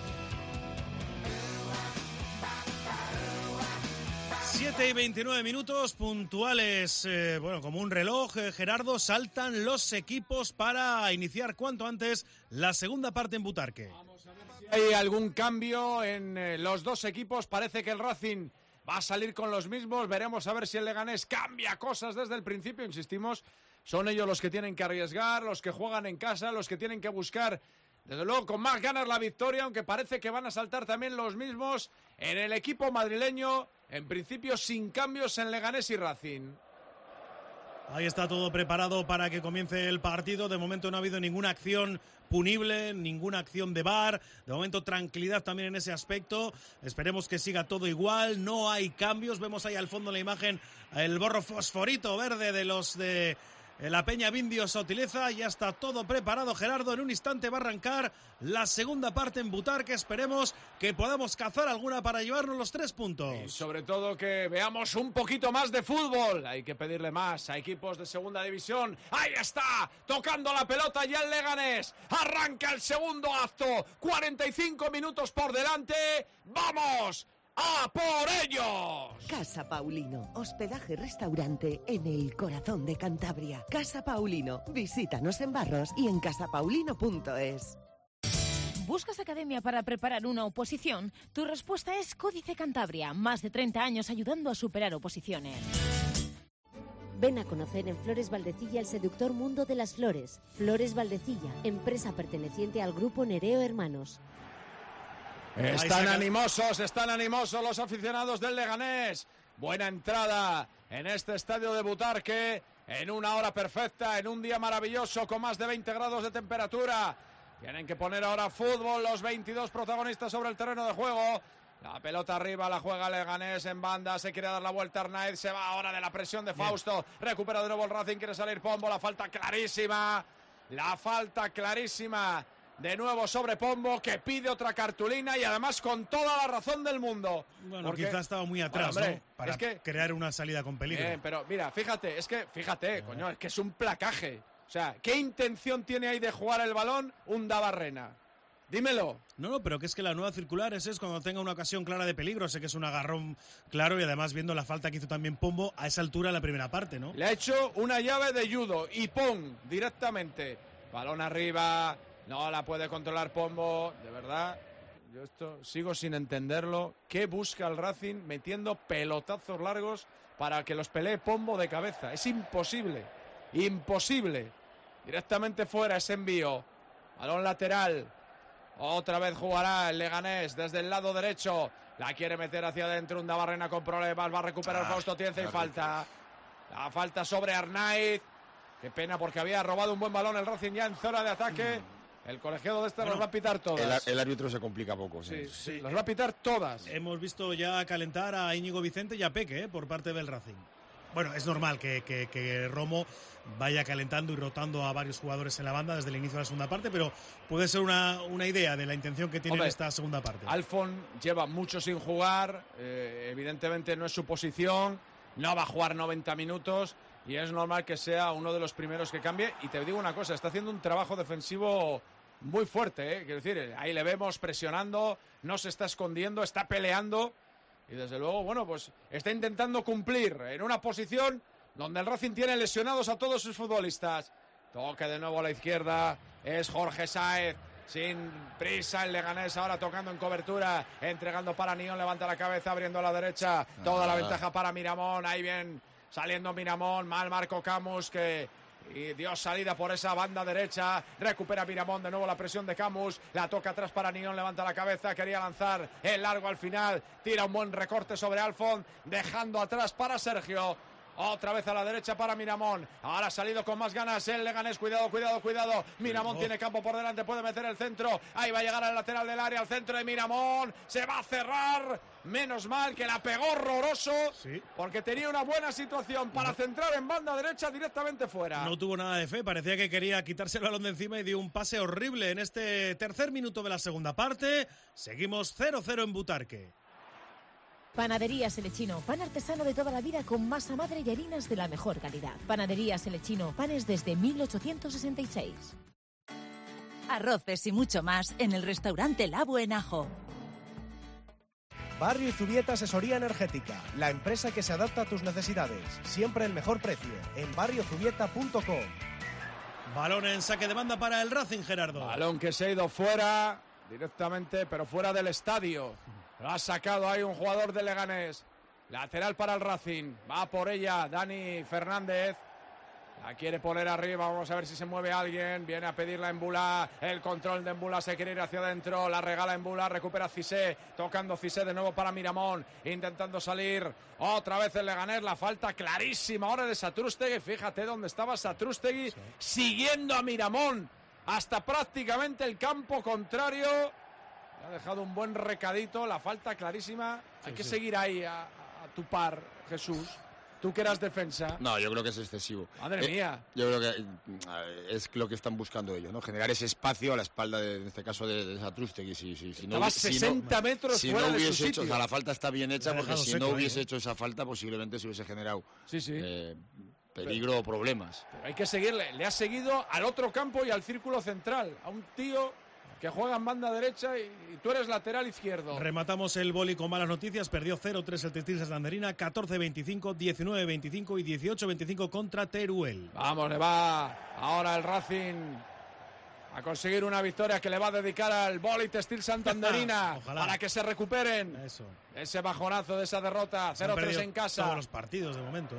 7:29 puntuales, como un reloj, Gerardo, saltan los equipos para iniciar cuanto antes la segunda parte en Butarque. Vamos a ver si hay algún cambio en los dos equipos. Parece que el Racing va a salir con los mismos. Veremos a ver si el Leganés cambia cosas desde el principio. Insistimos, son ellos los que tienen que arriesgar, los que juegan en casa, los que tienen que buscar, desde luego, con más ganas la victoria, aunque parece que van a saltar también los mismos en el equipo madrileño. En principio, sin cambios en Leganés y Racing. Ahí está todo preparado para que comience el partido. De momento no ha habido ninguna acción punible, ninguna acción de VAR. De momento tranquilidad también en ese aspecto. Esperemos que siga todo igual. No hay cambios. Vemos ahí al fondo en la imagen el borro fosforito verde de los de la Peña Vindio se utiliza. Ya está todo preparado, Gerardo. En un instante va a arrancar la segunda parte en Butarque. Esperemos que podamos cazar alguna para llevarnos los 3 puntos. Y sobre todo que veamos un poquito más de fútbol. Hay que pedirle más a equipos de segunda división. Ahí está, tocando la pelota ya el Leganés. Arranca el segundo acto. 45 minutos por delante. ¡Vamos! ¡A por ellos! Casa Paulino, hospedaje restaurante en el corazón de Cantabria. Casa Paulino, visítanos en Barros y en casapaulino.es. ¿Buscas academia para preparar una oposición? Tu respuesta es Códice Cantabria, más de 30 años ayudando a superar oposiciones. Ven a conocer en Flores Valdecilla el seductor mundo de las flores. Flores Valdecilla, empresa perteneciente al grupo Nereo Hermanos. Están animosos los aficionados del Leganés. Buena entrada en este estadio de Butarque, en una hora perfecta, en un día maravilloso con más de 20 grados de temperatura. Tienen que poner ahora fútbol los 22 protagonistas sobre el terreno de juego. La pelota arriba, la juega Leganés en banda, se quiere dar la vuelta Arnaiz, se va ahora de la presión de Fausto, recupera de nuevo el Racing, quiere salir Pombo, la falta clarísima de nuevo sobre Pombo, que pide otra cartulina y además con toda la razón del mundo. Bueno, quizás estaba muy atrás, bueno, hombre, ¿no? Para crear una salida con peligro. Pero mira, fíjate, coño, es que es un placaje. O sea, ¿qué intención tiene ahí de jugar el balón un Dabarrena? Dímelo. No, pero que es que la nueva circular es cuando tenga una ocasión clara de peligro. Sé que es un agarrón claro y además viendo la falta que hizo también Pombo a esa altura en la primera parte, ¿no? Le ha hecho una llave de judo y ¡pum! Directamente. Balón arriba, no la puede controlar Pombo, de verdad. Yo esto sigo sin entenderlo. ¿Qué busca el Racing metiendo pelotazos largos para que los pelee Pombo de cabeza? Es imposible. Imposible. Directamente fuera ese envío. Balón lateral. Otra vez jugará el Leganés desde el lado derecho. La quiere meter hacia adentro. Un Dabarrena con problemas. Va a recuperar Fausto Tienza y falta. La falta sobre Arnaiz. Qué pena porque había robado un buen balón el Racing ya en zona de ataque. El colegiado de las va a pitar todas. El árbitro se complica poco. Sí, las va a pitar todas. Hemos visto ya calentar a Íñigo Vicente y a Peque por parte del Racing. Bueno, es normal que Romo vaya calentando y rotando a varios jugadores en la banda desde el inicio de la segunda parte, pero puede ser una idea de la intención que tiene en esta segunda parte. Alfon lleva mucho sin jugar, evidentemente no es su posición, no va a jugar 90 minutos y es normal que sea uno de los primeros que cambie. Y te digo una cosa, está haciendo un trabajo defensivo muy fuerte, quiero decir, ahí le vemos presionando, no se está escondiendo, está peleando. Y desde luego, bueno, pues está intentando cumplir en una posición donde el Racing tiene lesionados a todos sus futbolistas. Toque de nuevo a la izquierda, es Jorge Sáez, sin prisa el Leganés ahora tocando en cobertura, entregando para Nión, levanta la cabeza, abriendo a la derecha, toda la ventaja para Miramón, ahí bien saliendo Miramón, mal Marco Camus que... y dio salida por esa banda derecha, recupera Miramón, de nuevo la presión de Camus, la toca atrás para Nión, levanta la cabeza, quería lanzar el largo al final, tira un buen recorte sobre Alfon, dejando atrás para Sergio. Otra vez a la derecha para Miramón. Ahora ha salido con más ganas el Leganés. Cuidado. Miramón tiene campo por delante. Puede meter el centro. Ahí va a llegar al lateral del área. Al centro de Miramón. Se va a cerrar. Menos mal que la pegó horroroso. Sí. Porque tenía una buena situación para centrar en banda derecha directamente fuera. No tuvo nada de fe. Parecía que quería quitarse el balón de encima y dio un pase horrible en este tercer minuto de la segunda parte. Seguimos 0-0 en Butarque. Panaderías El Echino, pan artesano de toda la vida con masa madre y harinas de la mejor calidad. Panaderías El Echino, panes desde 1866. Arroces y mucho más en el restaurante La Buenajo. Barrio Izubieta Asesoría Energética, la empresa que se adapta a tus necesidades. Siempre el mejor precio, en barriozubieta.com. Balón en saque de banda para el Racing, Gerardo. Balón que se ha ido fuera, directamente, pero fuera del estadio. Lo ha sacado ahí un jugador de Leganés. Lateral para el Racing. Va por ella Dani Fernández. La quiere poner arriba. Vamos a ver si se mueve alguien. Viene a pedirla Embula. El control de Embula se quiere ir hacia adentro. La regala Embula. Recupera Cissé. Tocando Cissé de nuevo para Miramón. Intentando salir. Otra vez el Leganés. La falta clarísima ahora de Satrústegui. Fíjate dónde estaba Satrústegui. Siguiendo a Miramón. Hasta prácticamente el campo contrario. Ha dejado un buen recadito, la falta clarísima. Hay que seguir ahí a tu par, Jesús. Tú que eras defensa. No, yo creo que es excesivo. Madre mía. Yo creo que es lo que están buscando ellos, ¿no? Generar ese espacio a la espalda, en este caso, de Satrústegui. Si no, 60 metros si fuera no de hubiese su hecho, sitio. o sea, la falta está bien hecha, porque si no hubiese ahí, hecho esa falta, posiblemente se hubiese generado Sí. peligro o problemas. Pero hay que seguirle. Le ha seguido al otro campo y al círculo central. A un tío que juega en banda derecha y tú eres lateral izquierdo. Rematamos el boli con malas noticias. Perdió 0-3 el Textil Santanderina, 14-25, 19-25 y 18-25 contra Teruel. Vamos, le va ahora el Racing a conseguir una victoria que le va a dedicar al boli Textil Santanderina para que se recuperen. Eso. Ese bajonazo de esa derrota. 0-3 en casa. Todos los partidos de momento.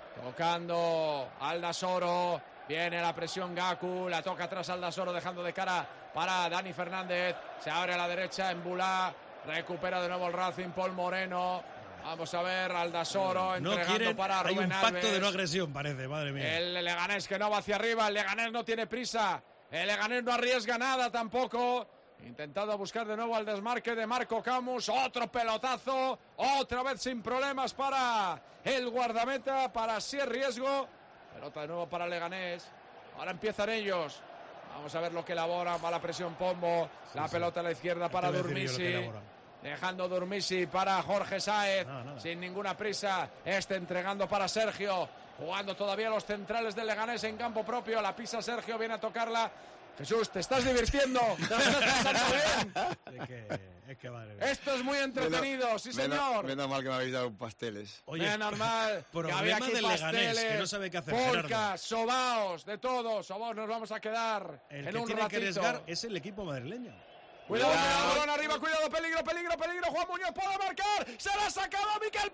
Tocando Aldasoro. Viene la presión Gaku, la toca atrás Aldasoro dejando de cara para Dani Fernández. Se abre a la derecha Embula, recupera de nuevo el Racing, Paul Moreno. Vamos a ver, Aldasoro entregando para Rubén Alves. Hay un pacto de no agresión, parece, madre mía. El Leganés que no va hacia arriba, el Leganés no tiene prisa. El Leganés no arriesga nada tampoco. Intentando buscar de nuevo al desmarque de Marco Camus. Otro pelotazo, otra vez sin problemas para el guardameta, para si es riesgo. Pelota de nuevo para Leganés. Ahora empiezan ellos. Vamos a ver lo que elabora. Va la presión Pombo. La pelota a la izquierda para Durmisi. Dejando Durmisi para Jorge Sáez. Sin ninguna prisa. Entregando para Sergio. Jugando todavía los centrales del Leganés en campo propio. La pisa Sergio. Viene a tocarla. Jesús, ¿te estás divirtiendo? ¿Te estás pasando bien? Es que vale. Esto es muy entretenido, sí señor. Menos mal que me habéis dado pasteles. Oye, normal. Problema del Leganés, que no sabe qué hacer. Polcas, sobaos, de todos. Sobaos nos vamos a quedar el en que un tiene ratito. Que arriesgar es el equipo madrileño. Cuidado, balón arriba, cuidado, peligro, Juan Muñoz puede marcar, se la ha sacado Miquel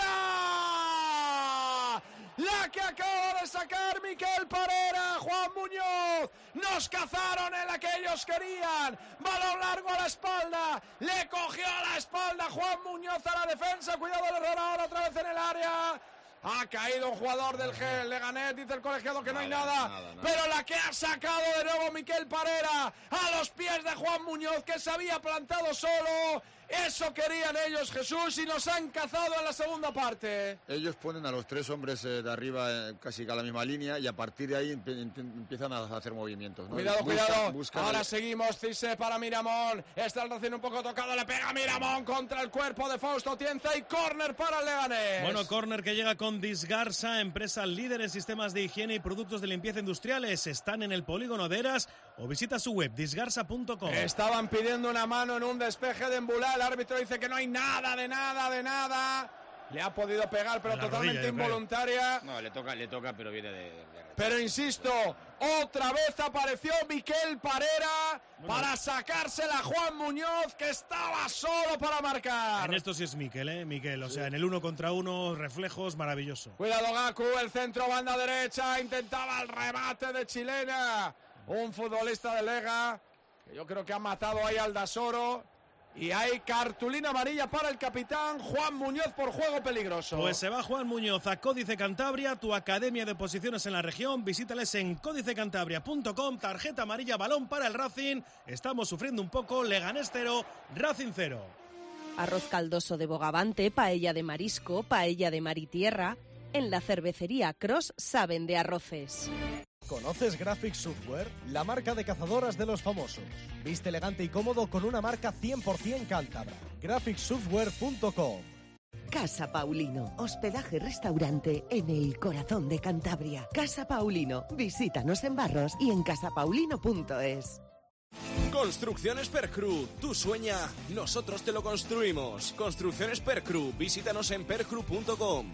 Parera. La que acaba de sacar Miquel Parera, Juan Muñoz. Nos cazaron en la que ellos querían. Balón largo a la espalda. Le cogió a la espalda Juan Muñoz a la defensa. Cuidado el error ahora otra vez en el área. Ha caído un jugador del Leganés, dice el colegiado que no hay nada. Pero la que ha sacado de nuevo Miquel Parera a los pies de Juan Muñoz, que se había plantado solo. Eso querían ellos, Jesús, y nos han cazado en la segunda parte. Ellos ponen a los 3 hombres de arriba casi a la misma línea y a partir de ahí empiezan a hacer movimientos, ¿no? Cuidado. Ahora seguimos, Cise para Miramón. Está el Racing un poco tocado, le pega Miramón contra el cuerpo de Fausto Tienza y córner para el Leganés. Bueno, córner que llega con Disgarsa, empresa líder en sistemas de higiene y productos de limpieza industriales. Están en el polígono de Eras o visita su web disgarsa.com. Estaban pidiendo una mano en un despeje de Embulá. El árbitro dice que no hay nada de nada. Le ha podido pegar, pero totalmente rodilla, involuntaria. No, le toca, pero viene de... Pero insisto, otra vez apareció Miquel Parera para sacársela a Juan Muñoz, que estaba solo para marcar. En esto sí es Miquel, o sea, en el 1 contra 1, reflejos, maravilloso. Cuidado Gaku, el centro, banda derecha, intentaba el remate de Chilena. Un futbolista de Lega, que yo creo que ha matado ahí al Dasoro. Y hay cartulina amarilla para el capitán Juan Muñoz por juego peligroso. Pues se va Juan Muñoz a Códice Cantabria, tu academia de posiciones en la región. Visítales en códicecantabria.com. Tarjeta amarilla, balón para el Racing. Estamos sufriendo un poco. Leganés 0, Racing 0. Arroz caldoso de bogavante, paella de marisco, paella de mar y tierra. En la cervecería Cross saben de arroces. ¿Conoces Graphic Software? La marca de cazadoras de los famosos. Viste elegante y cómodo con una marca 100% cántabra. graphicsoftware.com. Casa Paulino, hospedaje restaurante en el corazón de Cantabria. Casa Paulino, visítanos en Barros y en casapaulino.es. Construcciones Percru, tú sueña, nosotros te lo construimos. Construcciones Percru, visítanos en percru.com.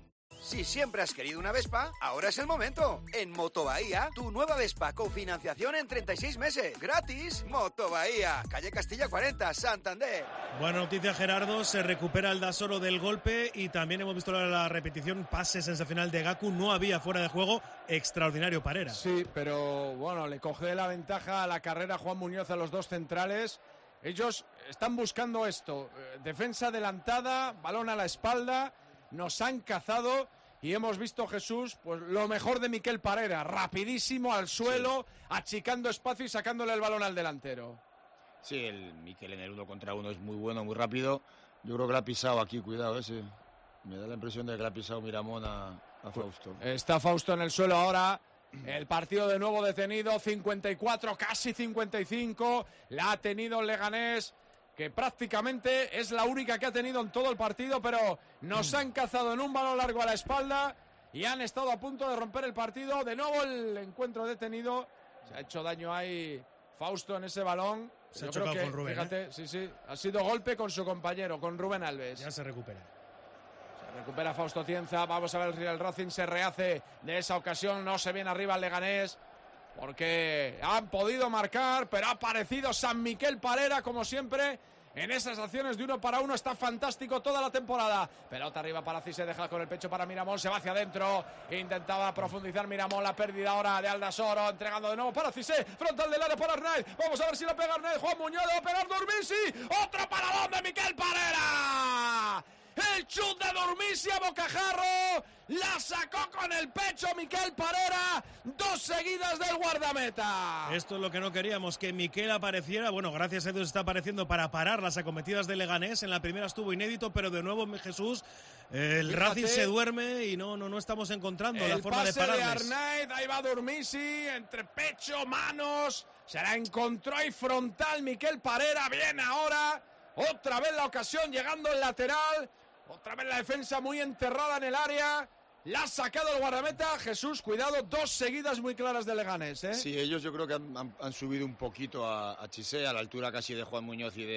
Si siempre has querido una Vespa, ahora es el momento. En Motobahía, tu nueva Vespa con financiación en 36 meses. ¡Gratis! Motobahía, calle Castilla 40, Santander. Buena noticia, Gerardo. Se recupera el Dasoro del golpe y también hemos visto la repetición. Pase sensacional de Gaku. No había fuera de juego. Extraordinario Parera. Sí, pero bueno, le coge la ventaja a la carrera Juan Muñoz a los dos centrales. Ellos están buscando esto. Defensa adelantada, balón a la espalda. Nos han cazado y hemos visto, Jesús, pues lo mejor de Miquel Parera, rapidísimo al suelo, achicando espacio y sacándole el balón al delantero. Sí, el Miquel en el 1 contra 1 es muy bueno, muy rápido. Yo creo que le ha pisado aquí, cuidado ese. Me da la impresión de que le ha pisado Miramón a Fausto. Está Fausto en el suelo ahora. El partido de nuevo detenido, 54, casi 55. La ha tenido el Leganés, que prácticamente es la única que ha tenido en todo el partido, pero nos han cazado en un balón largo a la espalda y han estado a punto de romper el partido. De nuevo el encuentro detenido. Se ha hecho daño ahí Fausto en ese balón. Se ha chocado con Rubén. Fíjate, sí, ha sido golpe con su compañero, con Rubén Alves. Ya se recupera. Se recupera Fausto Tienza. Vamos a ver si el Racing se rehace de esa ocasión. No se viene arriba el Leganés, porque han podido marcar, pero ha aparecido San Miquel Parera, como siempre, en esas acciones de 1 para 1. Está fantástico toda la temporada. Pelota arriba para Cise, deja con el pecho para Miramón, se va hacia adentro. Intentaba profundizar Miramón, la pérdida ahora de Aldasoro, entregando de nuevo para Cise, frontal del área para Arnaiz. Vamos a ver si la pega Arnaiz. Juan Muñoz, va a pegar Durmisi. Otro paradón de Miquel Parera. El chut de Durmisi a bocajarro. La sacó con el pecho Miquel Parera. 2 seguidas del guardameta. Esto es lo que no queríamos, que Miquel apareciera. Bueno, gracias a Dios está apareciendo para parar las acometidas de Leganés. En la primera estuvo inédito, pero de nuevo, Jesús, el Racing se duerme y no estamos encontrando la forma de pararles. El pase de Arnaiz, ahí va Durmisi, entre pecho, manos. Se la encontró ahí frontal Miquel Parera. Bien ahora. Otra vez la ocasión, llegando el lateral. Otra vez la defensa muy enterrada en el área. La ha sacado el guardameta. Jesús, cuidado, 2 seguidas muy claras de Leganés, ¿eh? Sí, ellos yo creo que han subido un poquito a Chisé, a la altura casi de Juan Muñoz y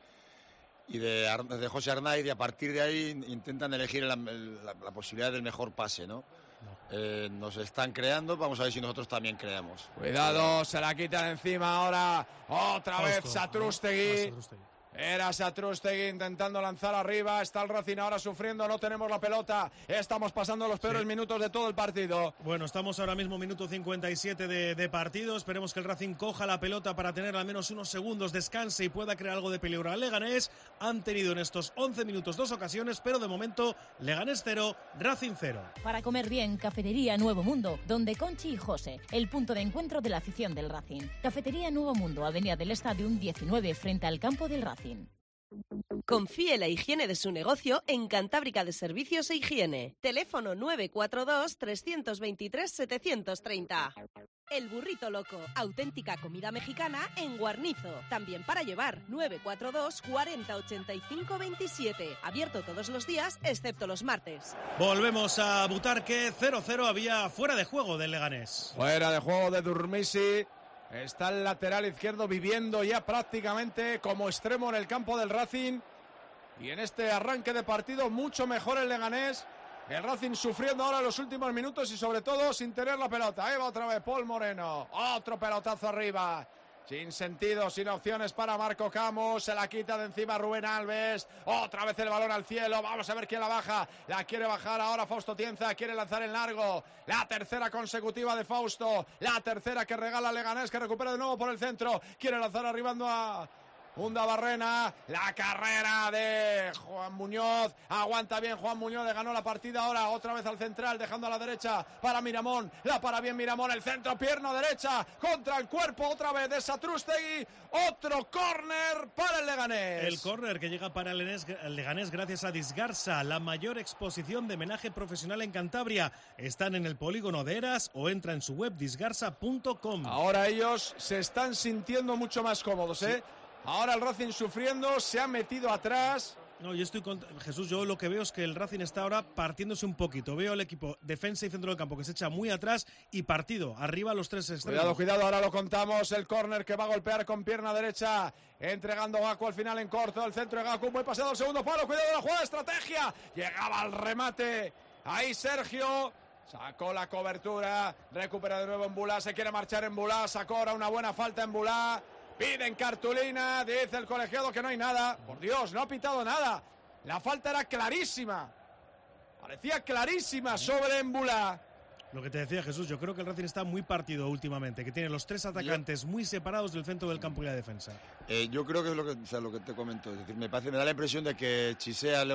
de José Arnaiz, y a partir de ahí intentan elegir la posibilidad del mejor pase, ¿no? nos están creando, vamos a ver si nosotros también creamos. Cuidado, se la quita de encima ahora, otra vez Satrústegui. Era Satrústegui intentando lanzar arriba. Está el Racing ahora sufriendo. No tenemos la pelota. Estamos pasando los peores minutos de todo el partido. Bueno, estamos ahora mismo minuto 57 de partido. Esperemos que el Racing coja la pelota para tener al menos unos segundos, descanse y pueda crear algo de peligro al Leganés. Han tenido en estos 11 minutos 2 ocasiones, pero de momento Leganés 0, Racing 0. Para comer bien, Cafetería Nuevo Mundo, donde Conchi y José, el punto de encuentro de la afición del Racing. Cafetería Nuevo Mundo, Avenida del Stadium 19, frente al campo del Racing. Confíe la higiene de su negocio en Cantábrica de Servicios e Higiene. Teléfono 942-323-730. El Burrito Loco, auténtica comida mexicana en Guarnizo. También para llevar, 942 40 85 27. Abierto todos los días, excepto los martes. Volvemos a Butarque, 0-0, había fuera de juego del Leganés. Fuera de juego de Durmisi. Está el lateral izquierdo viviendo ya prácticamente como extremo en el campo del Racing. Y en este arranque de partido mucho mejor el Leganés. El Racing sufriendo ahora los últimos minutos y sobre todo sin tener la pelota. Ahí va otra vez Paul Moreno. Otro pelotazo arriba. Sin sentido, sin opciones para Marco Camus. Se la quita de encima Rubén Alves. Otra vez el balón al cielo. Vamos a ver quién la baja. La quiere bajar ahora Fausto Tienza. Quiere lanzar en largo. La tercera consecutiva de Fausto. La tercera que regala Leganés, que recupera de nuevo por el centro. Quiere lanzar arribando a Undabarrena. La carrera de Juan Muñoz. Aguanta bien Juan Muñoz. Le ganó la partida ahora. Otra vez al central. Dejando a la derecha para Miramón. La para bien Miramón. El centro, pierna derecha. Contra el cuerpo otra vez de Satrústegui. Otro córner para el Leganés. El córner que llega para el Leganés gracias a Disgarsa. La mayor exposición de menaje profesional en Cantabria. Están en el polígono de Eras o entra en su web disgarsa.com. Ahora ellos se están sintiendo mucho más cómodos, ¿eh? Sí. Ahora el Racing sufriendo, se ha metido atrás. No, yo estoy con Jesús, yo lo que veo es que el Racing está ahora partiéndose un poquito. Veo al equipo defensa y centro del campo que se echa muy atrás y partido, arriba los tres extremos. Cuidado, ahora lo contamos, el córner que va a golpear con pierna derecha, entregando Gaku al final en corto, el centro de Gaku, muy pasado al segundo palo, cuidado de la jugada de estrategia, llegaba al remate, ahí Sergio. Sacó la cobertura, recupera de nuevo en Bulá, se quiere marchar en Bulá, sacó ahora una buena falta en Bulá. Piden cartulina, dice el colegiado que no hay nada. Por Dios, no ha pitado nada. La falta era clarísima. Parecía clarísima sobre Embulá. Lo que te decía Jesús, yo creo que el Racing está muy partido últimamente, que tiene los tres atacantes muy separados del centro del campo y la defensa. Yo creo que es lo que te comento. Es decir, me da la impresión de que Chisé ha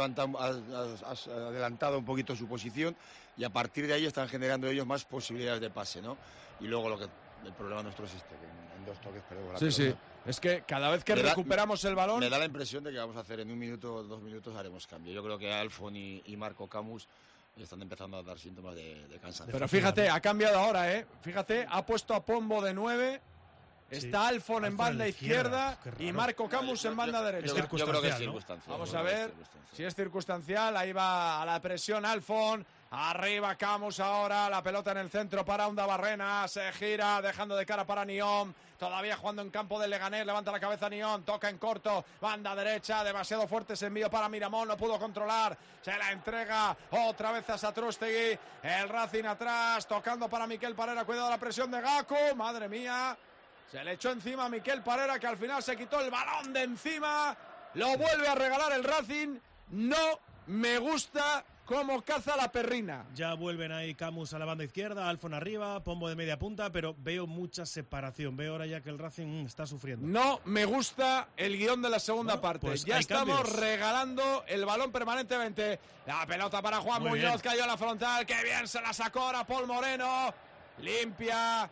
adelantado un poquito su posición y a partir de ahí están generando ellos más posibilidades de pase, ¿no? Y luego el problema nuestro es que en 2 toques perdemos la pelota. Sí. Es que cada vez que recuperamos el balón... Me da la impresión de que vamos a hacer en 1 minuto o 2 minutos haremos cambio. Yo creo que Alfon y Marco Camus están empezando a dar síntomas de cansancio. Pero fíjate, ha cambiado ahora, ¿eh? Fíjate, ha puesto a Pombo de 9... Está Alfon en banda izquierda y Marco Camus en banda derecha. Yo creo que es circunstancial. Vamos a ver si es circunstancial. Ahí va a la presión Alfon. Arriba Camus ahora. La pelota en el centro para Undabarrena. Se gira dejando de cara para Nión. Todavía jugando en campo del Leganés. Levanta la cabeza Nión. Toca en corto. Banda derecha. Demasiado fuerte ese envío para Miramón. No pudo controlar. Se la entrega otra vez a Satrústegui. El Racing atrás. Tocando para Miquel Parera. Cuidado la presión de Gaku. Madre mía. Se le echó encima a Miquel Parera, que al final se quitó el balón de encima. Lo vuelve a regalar el Racing. No me gusta cómo caza la perrina. Ya vuelven ahí Camus a la banda izquierda, Alfon arriba, Pombo de media punta, pero veo mucha separación. Veo ahora ya que el Racing está sufriendo. No me gusta el guión de la segunda parte. Pues ya estamos cambios. Regalando el balón permanentemente. La pelota para Juan Muy Muñoz, bien. cayó a la frontal. Qué bien se la sacó ahora Paul Moreno. Limpia.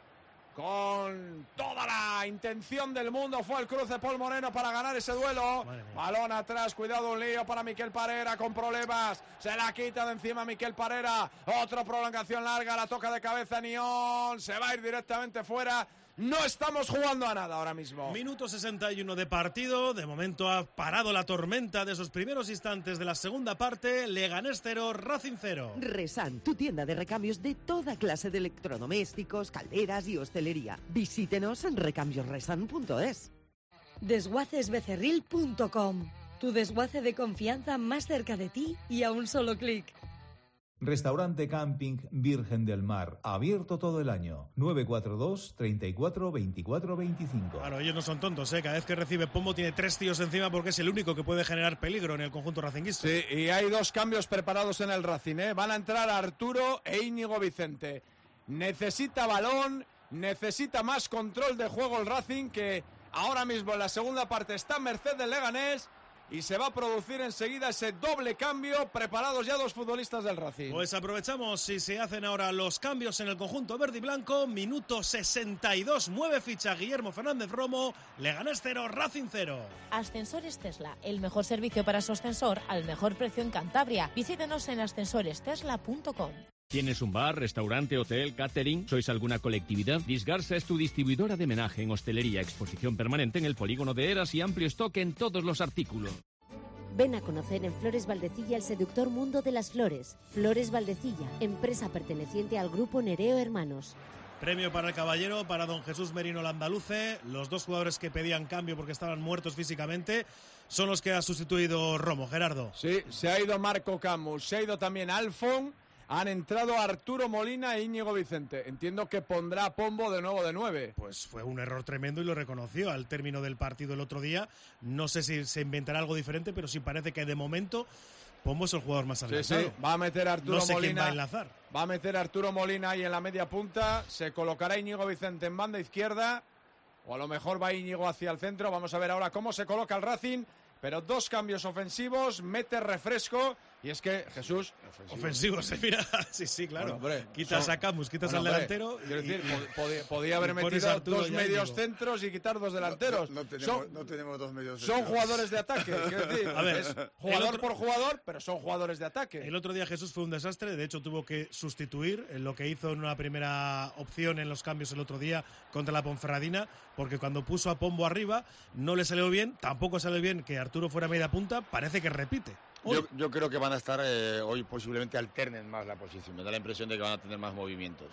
Con toda la intención del mundo fue el cruce Paul Moreno para ganar ese duelo. Balón atrás, cuidado, un lío para Miquel Parera con problemas. Se la quita de encima Miquel Parera. Otra prolongación larga, la toca de cabeza Nión. Se va a ir directamente fuera. No estamos jugando a nada ahora mismo. Minuto 61 de partido. De momento ha parado la tormenta de esos primeros instantes de la segunda parte. Leganés 0, Racing 0. Resan, tu tienda de recambios de toda clase de electrodomésticos, calderas y hostelería. Visítenos en recambiosresan.es. Desguacesbecerril.com. Tu desguace de confianza más cerca de ti y a un solo clic. Restaurante Camping Virgen del Mar, abierto todo el año. 942 34 24 25. Claro, ellos no son tontos, Cada vez que recibe Pombo tiene 3 tíos encima porque es el único que puede generar peligro en el conjunto racinguista. Sí, y hay 2 cambios preparados en el Racing, Van a entrar Arturo e Íñigo Vicente. Necesita balón, necesita más control de juego el Racing, que ahora mismo en la segunda parte está en merced del Leganés. Y se va a producir enseguida ese doble cambio. Preparados ya 2 futbolistas del Racing. Pues aprovechamos y se hacen ahora los cambios en el conjunto verde y blanco. Minuto 62. Mueve ficha Guillermo Fernández Romo. Leganés 0, Racing 0. Ascensores Tesla. El mejor servicio para su ascensor al mejor precio en Cantabria. Visítenos en ascensorestesla.com. ¿Tienes un bar, restaurante, hotel, catering? ¿Sois alguna colectividad? Disgarsa es tu distribuidora de menaje en hostelería, exposición permanente en el polígono de Eras y amplio stock en todos los artículos. Ven a conocer en Flores Valdecilla el seductor mundo de las flores. Flores Valdecilla, empresa perteneciente al grupo Nereo Hermanos. Premio para el caballero, para don Jesús Merino Landaluce. Los 2 jugadores que pedían cambio porque estaban muertos físicamente son los que ha sustituido Romo. Gerardo. Sí, se ha ido Marco Camus, se ha ido también Alfon. Han entrado Arturo Molina e Íñigo Vicente. Entiendo que pondrá a Pombo de nuevo de 9. Pues fue un error tremendo y lo reconoció al término del partido el otro día. No sé si se inventará algo diferente, pero sí parece que de momento Pombo es el jugador más adelantado. Sí, va a meter a Arturo Molina. Quién va a enlazar. Va a meter a Arturo Molina ahí en la media punta. Se colocará Íñigo Vicente en banda izquierda. O a lo mejor va Íñigo hacia el centro. Vamos a ver ahora cómo se coloca el Racing. Pero 2 cambios ofensivos, mete refresco. Y es que, Jesús... Ofensivo, se mira. Sí, claro. Bueno, hombre, quitas a Camus, quitas al delantero. Quiero decir, podía haber metido 2 medios centros y quitar 2 delanteros. No tenemos 2 medios centros. Son jugadores de ataque. Quiero decir, a ver, es jugador por jugador, pero son jugadores de ataque. El otro día Jesús fue un desastre. De hecho, tuvo que sustituir en lo que hizo en una primera opción en los cambios el otro día contra la Ponferradina, porque cuando puso a Pombo arriba no le salió bien. Tampoco salió bien que Arturo fuera media punta. Parece que repite. Yo creo que van a estar hoy posiblemente alternen más la posición. Me da la impresión de que van a tener más movimientos.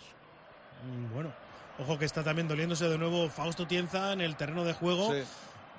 Bueno, ojo que está también doliéndose de nuevo Fausto Tienza en el terreno de juego. Sí.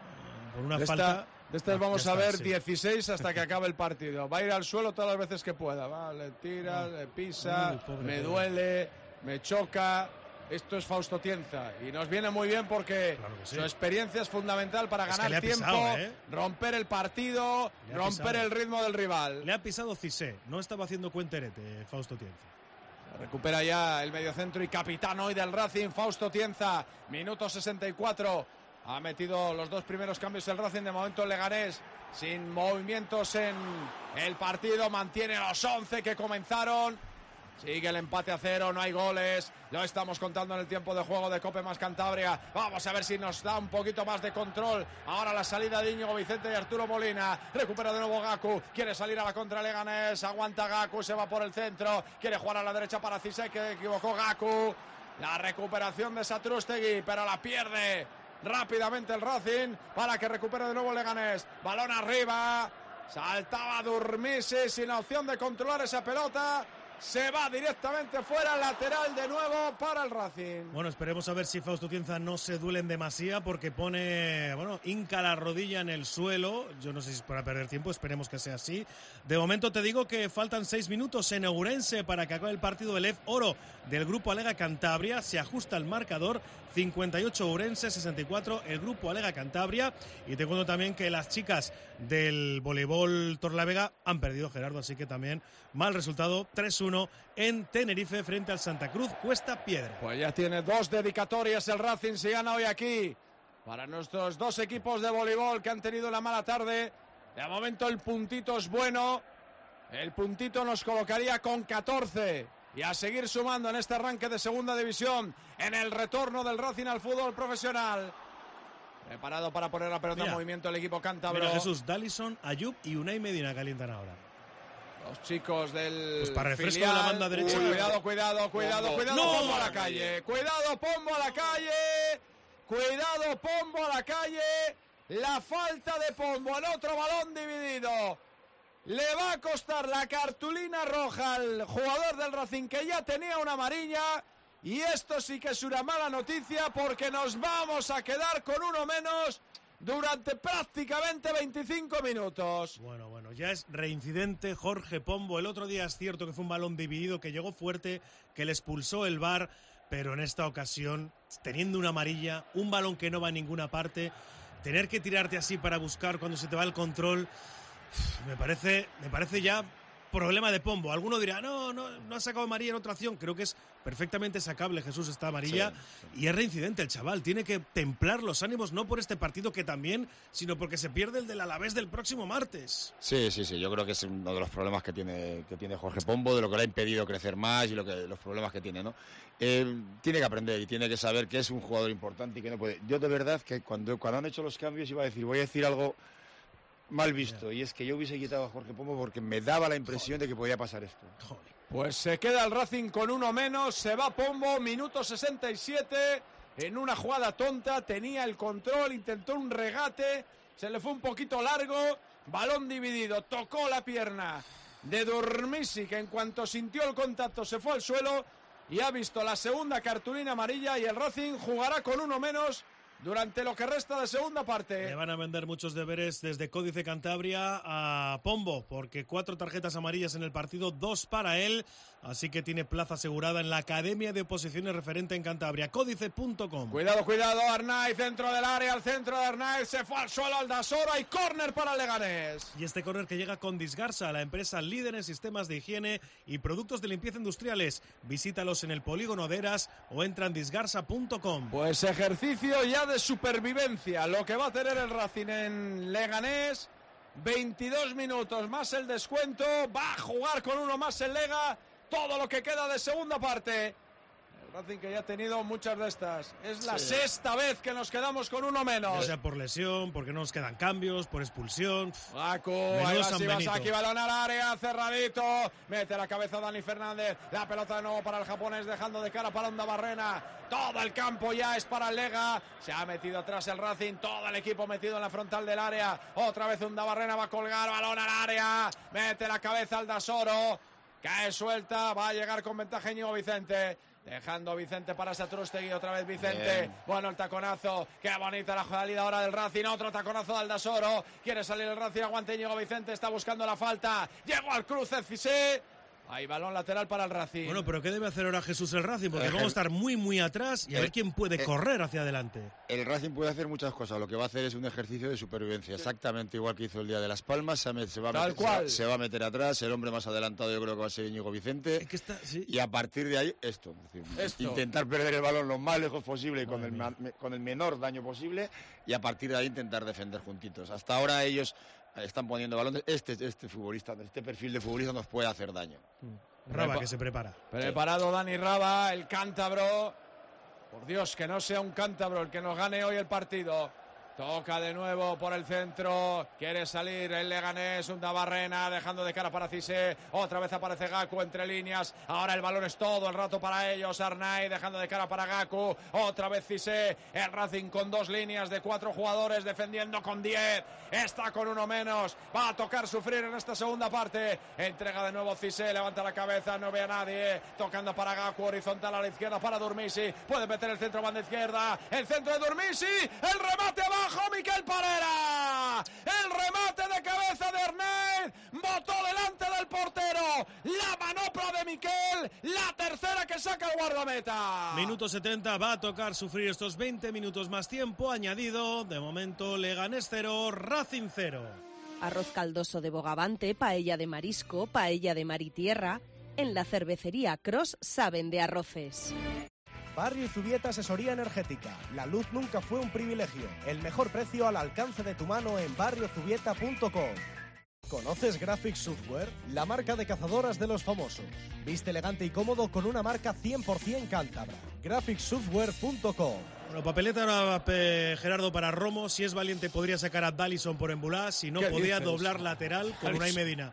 Por una falta. De estas vamos a ver 16 hasta que acabe el partido. Va a ir al suelo todas las veces que pueda. Va, le tira, le pisa, me duele, me choca. Esto es Fausto Tienza y nos viene muy bien porque su experiencia es fundamental para ganar tiempo, romper el partido, romper el ritmo del rival. Le ha pisado Cissé, no estaba haciendo cuenterete Fausto Tienza. Recupera ya el mediocentro y capitán hoy del Racing, Fausto Tienza, minuto 64. Ha metido los 2 primeros cambios el Racing, de momento el Leganés sin movimientos en el partido, mantiene los 11 que comenzaron. Sigue el empate a 0, no hay goles. Lo estamos contando en el tiempo de juego de Cope más Cantabria. Vamos a ver si nos da un poquito más de control. Ahora la salida de Íñigo Vicente y Arturo Molina. Recupera de nuevo Gaku. Quiere salir a la contra Leganés. Aguanta Gaku, se va por el centro. Quiere jugar a la derecha para Cissé, que equivocó Gaku. La recuperación de Satrústegui, pero la pierde rápidamente el Racing para que recupere de nuevo Leganés. Balón arriba. Saltaba Durmisi sin opción de controlar esa pelota. Se va directamente fuera, lateral de nuevo para el Racing. Bueno, esperemos a ver si Fausto Tienza no se duele en demasía porque hinca la rodilla en el suelo. Yo no sé si es para perder tiempo, esperemos que sea así. De momento te digo que faltan 6 minutos en Ourense para que acabe el partido del EF Oro del Grupo Alega Cantabria. Se ajusta el marcador, 58 Ourense, 64 el Grupo Alega Cantabria. Y te cuento también que las chicas del voleibol Torlavega han perdido, Gerardo, así que también mal resultado, 3-1 en Tenerife frente al Santa Cruz Cuesta Piedra. Pues ya tiene 2 dedicatorias el Racing, si gana hoy aquí, para nuestros 2 equipos de voleibol que han tenido la mala tarde. De momento el puntito es bueno, el puntito nos colocaría con 14 y a seguir sumando en este arranque de segunda división, en el retorno del Racing al fútbol profesional. Preparado para poner la pelota en movimiento el equipo cántabro. Mira, Jesús, Dallison, Ayub y Unai Medina calientan ahora. Los chicos del para refresco filial. De la banda derecha. Cuidado, ¡No! Pombo a la calle. Cuidado, Pombo a la calle. Cuidado, Pombo a la calle. La falta de Pombo en otro balón dividido. Le va a costar la cartulina roja al jugador del Racing, que ya tenía una amarilla. Y esto sí que es una mala noticia porque nos vamos a quedar con uno menos durante prácticamente 25 minutos. Bueno, ya es reincidente Jorge Pombo. El otro día es cierto que fue un balón dividido, que llegó fuerte, que le expulsó el VAR, pero en esta ocasión, teniendo una amarilla, un balón que no va a ninguna parte, tener que tirarte así para buscar cuando se te va el control, me parece ya problema de Pombo. Alguno dirá, no ha sacado amarilla en otra acción. Creo que es perfectamente sacable, Jesús, esta amarilla. Sí. Y es reincidente el chaval. Tiene que templar los ánimos, no por este partido que también, sino porque se pierde el del Alavés del próximo martes. Sí. Yo creo que es uno de los problemas que tiene Jorge Pombo, de lo que le ha impedido crecer más y los problemas que tiene, ¿no? Tiene que aprender y tiene que saber que es un jugador importante y que no puede. Yo de verdad que cuando han hecho los cambios voy a decir algo mal visto, y es que yo hubiese quitado a Jorge Pombo porque me daba la impresión de que podía pasar esto. Pues se queda el Racing con uno menos, se va Pombo, minuto 67, en una jugada tonta, tenía el control, intentó un regate, se le fue un poquito largo, balón dividido, tocó la pierna de Durmisi, que en cuanto sintió el contacto se fue al suelo y ha visto la segunda cartulina amarilla, y el Racing jugará con uno menos durante lo que resta de segunda parte. Le van a vender muchos deberes desde Códice Cantabria a Pombo, porque 4 tarjetas amarillas en el partido, 2 para él, así que tiene plaza asegurada en la Academia de Oposiciones referente en Cantabria, códice.com. Cuidado, Arnaiz, centro del área, al centro de Arnaiz, se fue al suelo Aldasoro y córner para Leganés. Y este córner que llega con Disgarsa, la empresa líder en sistemas de higiene y productos de limpieza industriales. Visítalos en el polígono de Eras o entra en disgarsa.com. Pues ejercicio ya de supervivencia lo que va a tener el Racing en Leganés. 22 minutos más el descuento, va a jugar con uno más el Lega, todo lo que queda de segunda parte. El Racing que ya ha tenido muchas de estas, es la sexta vez que nos quedamos con uno menos. Ya sea por lesión, porque no nos quedan cambios, por expulsión. Gaku, aquí balón al área, cerradito, mete la cabeza Dani Fernández, la pelota de nuevo para el japonés, dejando de cara para Onda Barrena. Todo el campo ya es para el Lega, se ha metido atrás el Racing, todo el equipo metido en la frontal del área, otra vez Onda Barrena va a colgar, balón al área, mete la cabeza Aldasoro, cae suelta, va a llegar con ventaja Íñigo Vicente. Dejando Vicente para Satrústegui, otra vez Vicente. Bien. Bueno, el taconazo, qué bonita la salida ahora del Racing, otro taconazo de Aldasoro. Quiere salir el Racing, aguante Íñigo Vicente, está buscando la falta. Llegó al cruce Cissé. Hay balón lateral para el Racing. Bueno, pero ¿qué debe hacer ahora Jesús el Racing? Porque vamos a estar muy atrás y a ver quién puede correr hacia adelante. El Racing puede hacer muchas cosas. Lo que va a hacer es un ejercicio de supervivencia, exactamente igual que hizo el día de Las Palmas. Se va a meter atrás. El hombre más adelantado yo creo que va a ser Íñigo Vicente. Y a partir de ahí, esto. Intentar perder el balón lo más lejos posible y con el menor daño posible. Y a partir de ahí intentar defender juntitos. Hasta ahora ellos están poniendo balones. Este futbolista, este perfil de futbolista nos puede hacer daño. Raba que se prepara. Preparado Dani Raba, el cántabro. Por Dios, que no sea un cántabro el que nos gane hoy el partido. Toca de nuevo por el centro, quiere salir el Leganés, Onda Barrena, dejando de cara para Cissé, otra vez aparece Gaku entre líneas, ahora el balón es todo el rato para ellos, Arnaiz dejando de cara para Gaku, otra vez Cissé, el Racing con 2 líneas de 4 jugadores, defendiendo con 10, está con uno menos, va a tocar sufrir en esta segunda parte, entrega de nuevo Cissé, levanta la cabeza, no ve a nadie, tocando para Gaku, horizontal a la izquierda para Durmisi, puede meter el centro, banda izquierda, el centro de Durmisi, el remate abajo, Miquel Parera, el remate de cabeza de Arnaiz, botó delante del portero, la manopla de Miquel, la tercera que saca el guardameta. Minuto 70, va a tocar sufrir estos 20 minutos más tiempo añadido, de momento Leganés 0, Racing 0. Arroz caldoso de bogavante, paella de marisco, paella de mar y tierra. En la cervecería Cross saben de arroces. Barrio Zubieta Asesoría Energética. La luz nunca fue un privilegio. El mejor precio al alcance de tu mano en barriozubieta.com. ¿Conoces Graphics Software? La marca de cazadoras de los famosos. Viste elegante y cómodo con una marca 100% cántabra. Graphicssoftware.com. Bueno, papeleta ahora, Gerardo, para Romo. Si es valiente podría sacar a Dallison por Embulá. Si no, podría doblar lateral con Unai Medina.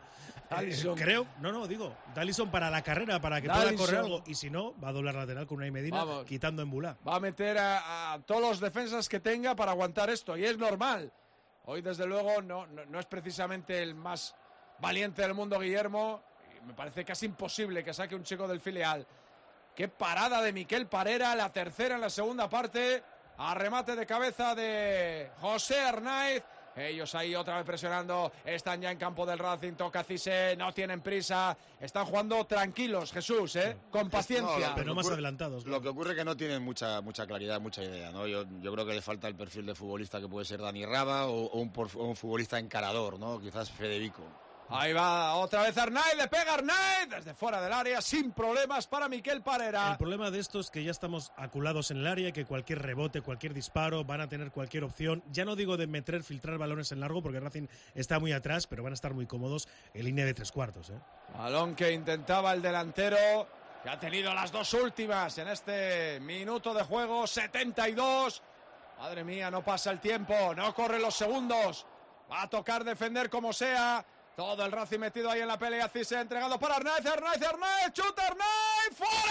Creo, digo, Dallison para la carrera, para que pueda correr algo. Y si no, va a doblar lateral con Unai Medina, quitando Embulá. Va a meter a todos los defensas que tenga para aguantar esto, y es normal. Hoy, desde luego, no es precisamente el más valiente del mundo, Guillermo. Y me parece casi imposible que saque un chico del filial. Qué parada de Miquel Parera, la tercera en la segunda parte. a remate de cabeza de José Arnaiz. Ellos ahí otra vez presionando, están ya en campo del Racing, toca Cissé, no tienen prisa, están jugando tranquilos, Jesús, con paciencia. No, pero más adelantados. Lo que ocurre es que no tienen mucha claridad, mucha idea, ¿no? Yo creo que le falta el perfil de futbolista que puede ser Dani Raba o un futbolista encarador, ¿no? Quizás Federico. Ahí va otra vez Arnaiz, le pega Arnaiz desde fuera del área, sin problemas para Miquel Parera. El problema de esto es que ya estamos aculados en el área, que cualquier rebote, cualquier disparo, van a tener cualquier opción. Ya no digo de filtrar balones en largo, porque Racing está muy atrás, pero van a estar muy cómodos en línea de 3/4. Balón que intentaba el delantero, que ha tenido las dos últimas en este minuto de juego, 72. Madre mía, no pasa el tiempo, no corren los segundos. Va a tocar defender como sea. Todo el Racing metido ahí en la pelea. Cissé entregado para Arnaiz. ¡Chuta Arnaiz!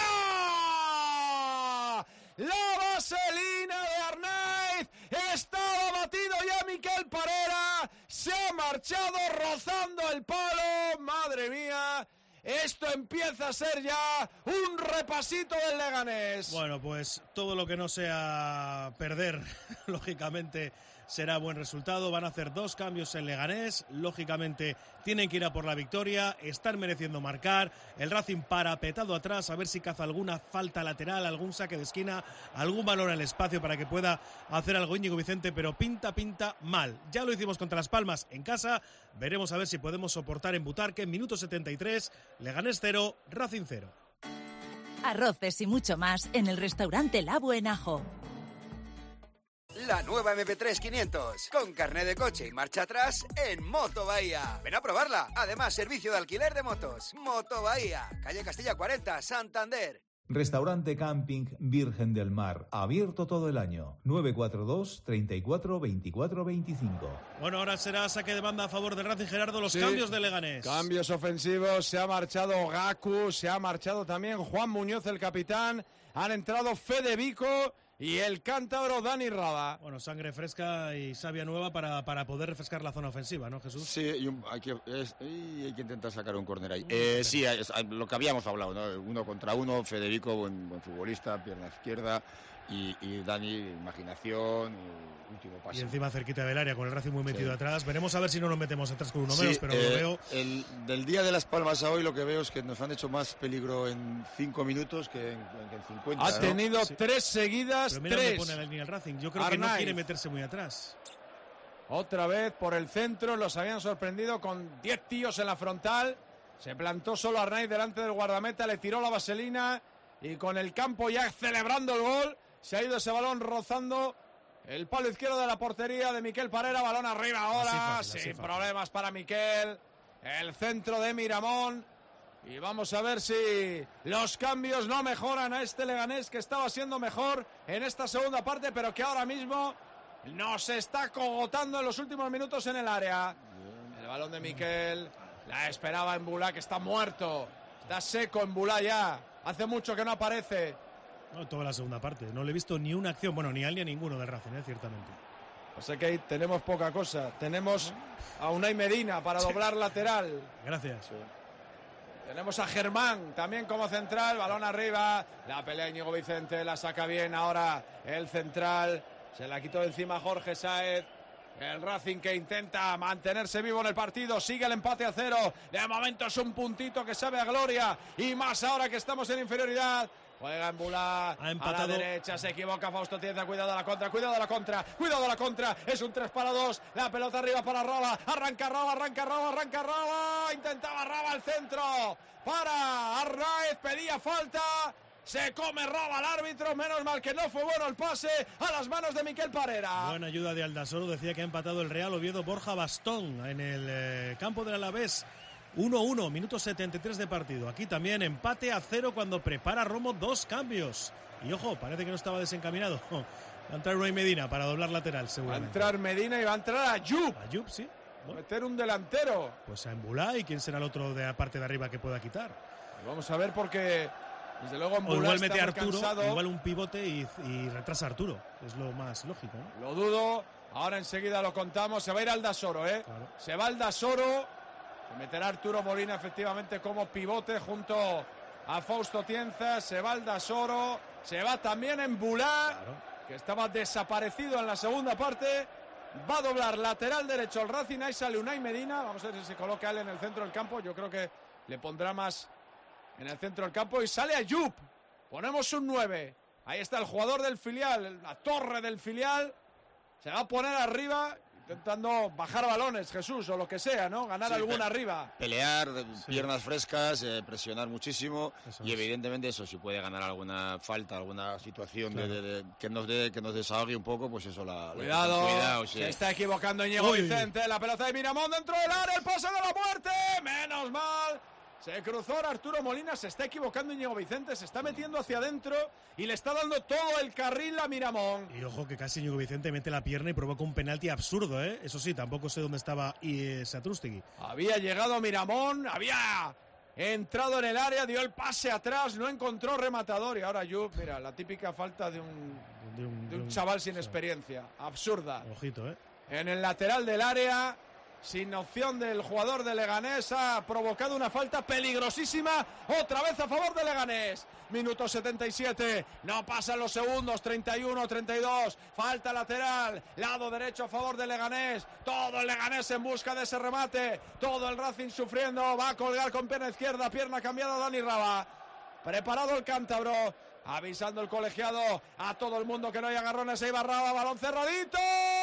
¡Fuera! La vaselina de Arnaiz. Estaba batido ya Miquel Parera. Se ha marchado rozando el palo. ¡Madre mía! Esto empieza a ser ya un repasito del Leganés. Bueno, pues todo lo que no sea perder, lógicamente, será buen resultado. Van a hacer 2 cambios en Leganés. Lógicamente tienen que ir a por la victoria. Están mereciendo marcar. El Racing parapetado atrás, a ver si caza alguna falta lateral, algún saque de esquina, algún balón al espacio para que pueda hacer algo Íñigo Vicente, pero pinta mal. Ya lo hicimos contra Las Palmas en casa. Veremos a ver si podemos soportar en Butarque. Minuto 73, Leganés 0, Racing 0. Arroces y mucho más en el restaurante La Buenajo. La nueva MP3 500, con carné de coche y marcha atrás en Moto Bahía. Ven a probarla. Además, servicio de alquiler de motos. Moto Bahía, calle Castilla 40, Santander. Restaurante Camping Virgen del Mar, abierto todo el año. 942 34 24 25. Bueno, ahora será saque de banda a favor de Racing. Gerardo, los cambios de Leganés. Cambios ofensivos, se ha marchado Gaku, se ha marchado también Juan Muñoz, el capitán. Han entrado Fede Vico y el cántabro Dani Raba. Bueno, sangre fresca y savia nueva para poder refrescar la zona ofensiva, ¿no, Jesús? Sí, hay que intentar sacar un córner ahí. Sí, lo que habíamos hablado, ¿no? 1 contra 1, Federico, buen futbolista, pierna izquierda, y Dani, imaginación, y último pase. Y encima cerquita del área, con el Racing muy metido atrás. Veremos a ver si no nos metemos atrás con uno menos, pero lo veo... Del día de Las Palmas a hoy lo que veo es que nos han hecho más peligro en 5 minutos que en 50. Ha tenido 3 seguidas, pero mira 3. dónde pone la línea el Racing. Yo creo que no quiere meterse muy atrás. Otra vez por el centro, los habían sorprendido con 10 tíos en la frontal. Se plantó solo Arnaiz delante del guardameta, le tiró la vaselina y con el campo ya celebrando el gol, se ha ido ese balón rozando el palo izquierdo de la portería de Miquel Parera. Balón arriba ahora, sin problemas para Miquel. El centro de Miramón. Y vamos a ver si los cambios no mejoran a este Leganés, que estaba siendo mejor en esta segunda parte, pero que ahora mismo nos está cogotando en los últimos minutos en el área. El balón de Miquel, la esperaba Embulá, que está muerto. Está seco Embulá ya. Hace mucho que no aparece. No, toda la segunda parte. No le he visto ni una acción, bueno, ni a él ni a ninguno del Racing, ciertamente. O sea que ahí tenemos poca cosa. Tenemos a Unai Medina para doblar lateral. Gracias. Tenemos a Germán también como central. Balón arriba. La pelea Íñigo Vicente, la saca bien ahora el central. Se la quitó de encima Jorge Sáez. El Racing que intenta mantenerse vivo en el partido. Sigue el empate a 0. De momento es un puntito que sabe a gloria. Y más ahora que estamos en inferioridad. Juega Embulá a la derecha, se equivoca Fausto Tienza, cuidado de la contra, cuidado de la contra, cuidado de la contra, es un 3-2, la pelota arriba para Raba, arranca Raba, intentaba Raba al centro, para Arnaiz, pedía falta, se come Raba al árbitro, menos mal que no fue bueno el pase a las manos de Miquel Parera. Buena ayuda de Aldasoro, decía que ha empatado el Real Oviedo. Borja Bastón en el campo del Alavés. 1-1, minuto 73 de partido. Aquí también empate a 0 cuando prepara Romo 2 cambios. Y ojo, parece que no estaba desencaminado. Va a entrar Unai Medina para doblar lateral, seguramente. Va a entrar Medina y va a entrar Ayub. Ayub, sí. Bueno. Meter un delantero. Pues a Embulá, y quién será el otro de la parte de arriba que pueda quitar. Vamos a ver porque desde luego Embulá, o igual mete a Arturo, igual un pivote y retrasa a Arturo. Es lo más lógico, ¿no? Lo dudo. Ahora enseguida lo contamos. Se va a ir Aldasoro, Claro. Se va Aldasoro. Meterá Arturo Molina efectivamente como pivote junto a Fausto Tienza. Se va Aldasoro, se va también Embulá. Claro. que estaba desaparecido en la segunda parte. Va a doblar lateral derecho el Racing. Ahí sale Unai Medina. Vamos a ver si se coloca él en el centro del campo. Yo creo que le pondrá más en el centro del campo. Y sale Ayub. Ponemos un 9. Ahí está el jugador del filial, la torre del filial. Se va a poner arriba, intentando bajar balones, Jesús, o lo que sea, ¿no? Ganar alguna arriba. Pelear, piernas frescas, presionar muchísimo. Y evidentemente eso, si puede ganar alguna falta, alguna situación que nos desahogue un poco, pues eso Cuidado, se está equivocando Íñigo Vicente. La pelota de Miramón dentro del área, el pase de la muerte. Menos mal. Se cruzó Arturo Molina, se está equivocando Íñigo Vicente, se está metiendo hacia adentro y le está dando todo el carril a Miramón. Y ojo que casi Íñigo Vicente mete la pierna y provoca un penalti absurdo, ¿eh? Eso sí, tampoco sé dónde estaba Satrústegui. Había llegado Miramón, había entrado en el área, dio el pase atrás, no encontró rematador y ahora mira, la típica falta de un chaval sin experiencia, absurda. Ojito, ¿eh? En el lateral del área, sin opción del jugador de Leganés, ha provocado una falta peligrosísima, otra vez a favor de Leganés. Minuto 77, no pasan los segundos, 31, 32, falta lateral, lado derecho a favor de Leganés, todo el Leganés en busca de ese remate, todo el Racing sufriendo, va a colgar con pierna izquierda, pierna cambiada Dani Raba, preparado el cántabro, avisando el colegiado a todo el mundo que no hay agarrones, se iba Raba, balón cerradito,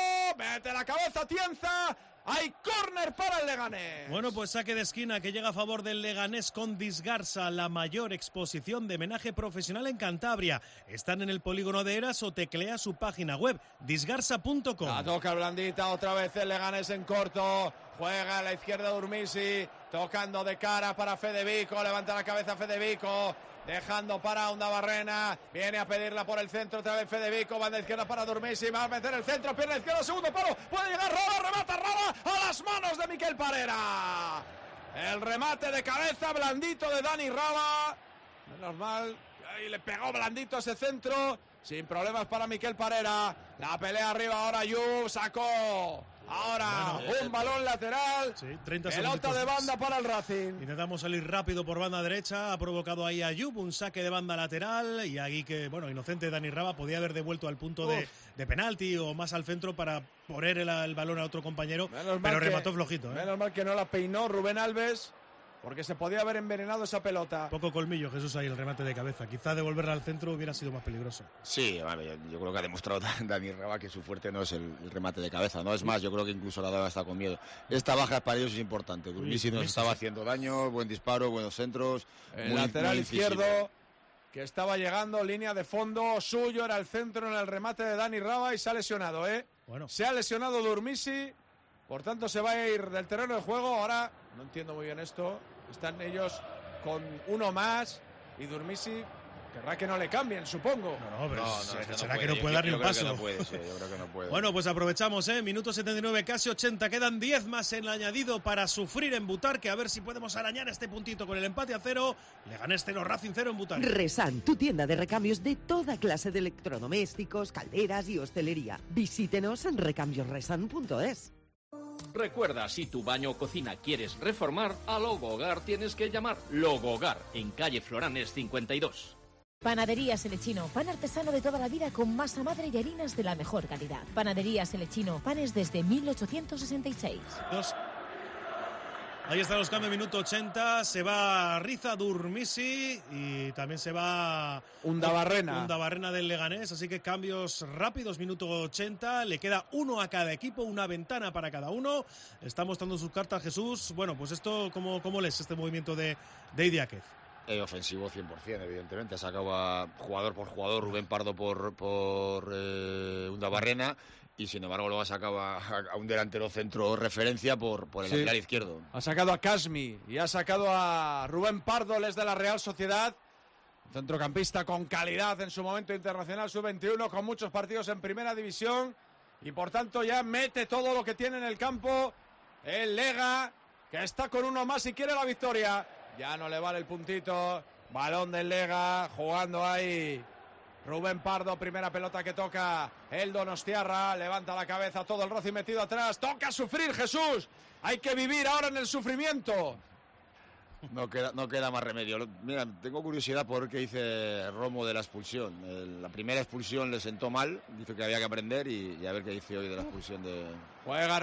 mete la cabeza, Tienza. Hay córner para el Leganés. Bueno, pues saque de esquina que llega a favor del Leganés con Disgarsa, la mayor exposición de menaje profesional en Cantabria. Están en el polígono de Eras o teclea su página web, disgarsa.com. La toca Blandita, otra vez el Leganés en corto. Juega a la izquierda de Urmisi, tocando de cara para Fedevico, levanta la cabeza Fedevico. Dejando para Undabarrena, viene a pedirla por el centro, otra vez Fedevico, banda izquierda para Durmisi, va a meter el centro, pierna izquierda, segundo palo, puede llegar Raba, remata Raba a las manos de Miquel Parera. El remate de cabeza blandito de Dani Raba, menos mal, ahí le pegó blandito ese centro, sin problemas para Miquel Parera, la pelea arriba ahora Ayub, sacó. Ahora un balón lateral, 30 pelota de banda para el Racing. Intentamos salir rápido por banda derecha, ha provocado ahí a Ayub un saque de banda lateral y ahí que, inocente Dani Raba podía haber devuelto al punto de penalti o más al centro para poner el balón a otro compañero, pero remató flojito. Menos mal que no la peinó Rubén Alves, porque se podía haber envenenado esa pelota. Poco colmillo, Jesús, ahí el remate de cabeza. Quizá devolverla al centro hubiera sido más peligroso. Sí, vale, yo creo que ha demostrado Dani Raba que su fuerte no es el remate de cabeza, ¿no? Es más, yo creo que incluso la daba hasta con miedo. Esta baja para ellos es importante. Durmisi nos estaba haciendo daño, buen disparo, buenos centros. El lateral izquierdo, que estaba llegando, línea de fondo, suyo era el centro en el remate de Dani Raba y se ha lesionado, ¿eh? Se ha lesionado Durmisi, por tanto se va a ir del terreno de juego. Ahora, no entiendo muy bien esto. Están ellos con uno más y Durmisi querrá que no le cambien, supongo. No, pero será que no puede dar ni un paso. Yo creo que no puede. Bueno, pues aprovechamos, minuto 79, casi 80. Quedan 10 más en el añadido para sufrir en Butarque. A ver si podemos arañar este puntito con el empate a 0. Leganés 0, Racing 0 en Butarque. Resan, tu tienda de recambios de toda clase de electrodomésticos, calderas y hostelería. Visítenos en recambiosresan.es. Recuerda, si tu baño o cocina quieres reformar, a Logohogar tienes que llamar. Logohogar, en calle Floranes 52. Panadería Selechino, pan artesano de toda la vida con masa madre y harinas de la mejor calidad. Panadería Selechino, panes desde 1866. Ahí están los cambios, minuto 80, se va Riza Durmisi y también se va Undabarrena del Leganés, así que cambios rápidos, minuto 80, le queda uno a cada equipo, una ventana para cada uno. Está mostrando sus cartas Jesús. Bueno, pues esto, ¿cómo lees este movimiento de Idiáquez? Ofensivo 100%, evidentemente. Ha sacado a jugador por jugador, Rubén Pardo por Undabarrena, y sin embargo luego ha sacado a un delantero centro referencia por el lateral izquierdo. Ha sacado a Casmi y ha sacado a Rubén Pardo, les de la Real Sociedad. Centrocampista con calidad en su momento internacional sub-21, con muchos partidos en primera división, y por tanto ya mete todo lo que tiene en el campo el Lega, que está con uno más y quiere la victoria. Ya no le vale el puntito. Balón del Lega, jugando ahí Rubén Pardo, primera pelota que toca el Donostiarra, levanta la cabeza, todo el Racing metido atrás, toca sufrir Jesús, hay que vivir ahora en el sufrimiento. No queda más remedio. Mira, tengo curiosidad por qué dice Romo de la expulsión. La primera expulsión le sentó mal, dice que había que aprender y a ver qué dice hoy de la expulsión de... Juega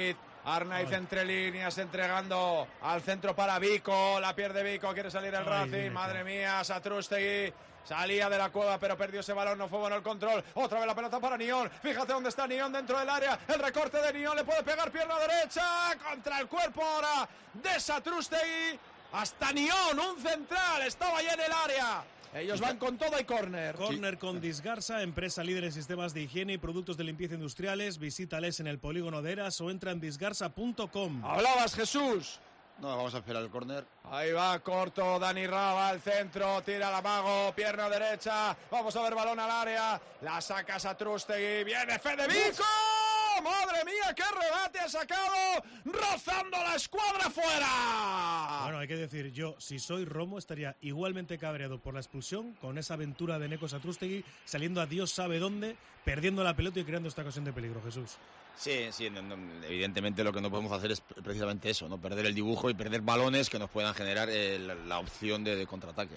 Arnaiz entre líneas, entregando al centro para Vico, la pierde Vico, quiere salir el Racing, madre mía, Satrústegui. Salía de la cueva, pero perdió ese balón, no fue bueno el control. Otra vez la pelota para Nión. Fíjate dónde está Nión dentro del área. El recorte de Nión, le puede pegar pierna derecha contra el cuerpo ahora de Satrústegui. Hasta Nión, un central, estaba ya en el área. Ellos van con todo y córner. Córner con Disgarsa, empresa líder en sistemas de higiene y productos de limpieza industriales. Visítales en el polígono de Eras o entra en disgarsa.com. Hablabas, Jesús. No, vamos a esperar el córner. Ahí va, corto, Dani Raba, al centro, tira la mago, pierna derecha, vamos a ver balón al área, la saca Satrústegui, viene Fede Vico, madre mía, qué rebate ha sacado, rozando la escuadra fuera. Bueno, hay que decir, yo, si soy Romo, estaría igualmente cabreado por la expulsión, con esa aventura de Neko Satrústegui, saliendo a Dios sabe dónde, perdiendo la pelota y creando esta ocasión de peligro, Jesús. Sí, evidentemente lo que no podemos hacer es precisamente eso, no perder el dibujo y perder balones que nos puedan generar la opción de contraataque.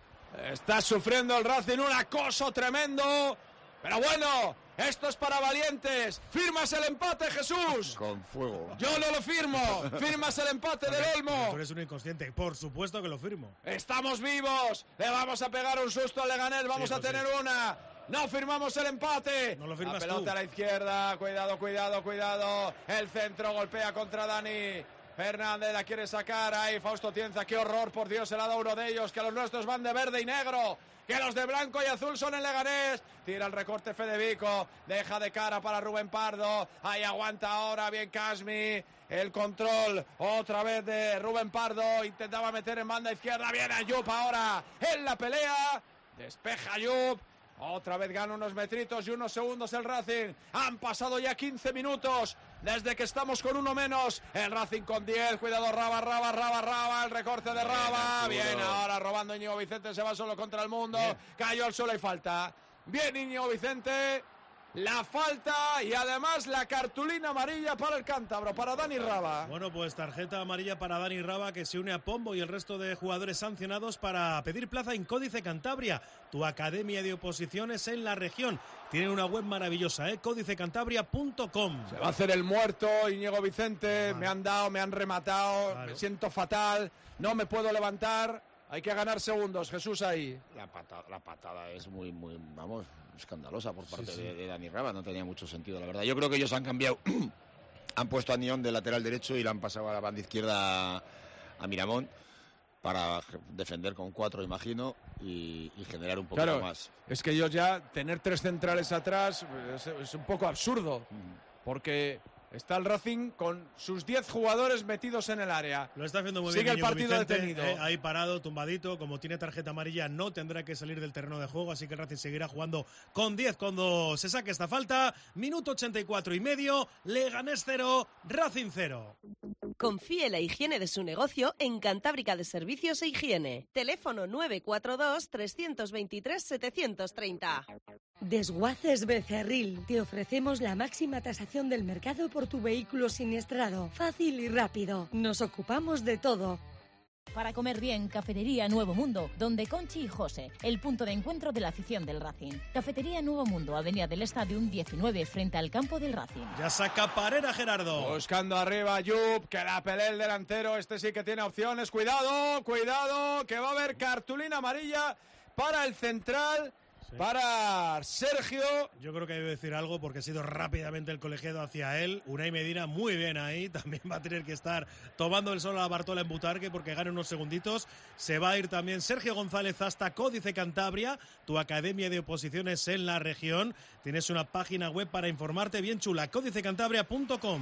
Está sufriendo el Racing un acoso tremendo, pero bueno, esto es para valientes. ¿Firmas el empate, Jesús? Con fuego. Yo no lo firmo. ¿Firmas el empate del Olmo? Tú eres un inconsciente, por supuesto que lo firmo. Estamos vivos, le vamos a pegar un susto al Leganés, vamos a tener una. No firmamos el empate. No lo firmas la pelota tú. A la izquierda. Cuidado. El centro golpea contra Dani. Fernández la quiere sacar. Ahí Fausto Tienza. Qué horror, por Dios, se la da uno de ellos. Que los nuestros van de verde y negro. Que los de blanco y azul son el Leganés. Tira el recorte Fede Vico. Deja de cara para Rubén Pardo. Ahí aguanta ahora bien Casmi. El control otra vez de Rubén Pardo. Intentaba meter en banda izquierda. Viene Ayup ahora en la pelea. Despeja Ayup. Otra vez gana unos metritos y unos segundos el Racing. Han pasado ya 15 minutos desde que estamos con uno menos. El Racing con 10. Cuidado, Raba. El recorte de Raba. Bien, ahora robando Íñigo Vicente. Se va solo contra el mundo. Bien. Cayó al suelo y falta. Bien, Íñigo Vicente. La falta y además la cartulina amarilla para el cántabro, para Dani Raba. Bueno, pues tarjeta amarilla para Dani Raba, que se une a Pombo y el resto de jugadores sancionados para pedir plaza en Códice Cantabria, tu academia de oposiciones en la región. Tienen una web maravillosa, códicecantabria.com. Se va a hacer el muerto, Íñigo Vicente. Me han dado, me han rematado, me siento fatal, no me puedo levantar. Hay que ganar segundos, Jesús, ahí. La patada es muy, vamos, escandalosa por parte de Dani Raba. No tenía mucho sentido, la verdad. Yo creo que ellos han cambiado. Han puesto a Nión de lateral derecho y le han pasado a la banda izquierda a Miramón para defender con 4, imagino, y generar un poquito más. Es que ellos ya, tener 3 centrales atrás es un poco absurdo. Porque está el Racing con sus 10 jugadores metidos en el área. Lo está haciendo muy bien. Sigue el partido Vicente, detenido. Ahí parado, tumbadito. Como tiene tarjeta amarilla, no tendrá que salir del terreno de juego. Así que el Racing seguirá jugando con 10 cuando se saque esta falta. Minuto 84 y medio. Leganés 0, Racing 0. Confíe la higiene de su negocio en Cantábrica de Servicios e Higiene. Teléfono 942 323 730. Desguaces Becerril. Te ofrecemos la máxima tasación del mercado por tu vehículo siniestrado. Fácil y rápido. Nos ocupamos de todo. Para comer bien, Cafetería Nuevo Mundo, donde Conchi y José, el punto de encuentro de la afición del Racing. Cafetería Nuevo Mundo, Avenida del Stadium 19, frente al campo del Racing. Ya saca Parera Gerardo. Buscando arriba Yup, que la pelea el delantero, este sí que tiene opciones. Cuidado, que va a haber cartulina amarilla para el central. Para Sergio. Yo creo que debe decir algo porque ha sido rápidamente el colegiado hacia él. Unai Medina muy bien ahí. También va a tener que estar tomando el sol a la Bartola en Butarque porque gana unos segunditos. Se va a ir también Sergio González hasta Códice Cantabria, tu academia de oposiciones en la región. Tienes una página web para informarte bien chula, códicecantabria.com.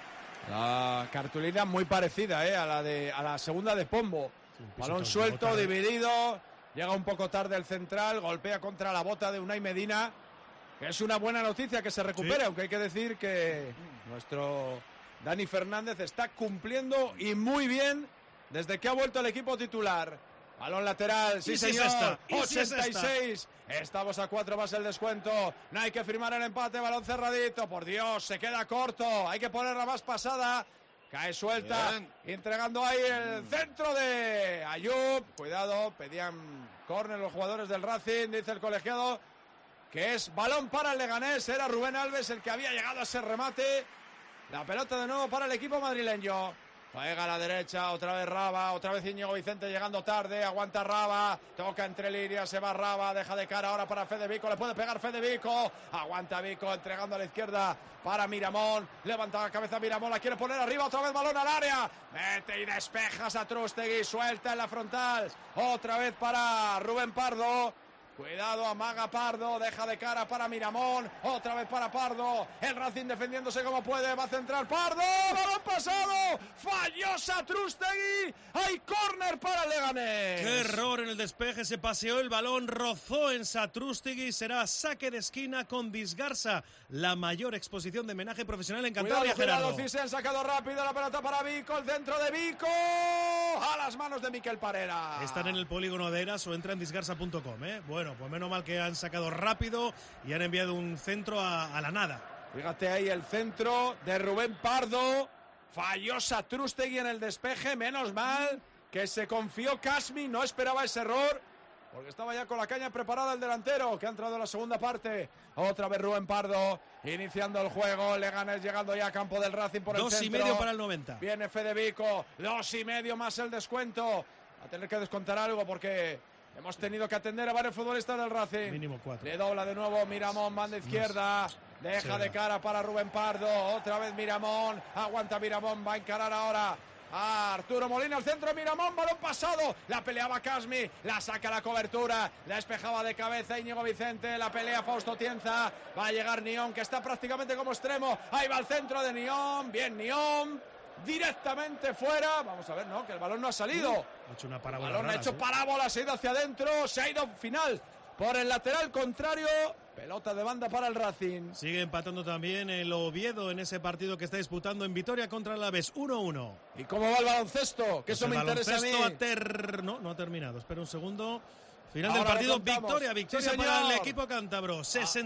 La cartulina muy parecida a la segunda de Pombo. Balón suelto, dividido. Llega un poco tarde el central, golpea contra la bota de Unai Medina, que es una buena noticia que se recupere, aunque hay que decir que nuestro Dani Fernández está cumpliendo y muy bien desde que ha vuelto el equipo titular. Balón lateral, sí señor, 86, estamos a 4 más el descuento, no hay que firmar el empate, balón cerradito, por Dios, se queda corto, hay que ponerla más pasada. Cae suelta, entregando ahí el centro de Ayub. Cuidado, pedían córner los jugadores del Racing, dice el colegiado que es balón para el Leganés. Era Rubén Alves el que había llegado a ese remate. La pelota de nuevo para el equipo madrileño. Juega a la derecha, otra vez Raba, otra vez Íñigo Vicente llegando tarde, aguanta Raba, toca entre líneas, se va Raba, deja de cara ahora para Fede Vico, le puede pegar Fede Vico, aguanta Vico, entregando a la izquierda para Miramón, levanta la cabeza Miramón, la quiere poner arriba, otra vez balón al área, mete y despeja Satrústegui, suelta en la frontal, otra vez para Rubén Pardo. Cuidado, amaga Pardo, deja de cara para Miramón, otra vez para Pardo, el Racing defendiéndose como puede, va a centrar Pardo, balón pasado, falló Satrústegui, hay córner para el Leganés. Qué error en el despeje, se paseó el balón, rozó en Satrústegui, será saque de esquina con Disgarza, la mayor exposición de menaje profesional en Cantabria, Gerardo. Cuidado, se han sacado rápido la pelota para Vico, el centro de Vico, a las manos de Miquel Parera. Están en el polígono de Eras o entra en disgarza.com, ¿eh? Bueno, pues menos mal que han sacado rápido y han enviado un centro a la nada. Fíjate ahí el centro de Rubén Pardo. Falló Satrústegui en el despeje, menos mal que se confió Kasmi, no esperaba ese error, porque estaba ya con la caña preparada el delantero, que ha entrado en la segunda parte. Otra vez Rubén Pardo, iniciando el juego, Leganés llegando ya a campo del Racing por el centro. 2,5 para el 90. Viene Fede Vico, 2,5 más el descuento. Va a tener que descontar algo porque hemos tenido que atender a varios futbolistas del Racing. Mínimo 4. Le dobla de nuevo Miramón, banda izquierda. Deja de cara para Rubén Pardo. Otra vez Miramón. Aguanta Miramón. Va a encarar ahora a Arturo Molina. Al centro de Miramón. Balón pasado. La peleaba Kasmi. La saca la cobertura. La despejaba de cabeza Íñigo Vicente. La pelea Fausto Tienza. Va a llegar Nión, que está prácticamente como extremo. Ahí va el centro de Nión. Bien Nión. Directamente fuera. Vamos a ver, ¿no? Que el balón no ha salido. Ha hecho una parábola. El balón rara, ha hecho ¿sí? parábola, se ha ido hacia adentro, se ha ido final por el lateral contrario. Pelota de banda para el Racing. Sigue empatando también el Oviedo en ese partido que está disputando en Vitoria contra el Alavés, 1-1. ¿Y cómo va el baloncesto? Que eso me interesa a mí. No ha terminado, espera un segundo. Final Ahora del partido, lo contamos. victoria Sí, para el señor. equipo cántabro,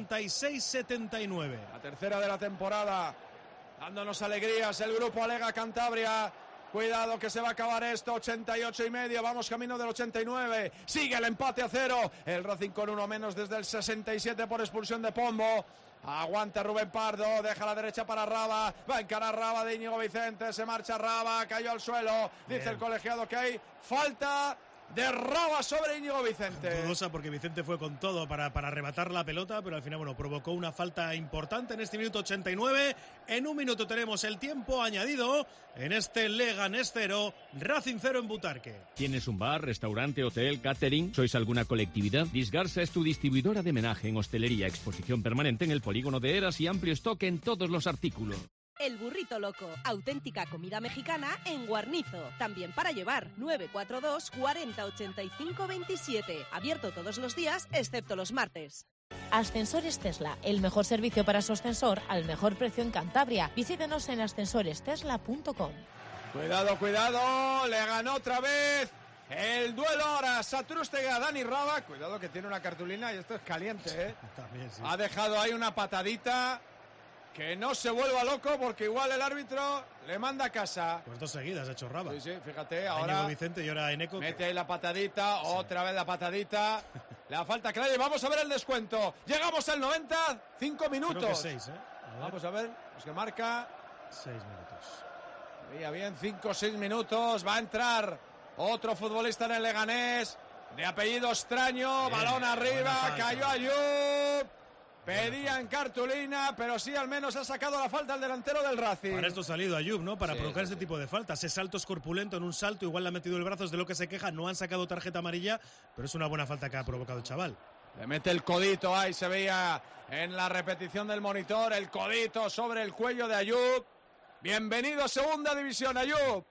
66-79. La tercera de la temporada, dándonos alegrías el grupo Alega Cantabria. Cuidado que se va a acabar esto, 88,5, vamos camino del 89, sigue el empate a 0, el Racing con uno menos desde el 67 por expulsión de Pombo. Aguanta Rubén Pardo, deja la derecha para Raba, va a encarar Raba de Íñigo Vicente, se marcha Raba, cayó al suelo, dice el colegiado que hay falta de Raba sobre Íñigo Vicente. Dudosa porque Vicente fue con todo para arrebatar la pelota, pero al final, bueno, provocó una falta importante en este minuto 89. En un minuto tenemos el tiempo añadido en este Leganés 0, Racing 0 en Butarque. ¿Tienes un bar, restaurante, hotel, catering? ¿Sois alguna colectividad? Disgarza es tu distribuidora de menaje en hostelería, exposición permanente en el polígono de Eras y amplio stock en todos los artículos. El Burrito Loco, auténtica comida mexicana en Guarnizo. También para llevar, 942 40 85 27. Abierto todos los días, excepto los martes. Ascensores Tesla, el mejor servicio para su ascensor al mejor precio en Cantabria. Visítenos en ascensorestesla.com. Cuidado, cuidado, le ganó otra vez el duelo ahora Satrústegui a Dani Raba. Cuidado que tiene una cartulina y esto es caliente, ¿eh? También, sí. Ha dejado ahí una patadita. Que no se vuelva loco porque igual el árbitro le manda a casa. Pues 2 seguidas ha hecho Raba. Sí, fíjate, Íñigo ahora Vicente y ahora Eneco. mete ahí la patadita, otra vez la patadita. La falta clara y vamos a ver el descuento. Llegamos al 90, 5 minutos. Creo que 6, ¿eh? Vamos a ver, los que marca. 6 minutos. Veía bien, 5 o 6 minutos. Va a entrar otro futbolista en el Leganés. De apellido extraño, balón arriba, cayó Ayub. Pedían cartulina, pero sí al menos ha sacado la falta el delantero del Racing. Para esto ha salido Ayub, ¿no? Para provocar este tipo de faltas. Ese salto es corpulento en un salto, igual le ha metido el brazo, es de lo que se queja. No han sacado tarjeta amarilla, pero es una buena falta que ha provocado el chaval. Le mete el codito, ahí se veía en la repetición del monitor, el codito sobre el cuello de Ayub. Bienvenido a Segunda División, Ayub.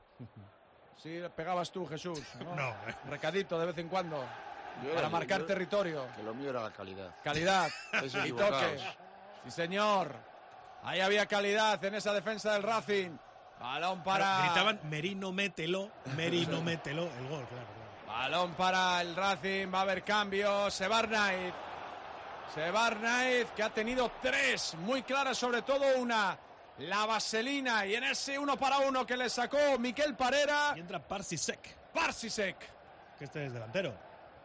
Sí, pegabas tú, Jesús. No. Recadito de vez en cuando. Para marcar territorio. Que lo mío era la calidad. Calidad. Esos Y toque. equivocados. Sí, señor. Ahí había calidad en esa defensa del Racing. Balón para... Gritaban, Merino, mételo, el gol, claro. Balón para el Racing, va a haber cambios. Sebarnaiz, que ha tenido 3 muy claras, sobre todo una la vaselina y en ese 1-1 que le sacó Miquel Parera. Y entra Parsisek. Que este es delantero.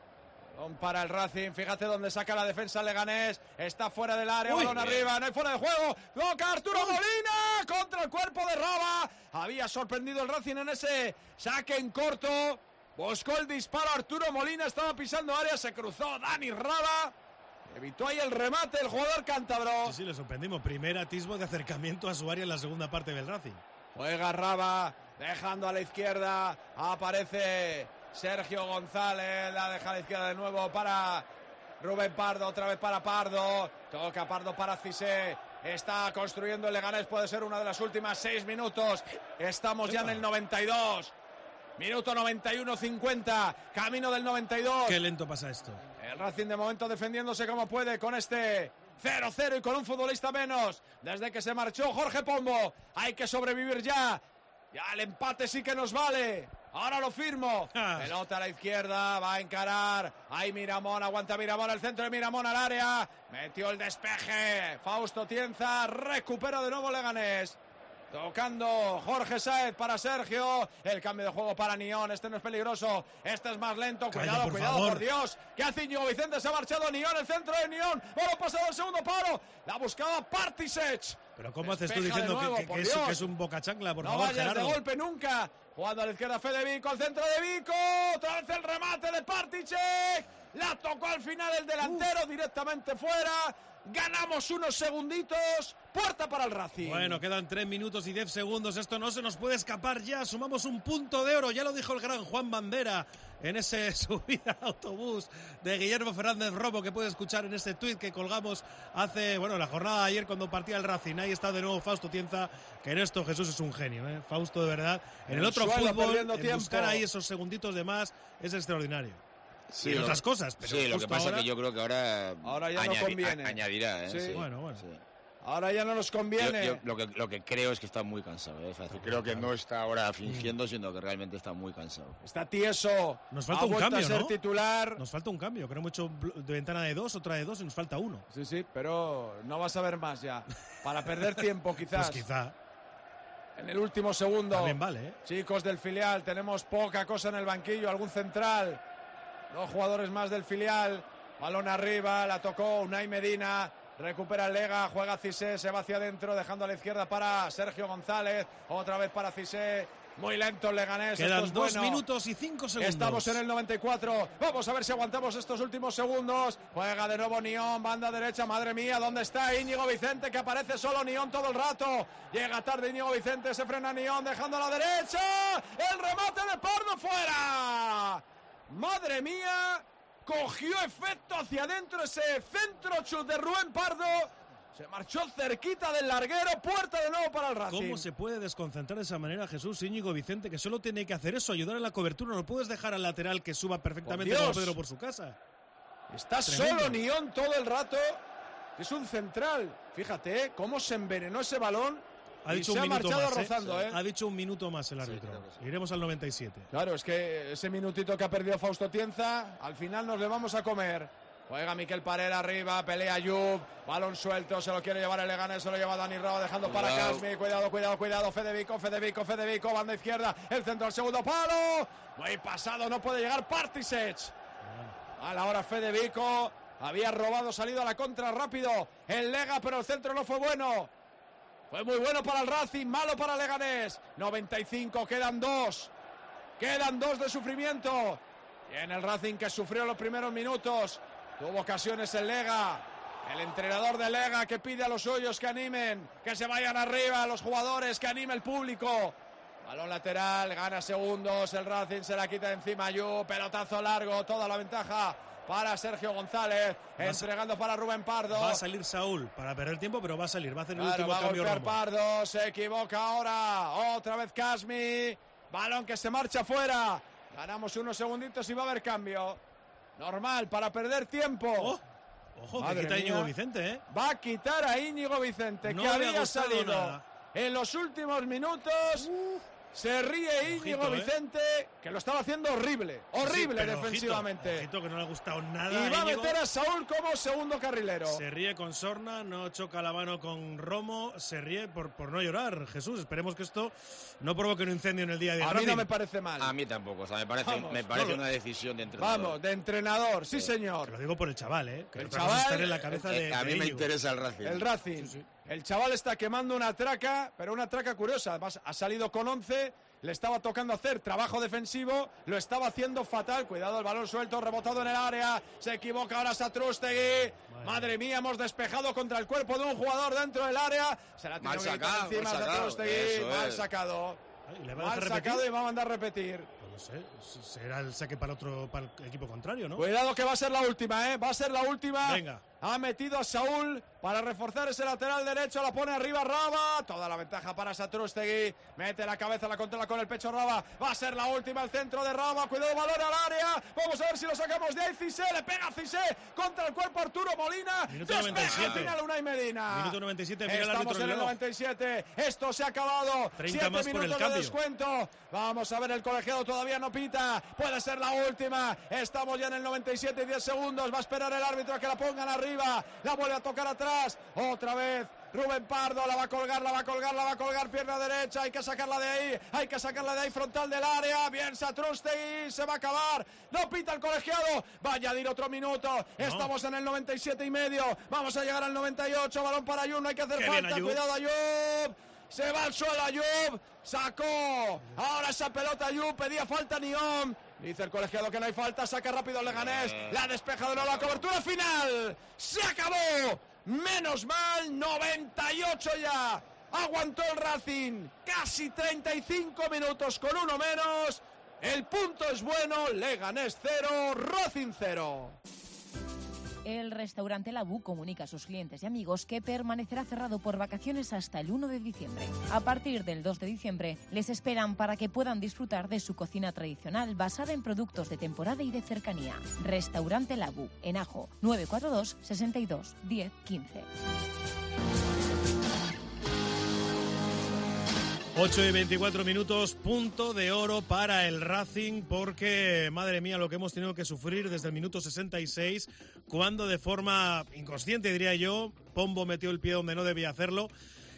Para el Racing, fíjate dónde saca la defensa Leganés, está fuera del área, balón arriba, no hay fuera de juego, toca Arturo Molina contra el cuerpo de Raba, había sorprendido el Racing en ese saque en corto, buscó el disparo Arturo Molina, estaba pisando área, se cruzó Dani Raba, evitó ahí el remate el jugador cántabro. Sí, le sorprendimos, primer atisbo de acercamiento a su área en la segunda parte del Racing. Juega Raba, dejando a la izquierda, aparece Sergio González, la deja a la izquierda de nuevo para Rubén Pardo, otra vez para Pardo, toca Pardo para Cissé, está construyendo el Leganés, puede ser una de las últimas 6 minutos, estamos ya en el 92, minuto 91-50, camino del 92. Qué lento pasa esto. El Racing de momento defendiéndose como puede con este 0-0 y con un futbolista menos, desde que se marchó Jorge Pombo, hay que sobrevivir ya el empate sí que nos vale. Ahora lo firmo. Pelota a la izquierda, va a encarar. Ahí Miramón, aguanta Miramón, el centro de Miramón al área. Metió el despeje. Fausto Tienza, recupera de nuevo Leganés. Tocando Jorge Sáez para Sergio. El cambio de juego para Nión. Este no es peligroso. Este es más lento. Cuidado, por Dios. ¿Qué hace Íñigo Vicente? Se ha marchado Nión. El centro de Nión. Ahora pasado el segundo palo. La buscaba Partisech. Pero ¿cómo haces tú diciendo que es un bocachancla? Por favor, no vayas Gerardo. de golpe nunca. Jugando a la izquierda Fede Vico, el centro de Vico. Otra vez el remate de Partisech. La tocó al final el delantero directamente fuera. Ganamos unos segunditos. Puerta para el Racing. Bueno, quedan 3 minutos y 10 segundos. Esto no se nos puede escapar ya. Sumamos un punto de oro. Ya lo dijo el gran Juan Bandera en ese subida al autobús de Guillermo Fernández Romo, que puede escuchar en ese tuit que colgamos hace, la jornada de ayer cuando partía el Racing. Ahí está de nuevo Fausto Tienza, que en esto Jesús es un genio, ¿eh? Fausto, de verdad. En el otro fútbol, en buscar ahí esos segunditos de más es extraordinario. Sí, y otras cosas. Pero sí, lo que pasa es que yo creo que ahora ya no conviene. Añadirá. ¿eh? Sí. Bueno. Sí. Ahora ya no nos conviene. Yo lo que creo es que está muy cansado. Creo que no está ahora fingiendo, sino que realmente está muy cansado. Está tieso. Nos falta un cambio, a ser ¿no? titular. Nos falta un cambio. Creo que hemos hecho de ventana de 2, otra de 2 y nos falta uno. Sí, pero no vas a ver más ya. Para perder tiempo, quizás. Pues quizá. En el último segundo. También vale, ¿eh? Chicos del filial, tenemos poca cosa en el banquillo. Algún central. 2 jugadores más del filial. Balón arriba, la tocó Unai Medina. Recupera el Lega, juega Cissé, se va hacia adentro, dejando a la izquierda para Sergio González. Otra vez para Cissé. Muy lento el Leganés. Quedan 2 minutos y 5 segundos. Estamos en el 94. Vamos a ver si aguantamos estos últimos segundos. Juega de nuevo Nión, banda derecha. Madre mía, ¿dónde está Íñigo Vicente? Que aparece solo Nión todo el rato. Llega tarde Íñigo Vicente, se frena Nión, dejando a la derecha. El remate de Pardo fuera. Madre mía. Cogió efecto hacia adentro ese centro chut de Rubén Pardo. Se marchó cerquita del larguero. Puerta de nuevo para el Racing. ¿Cómo se puede desconcentrar de esa manera Jesús Íñigo Vicente, que solo tiene que hacer eso, ayudar en la cobertura? No puedes dejar al lateral que suba perfectamente como Pedro por su casa. Está tremendo. Solo Nión todo el rato. Es un central. Fíjate cómo se envenenó ese balón. Ha dicho se un minuto marchado más, rozando, Ha dicho un minuto más el árbitro. Sí, iremos al 97. Claro, es que ese minutito que ha perdido Fausto Tienza, al final nos le vamos a comer. Juega Miquel Parera arriba, pelea Ayub, balón suelto, se lo quiere llevar el Leganés, se lo lleva Dani Raba, dejando para Casmi. Cuidado, Fede Vico, banda izquierda, el centro al segundo palo. Muy pasado, no puede llegar Partisech. A la hora Fede Vico, había robado, salido a la contra rápido el Lega, pero el centro no fue bueno. Fue muy bueno para el Racing, malo para Leganés. 95, quedan 2. Quedan 2 de sufrimiento. Y en el Racing que sufrió los primeros minutos. Tuvo ocasiones el Lega. El entrenador de Lega que pide a los suyos que animen, que se vayan arriba a los jugadores, que anime el público. Balón lateral, gana segundos. El Racing se la quita de encima Yu. Pelotazo largo, toda la ventaja para Sergio González, entregando para Rubén Pardo. Va a salir Saúl para perder tiempo, pero va a salir, va a hacer el último va cambio. Va a golpear Pardo, se equivoca ahora, otra vez Casmi, balón que se marcha fuera, ganamos unos segunditos y va a haber cambio. Normal, para perder tiempo. Ojo, que quita a Íñigo Vicente, ¿eh? Va a quitar a Íñigo Vicente, no que había salido en los últimos minutos Se ríe Íñigo Ojito, Vicente, que lo estaba haciendo horrible defensivamente. Ojito, que no le ha gustado nada. Y va a Íñigo. meter a Saúl como segundo carrilero. Se ríe con sorna, no choca la mano con Romo, se ríe por no llorar. Jesús, esperemos que esto no provoque un incendio en el día de hoy. A mí no me parece mal. A mí tampoco, o sea, me parece una decisión de entrenador. Vamos, de entrenador, sí señor. Lo digo por el chaval, que el vamos a chaval estar en la cabeza a mí de me Íñigo. interesa el Racing. El Racing. Sí. El chaval está quemando una traca, pero una traca curiosa. Además, ha salido con 11, le estaba tocando hacer trabajo defensivo, lo estaba haciendo fatal. Cuidado, el balón suelto, rebotado en el área. Se equivoca ahora Satrústegui. Madre mía, hemos despejado contra el cuerpo de un jugador dentro del área. Se la tiene que quitar encima Satrústegui. Mal sacado. Mal sacado y va a mandar repetir. No sé, será el saque para el equipo contrario, ¿no? Cuidado que va a ser la última, va a ser la última. Venga. Ha metido a Saúl para reforzar ese lateral derecho, la pone arriba Raba, toda la ventaja para Satrústegui, mete la cabeza, la controla con el pecho Raba, va a ser la última, el centro de Raba, cuidado, balón al área, vamos a ver si lo sacamos de ahí, Cissé, le pega Cissé contra el cuerpo Arturo Molina, Minuto despeja 97. al final Unai Medina. Minuto 97, mira el Estamos árbitro en del el reloj. 97, esto se ha acabado, 30 7 más por el minutos de cambio. descuento, vamos a ver, el colegiado todavía no pita, puede ser la última, estamos ya en el 97 y 10 segundos, va a esperar el árbitro a que la pongan arriba, la vuelve a tocar atrás, otra vez Rubén Pardo, la va a colgar, pierna derecha, hay que sacarla de ahí, frontal del área, bien Satrústegui, se va a acabar, no pita el colegiado, va a añadir otro minuto, estamos en el 97 y medio, vamos a llegar al 98, balón para Ayub, no hay que hacer Qué bien, falta, Ayub. cuidado Ayub, se va al suelo Ayub, sacó, ahora esa pelota Ayub, pedía falta Nión, dice el colegiado que no hay falta, saca rápido el Leganés, la ha despejado, no, la cobertura final, se acabó, menos mal, 98 ya, aguantó el Racing, casi 35 minutos con uno menos, el punto es bueno, Leganés 0, Racing 0. El restaurante Labú comunica a sus clientes y amigos que permanecerá cerrado por vacaciones hasta el 1 de diciembre. A partir del 2 de diciembre les esperan para que puedan disfrutar de su cocina tradicional basada en productos de temporada y de cercanía. Restaurante Labú, en Ajo, 942 62 10 15. 8 y 24 minutos, punto de oro para el Racing, porque, madre mía, lo que hemos tenido que sufrir desde el minuto 66, cuando de forma inconsciente, diría yo, Pombo metió el pie donde no debía hacerlo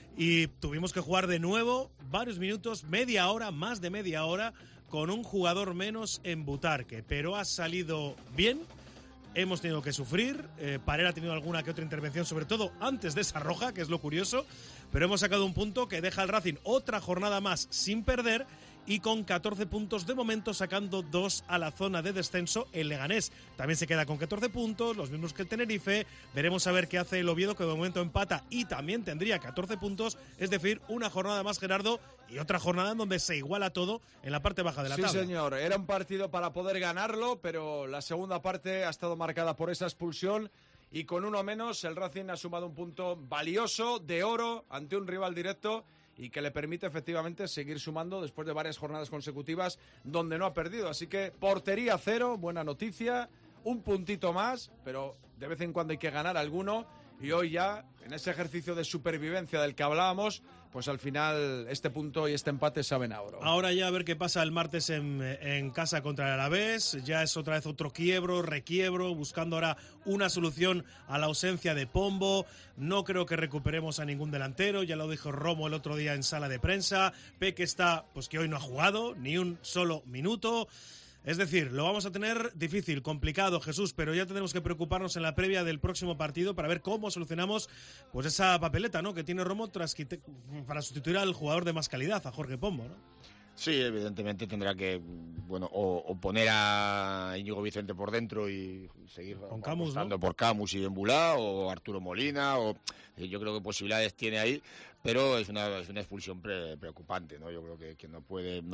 y tuvimos que jugar de nuevo varios minutos, media hora, más de media hora, con un jugador menos en Butarque, pero ha salido bien. Hemos tenido que sufrir, Parera ha tenido alguna que otra intervención, sobre todo antes de esa roja, que es lo curioso, pero hemos sacado un punto que deja al Racing otra jornada más sin perder y con 14 puntos de momento, sacando 2 a la zona de descenso. El Leganés también se queda con 14 puntos, los mismos que el Tenerife. Veremos a ver qué hace el Oviedo, que de momento empata y también tendría 14 puntos, es decir, una jornada más, Gerardo, y otra jornada en donde se iguala todo en la parte baja de la tabla. Sí, señor, era un partido para poder ganarlo, pero la segunda parte ha estado marcada por esa expulsión y con uno menos el Racing ha sumado un punto valioso, de oro, ante un rival directo y que le permite efectivamente seguir sumando después de varias jornadas consecutivas donde no ha perdido. Así que portería 0, buena noticia, un puntito más, pero de vez en cuando hay que ganar alguno. Y hoy ya, en ese ejercicio de supervivencia del que hablábamos, pues al final este punto y este empate saben a oro. Ahora ya a ver qué pasa el martes en casa contra el Alavés. Ya es otra vez otro requiebro, buscando ahora una solución a la ausencia de Pombo. No creo que recuperemos a ningún delantero, ya lo dijo Romo el otro día en sala de prensa. Peque está, pues que hoy no ha jugado ni un solo minuto. Es decir, lo vamos a tener difícil, complicado, Jesús, pero ya tenemos que preocuparnos en la previa del próximo partido para ver cómo solucionamos pues esa papeleta, ¿no?, que tiene Romo para sustituir al jugador de más calidad, a Jorge Pombo, ¿no? Sí, evidentemente tendrá que, bueno, o poner a Íñigo Vicente por dentro y seguir apostando, ¿no?, por Camus y Embulá, o Arturo Molina, o yo creo que posibilidades tiene ahí, pero es una expulsión preocupante, ¿no? Yo creo que no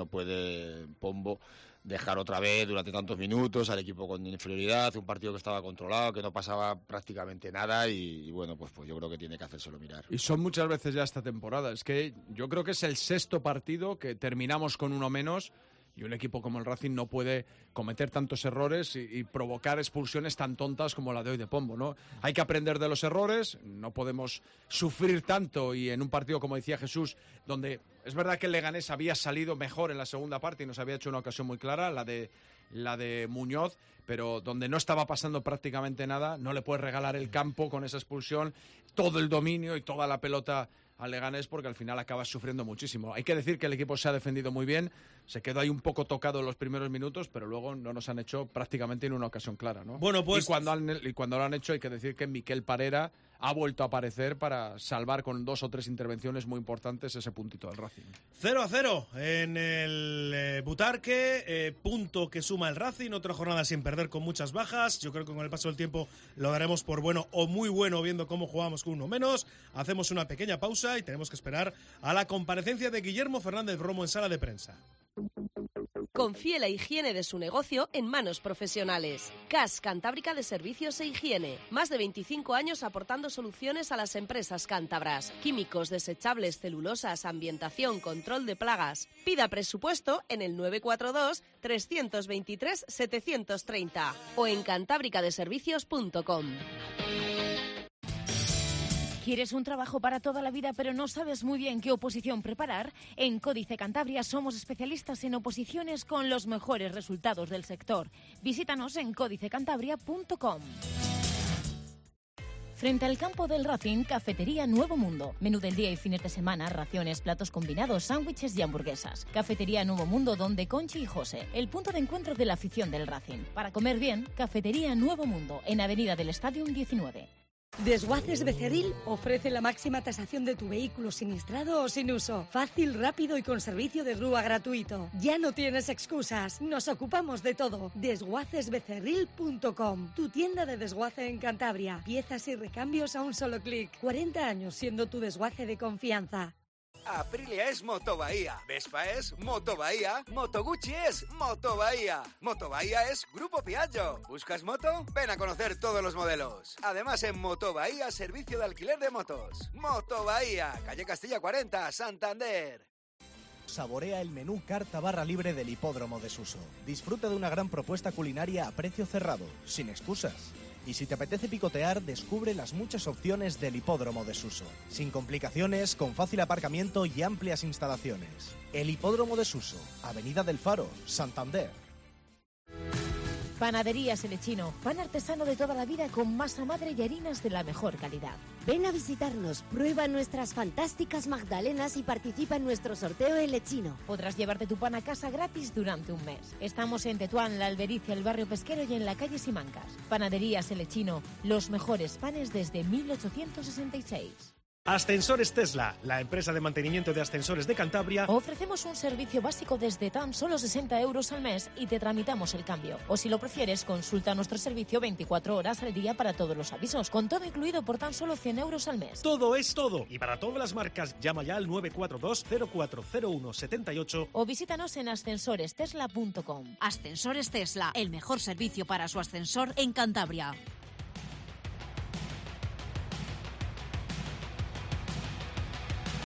puede Pombo dejar otra vez durante tantos minutos al equipo con inferioridad, un partido que estaba controlado, que no pasaba prácticamente nada y bueno, pues yo creo que tiene que hacérselo mirar. Y son muchas veces ya esta temporada, es que yo creo que es el 6º partido que terminamos con uno menos Y un equipo como el Racing no puede cometer tantos errores y provocar expulsiones tan tontas como la de hoy de Pombo, ¿no? Hay que aprender de los errores, no podemos sufrir tanto, y en un partido, como decía Jesús, donde es verdad que el Leganés había salido mejor en la segunda parte y nos había hecho una ocasión muy clara, la de Muñoz, pero donde no estaba pasando prácticamente nada, no le puedes regalar el campo con esa expulsión, todo el dominio y toda la pelota al Leganés, porque al final acabas sufriendo muchísimo. Hay que decir que el equipo se ha defendido muy bien, se quedó ahí un poco tocado en los primeros minutos, pero luego no nos han hecho prácticamente en una ocasión clara, ¿no? Bueno, pues... Y cuando lo han hecho, hay que decir que Miquel Parera ha vuelto a aparecer para salvar con 2 o 3 intervenciones muy importantes ese puntito del Racing. 0-0 en el Butarque, punto que suma el Racing, otra jornada sin perder con muchas bajas. Yo creo que con el paso del tiempo lo daremos por bueno o muy bueno, viendo cómo jugamos con uno menos. Hacemos una pequeña pausa y tenemos que esperar a la comparecencia de Guillermo Fernández Romo en sala de prensa. Confíe la higiene de su negocio en manos profesionales. CAS Cantábrica de Servicios e Higiene. Más de 25 años aportando soluciones a las empresas cántabras. Químicos, desechables, celulosas, ambientación, control de plagas. Pida presupuesto en el 942-323-730 o en cantábricadeservicios.com. ¿Quieres un trabajo para toda la vida pero no sabes muy bien qué oposición preparar? En Códice Cantabria somos especialistas en oposiciones con los mejores resultados del sector. Visítanos en códicecantabria.com. Frente al campo del Racing, Cafetería Nuevo Mundo. Menú del día y fines de semana, raciones, platos combinados, sándwiches y hamburguesas. Cafetería Nuevo Mundo, donde Conchi y José, el punto de encuentro de la afición del Racing. Para comer bien, Cafetería Nuevo Mundo, en Avenida del Stadium 19. Desguaces Becerril ofrece la máxima tasación de tu vehículo siniestrado o sin uso. Fácil, rápido y con servicio de grúa gratuito. Ya no tienes excusas, nos ocupamos de todo. Desguacesbecerril.com, tu tienda de desguace en Cantabria. Piezas y recambios a un solo clic. 40 años siendo tu desguace de confianza. Aprilia es Moto Bahía, Vespa es Moto Bahía, Moto Guzzi es Moto Bahía, Moto Bahía es Grupo Piaggio. ¿Buscas moto? Ven a conocer todos los modelos. Además, en Moto Bahía, servicio de alquiler de motos. Moto Bahía, calle Castilla 40, Santander. Saborea el menú carta barra libre del Hipódromo de Suso. Disfruta de una gran propuesta culinaria a precio cerrado, sin excusas. Y si te apetece picotear, descubre las muchas opciones del Hipódromo de Suso. Sin complicaciones, con fácil aparcamiento y amplias instalaciones. El Hipódromo de Suso, Avenida del Faro, Santander. Panadería Selechino, pan artesano de toda la vida con masa madre y harinas de la mejor calidad. Ven a visitarnos, prueba nuestras fantásticas magdalenas y participa en nuestro sorteo en Lechino. Podrás llevarte tu pan a casa gratis durante un mes. Estamos en Tetuán, La Albericia, el barrio pesquero y en la calle Simancas. Panadería Selechino, los mejores panes desde 1866. Ascensores Tesla, la empresa de mantenimiento de ascensores de Cantabria. Ofrecemos un servicio básico desde tan solo 60 euros al mes y te tramitamos el cambio. O si lo prefieres, consulta nuestro servicio 24 horas al día para todos los avisos, con todo incluido por tan solo 100 euros al mes. Todo es todo. Y para todas las marcas, llama ya al 942-040178 o visítanos en ascensorestesla.com. Ascensores Tesla, el mejor servicio para su ascensor en Cantabria.